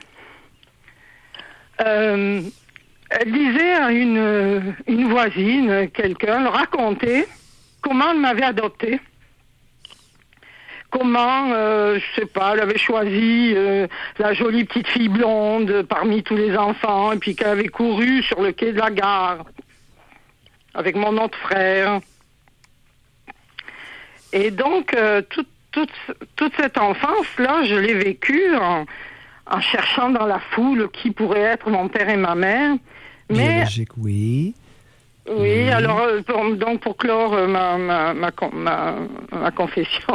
[SPEAKER 15] Euh, elle disait à une une voisine, quelqu'un, racontait comment elle m'avait adoptée. Comment, euh, je sais pas, elle avait choisi euh, la jolie petite fille blonde parmi tous les enfants, et puis qu'elle avait couru sur le quai de la gare avec mon autre frère. Et donc, euh, toute, toute, toute cette enfance-là, je l'ai vécue en, en cherchant dans la foule qui pourrait être mon père et ma mère. Mais,
[SPEAKER 2] biologique, oui.
[SPEAKER 15] Oui,
[SPEAKER 2] oui.
[SPEAKER 15] alors, euh, pour, donc pour clore euh, ma, ma, ma, ma, ma confession...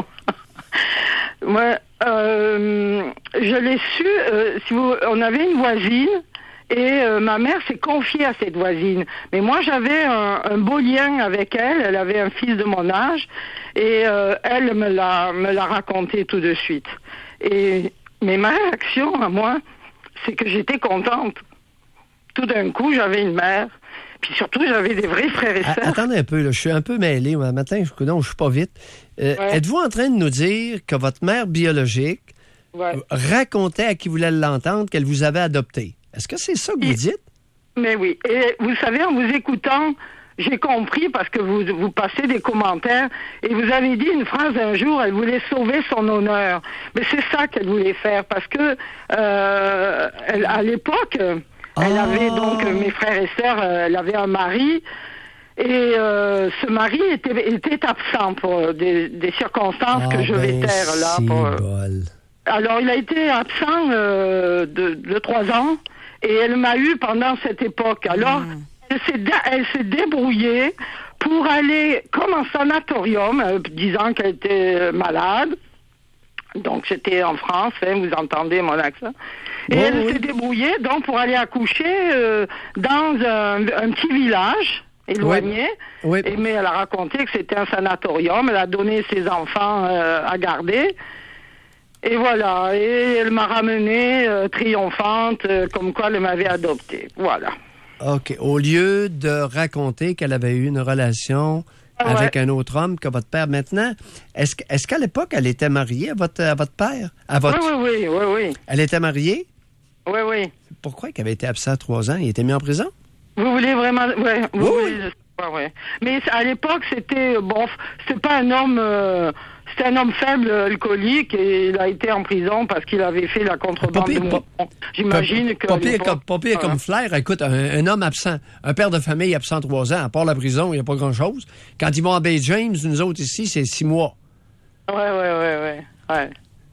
[SPEAKER 15] Moi, euh, je l'ai su, euh, si vous, on avait une voisine et euh, ma mère s'est confiée à cette voisine. Mais moi, j'avais un, un beau lien avec elle. Elle avait un fils de mon âge et euh, elle me l'a, me l'a raconté tout de suite. Et mais ma réaction à moi, c'est que j'étais contente. Tout d'un coup, j'avais une mère. Puis surtout, j'avais des vrais frères et sœurs.
[SPEAKER 2] Attendez un peu, là, je suis un peu mêlé. Un matin, je ne suis pas vite. Euh, ouais. Êtes-vous en train de nous dire que votre mère biologique ouais. racontait à qui voulait l'entendre qu'elle vous avait adopté? Est-ce que c'est ça que vous et, dites?
[SPEAKER 15] Mais oui. Et vous savez, en vous écoutant, j'ai compris parce que vous, vous passez des commentaires et vous avez dit une phrase un jour, elle voulait sauver son honneur. Mais c'est ça qu'elle voulait faire parce que euh, elle, à l'époque... Elle avait donc, euh, mes frères et sœurs, euh, elle avait un mari, et euh, ce mari était, était absent pour des, des circonstances ah, que je vais ben taire là. Pour, euh... Alors, il a été absent euh, de, de trois ans, et elle m'a eu pendant cette époque. Alors, mmh. elle, s'est dé- elle s'est débrouillée pour aller comme en sanatorium, euh, disant qu'elle était malade. Donc, c'était en France, hein, vous entendez mon accent. Et oh, elle oui. s'est débrouillée, donc, pour aller accoucher euh, dans un, un petit village éloigné. Oui. Oui. Et, mais elle a raconté que c'était un sanatorium. Elle a donné ses enfants euh, à garder. Et voilà. Et elle m'a ramenée euh, triomphante, euh, comme quoi elle m'avait adoptée. Voilà.
[SPEAKER 2] OK. Au lieu de raconter qu'elle avait eu une relation... Ah ouais. Avec un autre homme que votre père maintenant. Est-ce, est-ce qu'à l'époque, elle était mariée à votre, à votre père? À votre...
[SPEAKER 15] Oui, oui, oui, oui, oui.
[SPEAKER 2] Elle était mariée?
[SPEAKER 15] Oui, oui.
[SPEAKER 2] Pourquoi qu'elle avait été absente trois ans? Il était mis en prison?
[SPEAKER 15] Vous voulez vraiment... Ouais, vous
[SPEAKER 2] oui.
[SPEAKER 15] voulez... Ouais, ouais. Mais à l'époque, c'était... Bon, c'était pas un homme... Euh, c'était un homme faible, alcoolique, et il a été en prison parce qu'il avait fait la contrebande de mon... J'imagine que...
[SPEAKER 2] Pas pire comme, pas pire comme flair. Écoute, un, un homme absent, un père de famille absent trois ans, à part la prison, il n'y a pas grand-chose. Quand ils vont à Bay James, nous autres ici, c'est six mois.
[SPEAKER 15] Ouais, ouais, ouais, ouais. ouais.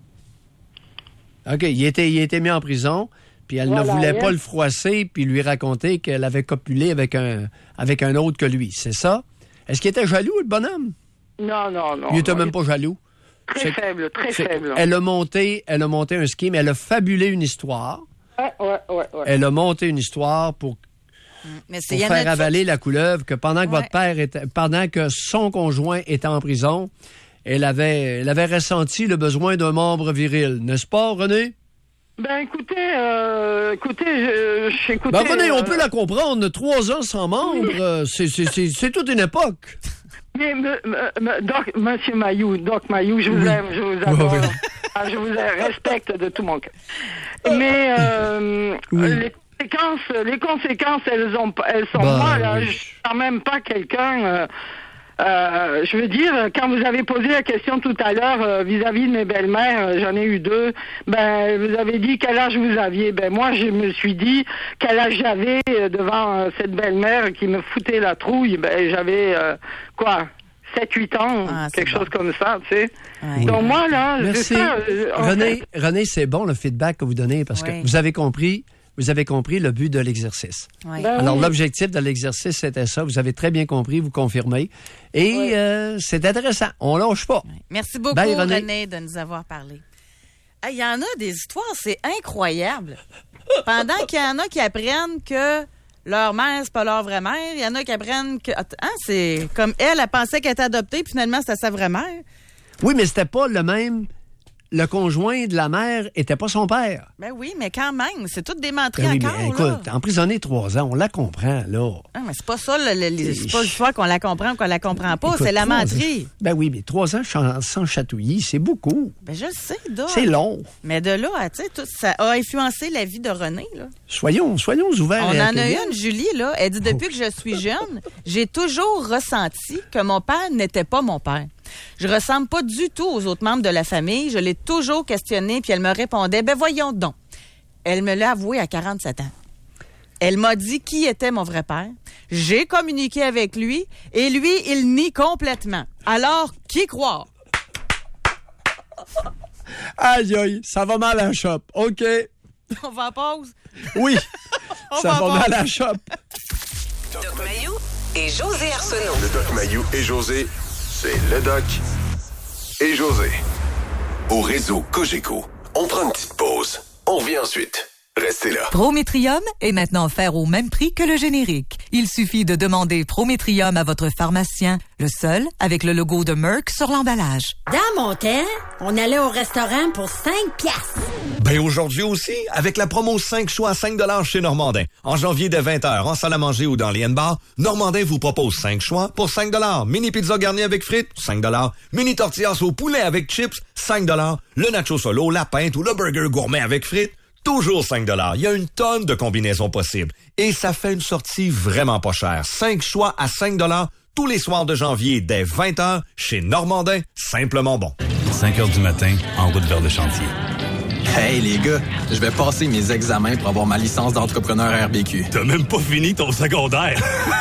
[SPEAKER 2] OK, il était, il était mis en prison, puis elle voilà, ne voulait pas le froisser, puis lui raconter qu'elle avait copulé avec un, avec un autre que lui. C'est ça? Est-ce qu'il était jaloux, le bonhomme?
[SPEAKER 15] Non, non, non.
[SPEAKER 2] Il n'était
[SPEAKER 15] non,
[SPEAKER 2] même
[SPEAKER 15] il...
[SPEAKER 2] pas jaloux.
[SPEAKER 15] Très
[SPEAKER 2] c'est,
[SPEAKER 15] faible, très faible.
[SPEAKER 2] Elle a monté, elle a monté un scheme, elle a fabulé une histoire.
[SPEAKER 15] Ouais, ouais, ouais, ouais.
[SPEAKER 2] Elle a monté une histoire pour,
[SPEAKER 1] Mais c'est
[SPEAKER 2] pour faire avaler
[SPEAKER 1] chose...
[SPEAKER 2] la couleuvre que pendant que ouais. votre père était, pendant que son conjoint était en prison, elle avait, elle avait ressenti le besoin d'un membre viril, n'est-ce pas, René?
[SPEAKER 15] Ben écoutez, euh, écoutez, je, je écoutez.
[SPEAKER 2] Ben René,
[SPEAKER 15] euh...
[SPEAKER 2] on peut la comprendre. Trois ans sans membre, oui. c'est, c'est, c'est, c'est toute une époque.
[SPEAKER 15] Mais, me, me, me, doc, Monsieur Mayou, Doc Mayou, je vous oui. aime, je vous adore. Oui, oui. Ah, je vous respecte de tout mon cœur. Mais euh, oui. les conséquences, les conséquences, elles ont, elles sont bah, pas là. Oui. Je suis quand même pas quelqu'un. Euh, euh, je veux dire, quand vous avez posé la question tout à l'heure euh, vis-à-vis de mes belles-mères, euh, j'en ai eu deux. Ben, vous avez dit quel âge vous aviez. Ben moi, je me suis dit quel âge j'avais euh, devant euh, cette belle-mère qui me foutait la trouille. Ben j'avais euh, quoi, sept huit ans, ah, quelque bon. chose comme ça, tu sais. Ouais. Donc moi là,
[SPEAKER 2] merci.
[SPEAKER 15] C'est ça, euh,
[SPEAKER 2] René,
[SPEAKER 15] fait...
[SPEAKER 2] René, c'est bon le feedback que vous donnez parce ouais. que vous avez compris. Vous avez compris le but de l'exercice.
[SPEAKER 1] Oui.
[SPEAKER 15] Ben
[SPEAKER 2] Alors,
[SPEAKER 15] oui.
[SPEAKER 2] l'objectif de l'exercice, c'était ça. Vous avez très bien compris, vous confirmez. Et oui. euh, c'est intéressant. On lâche pas.
[SPEAKER 1] Oui. Merci beaucoup,
[SPEAKER 2] Bye, René.
[SPEAKER 1] René, de nous avoir parlé. Il y en a des histoires, c'est incroyable. Pendant qu'il y en a qui apprennent que leur mère, c'est pas leur vraie mère, il y en a qui apprennent que... Hein, c'est comme elle, elle pensait qu'elle était adoptée, puis finalement, c'était sa vraie mère.
[SPEAKER 2] Oui, mais c'était pas le même... le conjoint de la mère était pas son père.
[SPEAKER 1] Ben oui, mais quand même, c'est tout démentré
[SPEAKER 2] Ben oui,
[SPEAKER 1] encore,
[SPEAKER 2] mais écoute,
[SPEAKER 1] là.
[SPEAKER 2] emprisonné trois ans, on la comprend, là.
[SPEAKER 1] Ah, mais c'est pas ça, le, le, le, c'est pas l'histoire qu'on la comprend ou qu'on la comprend pas,
[SPEAKER 2] Écoute,
[SPEAKER 1] c'est la
[SPEAKER 2] trois
[SPEAKER 1] menterie.
[SPEAKER 2] ans- Ben oui, mais trois ans sans, sans chatouillis, c'est beaucoup.
[SPEAKER 1] Ben je le sais, Doc.
[SPEAKER 2] C'est long.
[SPEAKER 1] Mais de là, à, tu sais, tout- ça a influencé la vie de René, là.
[SPEAKER 2] Soyons, soyons ouverts.
[SPEAKER 1] On
[SPEAKER 2] et
[SPEAKER 1] en a
[SPEAKER 2] accueillants.
[SPEAKER 1] une, Julie, là. Elle dit, depuis que je suis jeune, j'ai toujours ressenti que mon père n'était pas mon père. Je ressemble pas du tout aux autres membres de la famille. Je l'ai toujours questionné, puis elle me répondait, ben voyons donc. Elle me l'a avoué à quarante-sept ans. Elle m'a dit qui était mon vrai père. J'ai communiqué avec lui, et lui, il nie complètement. Alors, qui croire?
[SPEAKER 2] Aïe, aïe, ça va mal à la shop. OK.
[SPEAKER 1] On va en pause?
[SPEAKER 2] Oui,
[SPEAKER 1] On
[SPEAKER 2] ça
[SPEAKER 1] va en
[SPEAKER 2] va mal
[SPEAKER 1] pause.
[SPEAKER 2] à la shop.
[SPEAKER 5] Doc Mayou et José Arsenault.
[SPEAKER 4] Le Doc Mayou et José, c'est le Doc et José. Au réseau Cogeco, on prend une petite pause. On revient ensuite. Restez là.
[SPEAKER 17] Prométrium est maintenant offert au même prix que le générique. Il suffit de demander Prométrium à votre pharmacien, le seul avec le logo de Merck sur l'emballage.
[SPEAKER 21] Dans mon temps, on allait au restaurant pour cinq piastres.
[SPEAKER 9] Ben aujourd'hui aussi, avec la promo cinq choix à cinq dollars chez Normandin. En janvier dès vingt heures, en salle à manger ou dans les N-Bars, Normandin vous propose cinq choix pour cinq dollars. Mini pizza garnie avec frites, cinq dollars. Mini tortillas au poulet avec chips, cinq dollars. Le nacho solo, la pinte ou le burger gourmet avec frites, toujours cinq dollars. Il y a une tonne de combinaisons possibles. Et ça fait une sortie vraiment pas chère. cinq choix à cinq dollars tous les soirs de janvier dès vingt heures chez Normandin. Simplement bon.
[SPEAKER 22] cinq heures du matin, en route vers le chantier.
[SPEAKER 23] Hey les gars, je vais passer mes examens pour avoir ma licence d'entrepreneur R B Q.
[SPEAKER 22] T'as même pas fini ton secondaire.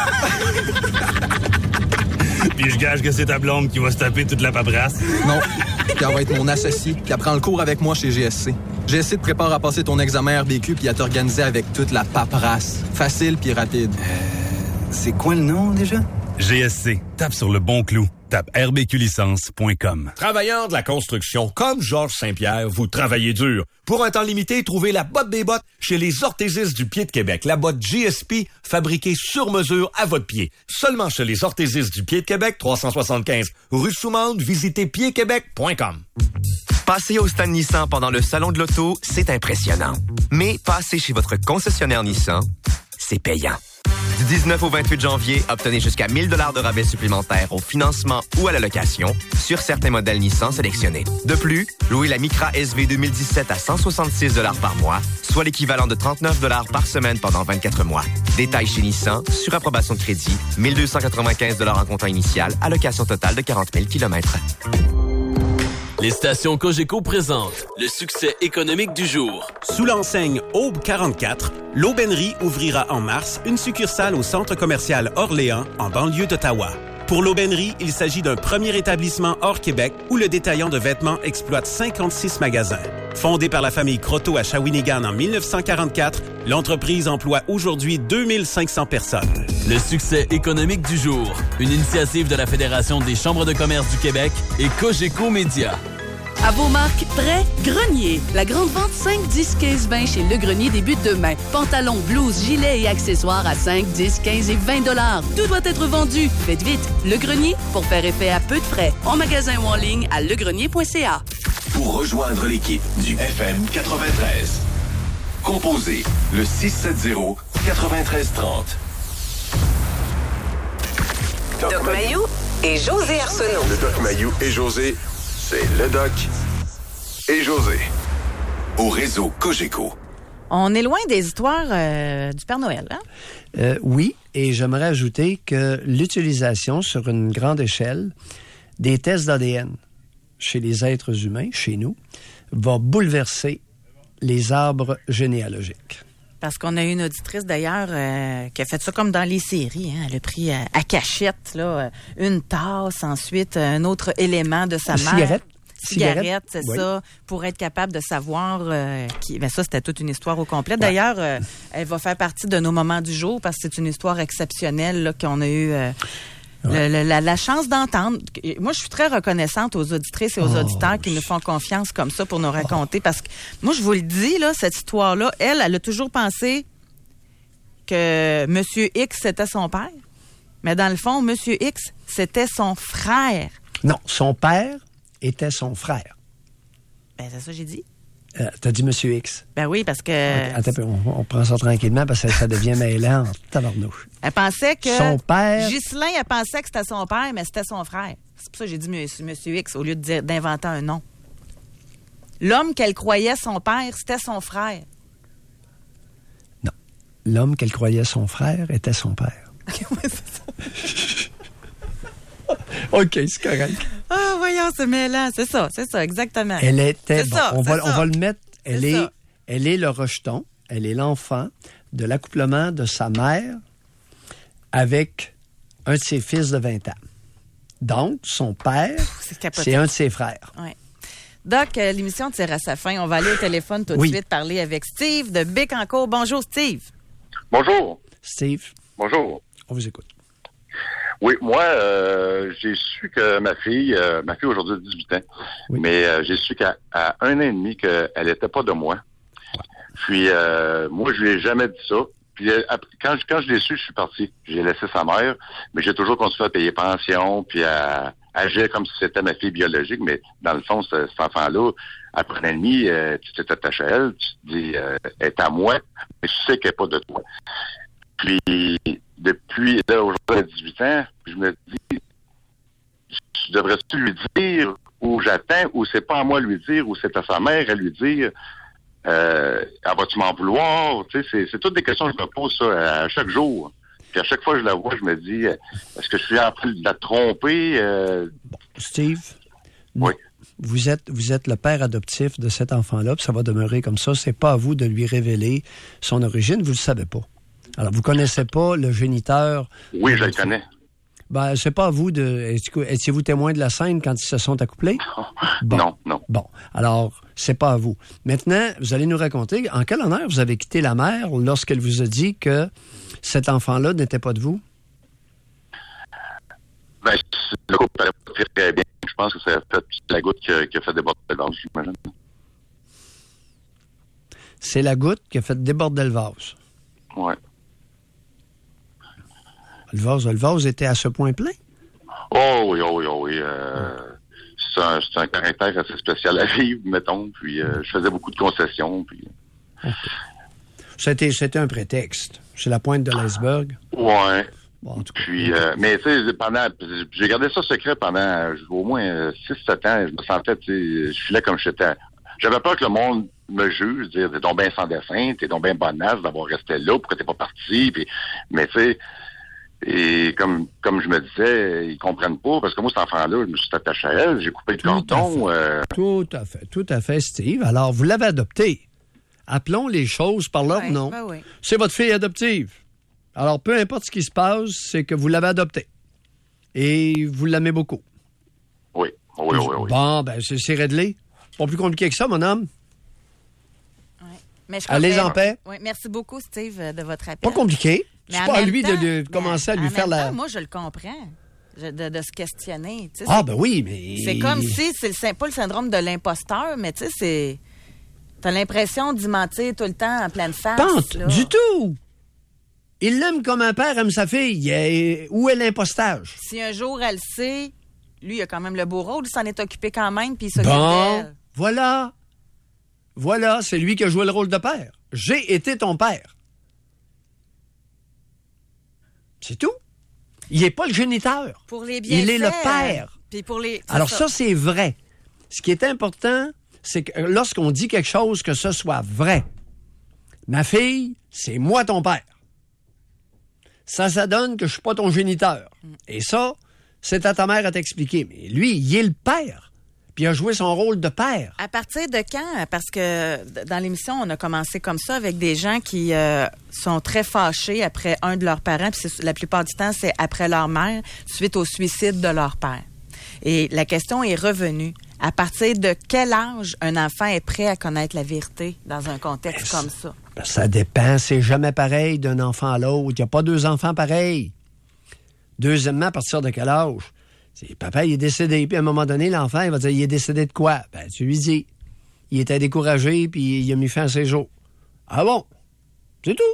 [SPEAKER 22] Puis je gage que c'est ta blonde qui va se taper toute la paperasse.
[SPEAKER 23] Non, puis elle va être mon associé, puis elle prend le cours avec moi chez G S C. G S C te prépare à passer ton examen R B Q puis à t'organiser avec toute la paperasse. Facile puis rapide.
[SPEAKER 22] Euh, c'est quoi le nom déjà? G S C. Tape sur le bon clou. Tape r b q licence point com.
[SPEAKER 9] Travailleurs de la construction comme Georges Saint-Pierre, vous travaillez dur. Pour un temps limité, trouvez la botte des bottes chez les orthésistes du pied de Québec. La botte G S P, fabriquée sur mesure à votre pied. Seulement chez les orthésistes du pied de Québec, trois cent soixante-quinze rue Soumande. Visitez pied québec point com.
[SPEAKER 24] Passer au stand Nissan pendant le Salon de l'Auto, c'est impressionnant. Mais passer chez votre concessionnaire Nissan, c'est payant. Du dix-neuf au vingt-huit janvier, obtenez jusqu'à mille dollars de rabais supplémentaires au financement ou à la location sur certains modèles Nissan sélectionnés. De plus, louez la Micra S V deux mille dix-sept à cent soixante-six dollars par mois, soit l'équivalent de trente-neuf dollars par semaine pendant vingt-quatre mois. Détails chez Nissan, sur approbation de crédit, mille deux cent quatre-vingt-quinze dollars en comptant initial, allocation totale de quarante mille kilomètres.
[SPEAKER 12] Les stations Cogeco présentent le succès économique du jour.
[SPEAKER 18] Sous l'enseigne Aube quarante-quatre, l'Aubainerie ouvrira en mars une succursale au centre commercial Orléans, en banlieue d'Ottawa. Pour l'Aubainerie, il s'agit d'un premier établissement hors Québec où le détaillant de vêtements exploite cinquante-six magasins. Fondée par la famille Croteau à Shawinigan en mille neuf cent quarante-quatre, l'entreprise emploie aujourd'hui deux mille cinq cents personnes.
[SPEAKER 12] Le succès économique du jour. Une initiative de la Fédération des chambres de commerce du Québec et Cogeco Média.
[SPEAKER 14] À vos marques, prêt, Grenier. La grande vente cinq, dix, quinze, vingt chez Le Grenier débute demain. Pantalons, blouses, gilets et accessoires à cinq, dix, quinze et vingt dollars. Tout doit être vendu. Faites vite. Le Grenier, pour faire effet à peu de frais. En magasin ou en ligne à legrenier point c a.
[SPEAKER 4] Pour rejoindre l'équipe du F M quatre-vingt-treize, composez le six sept zéro, neuf trois trois zéro.
[SPEAKER 5] Doc Mayou et José Arsenault.
[SPEAKER 4] Le Doc Mayou et José, c'est le Doc et José. Au réseau Cogeco.
[SPEAKER 1] On est loin des histoires euh, du Père Noël, hein?
[SPEAKER 2] Euh, oui, et j'aimerais ajouter que l'utilisation sur une grande échelle des tests d'A D N chez les êtres humains, chez nous, va bouleverser les arbres généalogiques.
[SPEAKER 1] Parce qu'on a eu une auditrice, d'ailleurs, euh, qui a fait ça comme dans les séries. Hein. Elle a pris euh, à cachette là, une tasse, ensuite un autre élément de sa
[SPEAKER 2] Une
[SPEAKER 1] mère.
[SPEAKER 2] cigarette.
[SPEAKER 1] Cigarette,
[SPEAKER 2] Cigarette,
[SPEAKER 1] c'est
[SPEAKER 2] oui.
[SPEAKER 1] ça, pour être capable de savoir euh, qui. Ben ça, c'était toute une histoire au complet. D'ailleurs, euh, elle va faire partie de nos moments du jour parce que c'est une histoire exceptionnelle là, qu'on a eu euh,
[SPEAKER 2] ouais.
[SPEAKER 1] le, le, la, la chance d'entendre. Moi, je suis très reconnaissante aux auditrices et aux
[SPEAKER 2] Oh,
[SPEAKER 1] auditeurs qui nous font confiance comme ça pour nous raconter. Parce que moi, je vous le dis, là, cette histoire-là, elle, elle a toujours pensé que Monsieur X, c'était son père. Mais dans le fond, Monsieur X, c'était son frère.
[SPEAKER 2] Non, son père était son frère.
[SPEAKER 1] Ben, c'est ça que j'ai dit.
[SPEAKER 2] Euh, t'as dit Monsieur X.
[SPEAKER 1] Ben oui, parce que...
[SPEAKER 2] Attends, attends, on, on prend ça tranquillement parce que ça devient mêlant. Tabarnouche.
[SPEAKER 1] Elle pensait que...
[SPEAKER 2] Son père...
[SPEAKER 1] Ghislain, elle pensait que c'était son père, mais c'était son frère. C'est pour ça que j'ai dit Monsieur, Monsieur X au lieu de dire, d'inventer un nom. L'homme qu'elle croyait son père, c'était son frère.
[SPEAKER 2] Non. L'homme qu'elle croyait son frère était son père.
[SPEAKER 1] OK, ouais, c'est ça.
[SPEAKER 2] OK, c'est correct.
[SPEAKER 1] Ah, voyons, c'est mêlant. C'est ça, c'est ça, exactement.
[SPEAKER 2] Elle était...
[SPEAKER 1] C'est
[SPEAKER 2] bon,
[SPEAKER 1] ça,
[SPEAKER 2] on,
[SPEAKER 1] c'est
[SPEAKER 2] va,
[SPEAKER 1] ça.
[SPEAKER 2] on va le mettre... Elle
[SPEAKER 1] C'est
[SPEAKER 2] est,
[SPEAKER 1] ça.
[SPEAKER 2] elle est le rejeton, elle est l'enfant de l'accouplement de sa mère avec un de ses fils de vingt ans. Donc, son père,
[SPEAKER 1] c'est,
[SPEAKER 2] c'est un de ses frères.
[SPEAKER 1] Oui. Doc, euh, l'émission tire à sa fin. On va aller au téléphone tout de
[SPEAKER 2] Oui.
[SPEAKER 1] suite parler avec Steve de Bécancour. Bonjour, Steve.
[SPEAKER 7] Bonjour.
[SPEAKER 2] Steve.
[SPEAKER 7] Bonjour.
[SPEAKER 2] On vous écoute.
[SPEAKER 7] Oui, moi, euh, j'ai su que ma fille, euh, ma fille aujourd'hui a dix-huit ans, mais euh, j'ai su qu'à à un an et demi qu'elle n'était pas de moi. Puis, euh, moi, je lui ai jamais dit ça. Puis, euh, quand, je- quand je l'ai su, je suis parti. J'ai laissé sa mère, mais j'ai toujours continué à payer pension, puis à agir comme si c'était ma fille biologique. Mais dans le fond, ce- cet enfant-là, après un an et demi, euh, tu t'es attaché à elle, tu te dis, euh, elle est à moi, mais tu sais qu'elle n'est pas de toi. Puis, depuis, là, aujourd'hui, elle a dix-huit ans, je me dis, tu devrais-tu lui dire où j'attends, ou c'est pas à moi de lui dire, ou c'est à sa mère à lui dire, euh, ah, vas-tu m'en vouloir? Tu sais, c'est, c'est toutes des questions que je me pose, ça, à chaque jour. Puis à chaque fois que je la vois, je me dis, est-ce que je suis en train de la tromper? Euh...
[SPEAKER 2] Steve?
[SPEAKER 7] Oui.
[SPEAKER 2] Vous êtes, vous êtes le père adoptif de cet enfant-là, puis ça va demeurer comme ça. C'est pas à vous de lui révéler son origine, vous le savez pas. Alors, vous connaissez pas le géniteur.
[SPEAKER 7] Oui, je le connais.
[SPEAKER 2] Ben, c'est pas à vous de... Étiez-vous témoin de la scène quand ils se sont accouplés? Bon.
[SPEAKER 7] Non, non.
[SPEAKER 2] Bon, alors, c'est pas à vous. Maintenant, vous allez nous raconter en quel honneur vous avez quitté la mère lorsqu'elle vous a dit que cet enfant-là n'était pas de vous?
[SPEAKER 7] Ben, le couple n'allait pas très bien. Je pense que c'est la goutte qui a, qui a fait déborder le vase, j'imagine.
[SPEAKER 2] C'est la goutte qui a fait déborder le vase.
[SPEAKER 7] Ouais.
[SPEAKER 2] Le vase, le vase était à ce point plein?
[SPEAKER 7] Oh oui, oh oui, oh oui. Euh, c'est, un, c'est un caractère assez spécial à vivre, mettons. Puis euh, je faisais beaucoup de concessions. Puis...
[SPEAKER 2] C'était, c'était un prétexte. C'est la pointe de l'iceberg.
[SPEAKER 7] Ouais.
[SPEAKER 2] Bon, en tout cas.
[SPEAKER 7] Puis, euh, mais tu sais, pendant, j'ai gardé ça secret pendant euh, au moins six sept ans. Je me sentais, tu sais, je filais comme j'étais. J'avais peur que le monde me juge, dire, t'es donc bien sans dessin, t'es donc bien bonasse d'avoir resté là, pourquoi t'es pas parti. Puis, mais tu sais, et comme comme je me disais, ils comprennent pas, parce que moi, cet enfant-là, je me suis attaché à elle, j'ai coupé le cordon. Euh...
[SPEAKER 2] Tout à fait, tout à fait, Steve. Alors, vous l'avez adopté. Appelons les choses par leur
[SPEAKER 1] Ouais,
[SPEAKER 2] nom.
[SPEAKER 1] ben oui.
[SPEAKER 2] C'est votre fille adoptive. Alors, peu importe ce qui se passe, c'est que vous l'avez adoptée. Et vous l'aimez beaucoup.
[SPEAKER 7] Oui, oui, oui, oui.
[SPEAKER 2] Bon, ben, c'est, c'est réglé. Pas plus compliqué que ça, mon homme.
[SPEAKER 1] Mais je
[SPEAKER 2] Allez
[SPEAKER 1] comprends.
[SPEAKER 2] en paix.
[SPEAKER 1] Oui, merci beaucoup, Steve, de votre appel.
[SPEAKER 2] Pas compliqué.
[SPEAKER 1] Mais
[SPEAKER 2] C'est
[SPEAKER 1] en
[SPEAKER 2] pas à
[SPEAKER 1] même
[SPEAKER 2] lui
[SPEAKER 1] temps-
[SPEAKER 2] de, de commencer à
[SPEAKER 1] mais
[SPEAKER 2] lui
[SPEAKER 1] en
[SPEAKER 2] faire
[SPEAKER 1] même
[SPEAKER 2] la...
[SPEAKER 1] temps, moi, je le comprends, je- de, de se questionner. Tu sais,
[SPEAKER 2] Ah,
[SPEAKER 1] c'est-
[SPEAKER 2] ben oui, mais...
[SPEAKER 1] C'est comme si, c'est le, syn- pas le syndrome de l'imposteur, mais tu sais, c'est... T'as l'impression d'y mentir tout le temps en pleine face.
[SPEAKER 2] Tente,
[SPEAKER 1] là.
[SPEAKER 2] du tout. Il l'aime comme un père aime sa fille. Et où est l'impostage?
[SPEAKER 1] Si un jour elle sait, lui, il a quand même le beau rôle, il s'en est occupé quand même, puis il s'occupe
[SPEAKER 2] Bon,
[SPEAKER 1] d'elle.
[SPEAKER 2] voilà. Voilà, c'est lui qui a joué le rôle de père. J'ai été ton père. C'est tout. Il n'est pas le géniteur.
[SPEAKER 1] Pour les
[SPEAKER 2] Il est le
[SPEAKER 1] bienfaits,
[SPEAKER 2] père.
[SPEAKER 1] Puis pour les... c'est
[SPEAKER 2] Alors ça, c'est vrai. Ce qui est important, c'est que lorsqu'on dit quelque chose, que ce soit vrai. Ma fille, c'est moi ton père. Ça, ça donne que je suis pas ton géniteur. Et ça, c'est à ta mère à t'expliquer. Mais lui, il est le père. Puis il a joué son rôle de père.
[SPEAKER 1] À partir de quand? Parce que d- dans l'émission, on a commencé comme ça avec des gens qui euh, sont très fâchés après un de leurs parents, puis c'est- la plupart du temps, c'est après leur mère, suite au suicide de leur père. Et la question est revenue. À partir de quel âge un enfant est prêt à connaître la vérité dans un contexte comme ça?
[SPEAKER 2] Ben, ça dépend. C'est jamais pareil d'un enfant à l'autre. Il n'y a pas deux enfants pareils. Deuxièmement, à partir de quel âge? C'est, papa, il est décédé. Puis à un moment donné, l'enfant, il va dire, il est décédé de quoi? Ben, tu lui dis. Il était découragé, puis il a mis fin à ses jours. Ah bon? C'est tout.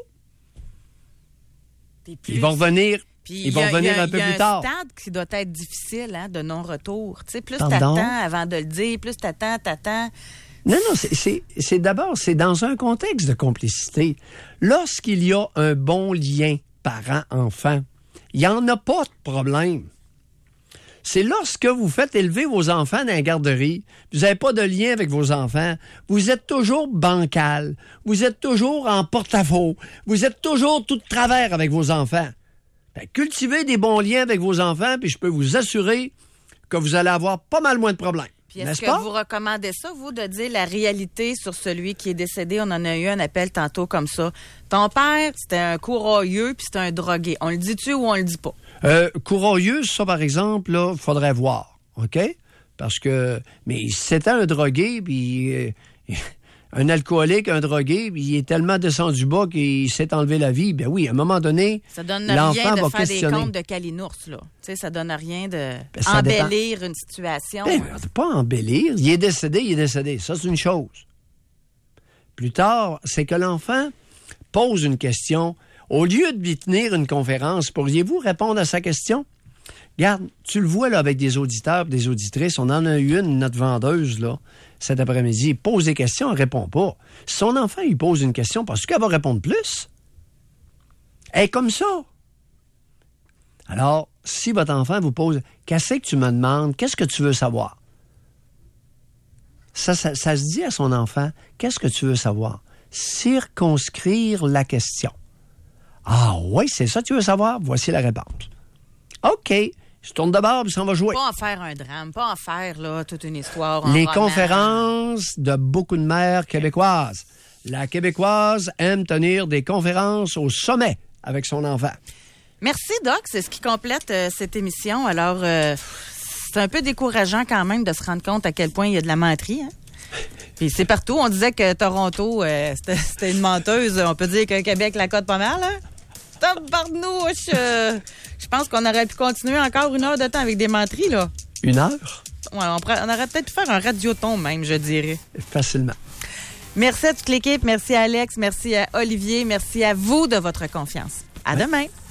[SPEAKER 2] Il va revenir.
[SPEAKER 1] Puis
[SPEAKER 2] Il va
[SPEAKER 1] y a-
[SPEAKER 2] revenir
[SPEAKER 1] y a-
[SPEAKER 2] un peu
[SPEAKER 1] y a
[SPEAKER 2] plus tard.
[SPEAKER 1] un stade qui doit être difficile, hein, de non-retour. Tu sais, plus
[SPEAKER 2] Pardon?
[SPEAKER 1] t'attends avant de le dire, plus t'attends, t'attends.
[SPEAKER 2] Non, non, c'est, c'est, c'est d'abord, c'est dans un contexte de complicité. Lorsqu'il y a un bon lien parent-enfant, il n'y en a pas de problème. C'est lorsque vous faites élever vos enfants dans la garderie, vous n'avez pas de lien avec vos enfants, vous êtes toujours bancal, vous êtes toujours en porte-à-faux, vous êtes toujours tout de travers avec vos enfants. Fait, cultivez des bons liens avec vos enfants, puis je peux vous assurer que vous allez avoir pas mal moins de problèmes.
[SPEAKER 1] Puis est-ce
[SPEAKER 2] N'est-ce
[SPEAKER 1] que
[SPEAKER 2] pas?
[SPEAKER 1] vous recommandez ça, vous, de dire la réalité sur celui qui est décédé? On en a eu un appel tantôt comme ça. Ton père, c'était un courroyeux puis c'était un drogué. On le dit-tu ou on le dit pas?
[SPEAKER 2] Euh, courroyeux, ça, par exemple, là, faudrait voir, OK? Parce que, mais c'était un drogué, puis euh, un alcoolique, un drogué, puis il est tellement descendu bas qu'il s'est enlevé la vie. Ben oui, à un moment donné,
[SPEAKER 1] ça donne
[SPEAKER 2] l'enfant
[SPEAKER 1] rien de
[SPEAKER 2] va
[SPEAKER 1] faire
[SPEAKER 2] questionner.
[SPEAKER 1] des contes de Calinours, là. Tu sais, ça donne rien de
[SPEAKER 2] Ben, ça
[SPEAKER 1] embellir une situation.
[SPEAKER 2] Ben, pas embellir. Il est décédé, il est décédé. Ça, c'est une chose. Plus tard, c'est que l'enfant pose une question. Au lieu de lui tenir une conférence, pourriez-vous répondre à sa question? Regarde, tu le vois là avec des auditeurs et des auditrices. On en a eu une, notre vendeuse, là, cet après-midi. Il pose des questions, elle ne répond pas. Si son enfant il pose une question, parce qu'elle va répondre plus. Elle est comme ça. Alors, si votre enfant vous pose « Qu'est-ce que tu me demandes? Qu'est-ce que tu veux savoir? » Ça, ça, ça se dit à son enfant « Qu'est-ce que tu veux savoir? » Circonscrire la question. Ah oui, c'est ça que tu veux savoir? Voici la réponse. OK. Je tourne de bord, puis ça va jouer.
[SPEAKER 1] Pas en faire un drame, pas en faire là, toute une histoire. En
[SPEAKER 2] Les
[SPEAKER 1] roman.
[SPEAKER 2] conférences de beaucoup de mères québécoises. La Québécoise aime tenir des conférences au sommet avec son enfant.
[SPEAKER 1] Merci, Doc. C'est ce qui complète euh, cette émission. Alors, euh, c'est un peu décourageant quand même de se rendre compte à quel point il y a de la menterie. Hein? Puis c'est partout. On disait que Toronto, euh, c'était, c'était une menteuse. On peut dire que Québec la cote pas mal. Hein? Tabarnouche! Euh, je pense qu'on aurait pu continuer encore une heure de temps avec des menteries, là.
[SPEAKER 2] Une heure?
[SPEAKER 1] Ouais, on, pourrait, on aurait peut-être pu faire un radioton même, je dirais.
[SPEAKER 2] Facilement.
[SPEAKER 1] Merci à toute l'équipe. Merci à Alex. Merci à Olivier. Merci à vous de votre confiance. À
[SPEAKER 2] ouais.
[SPEAKER 1] demain.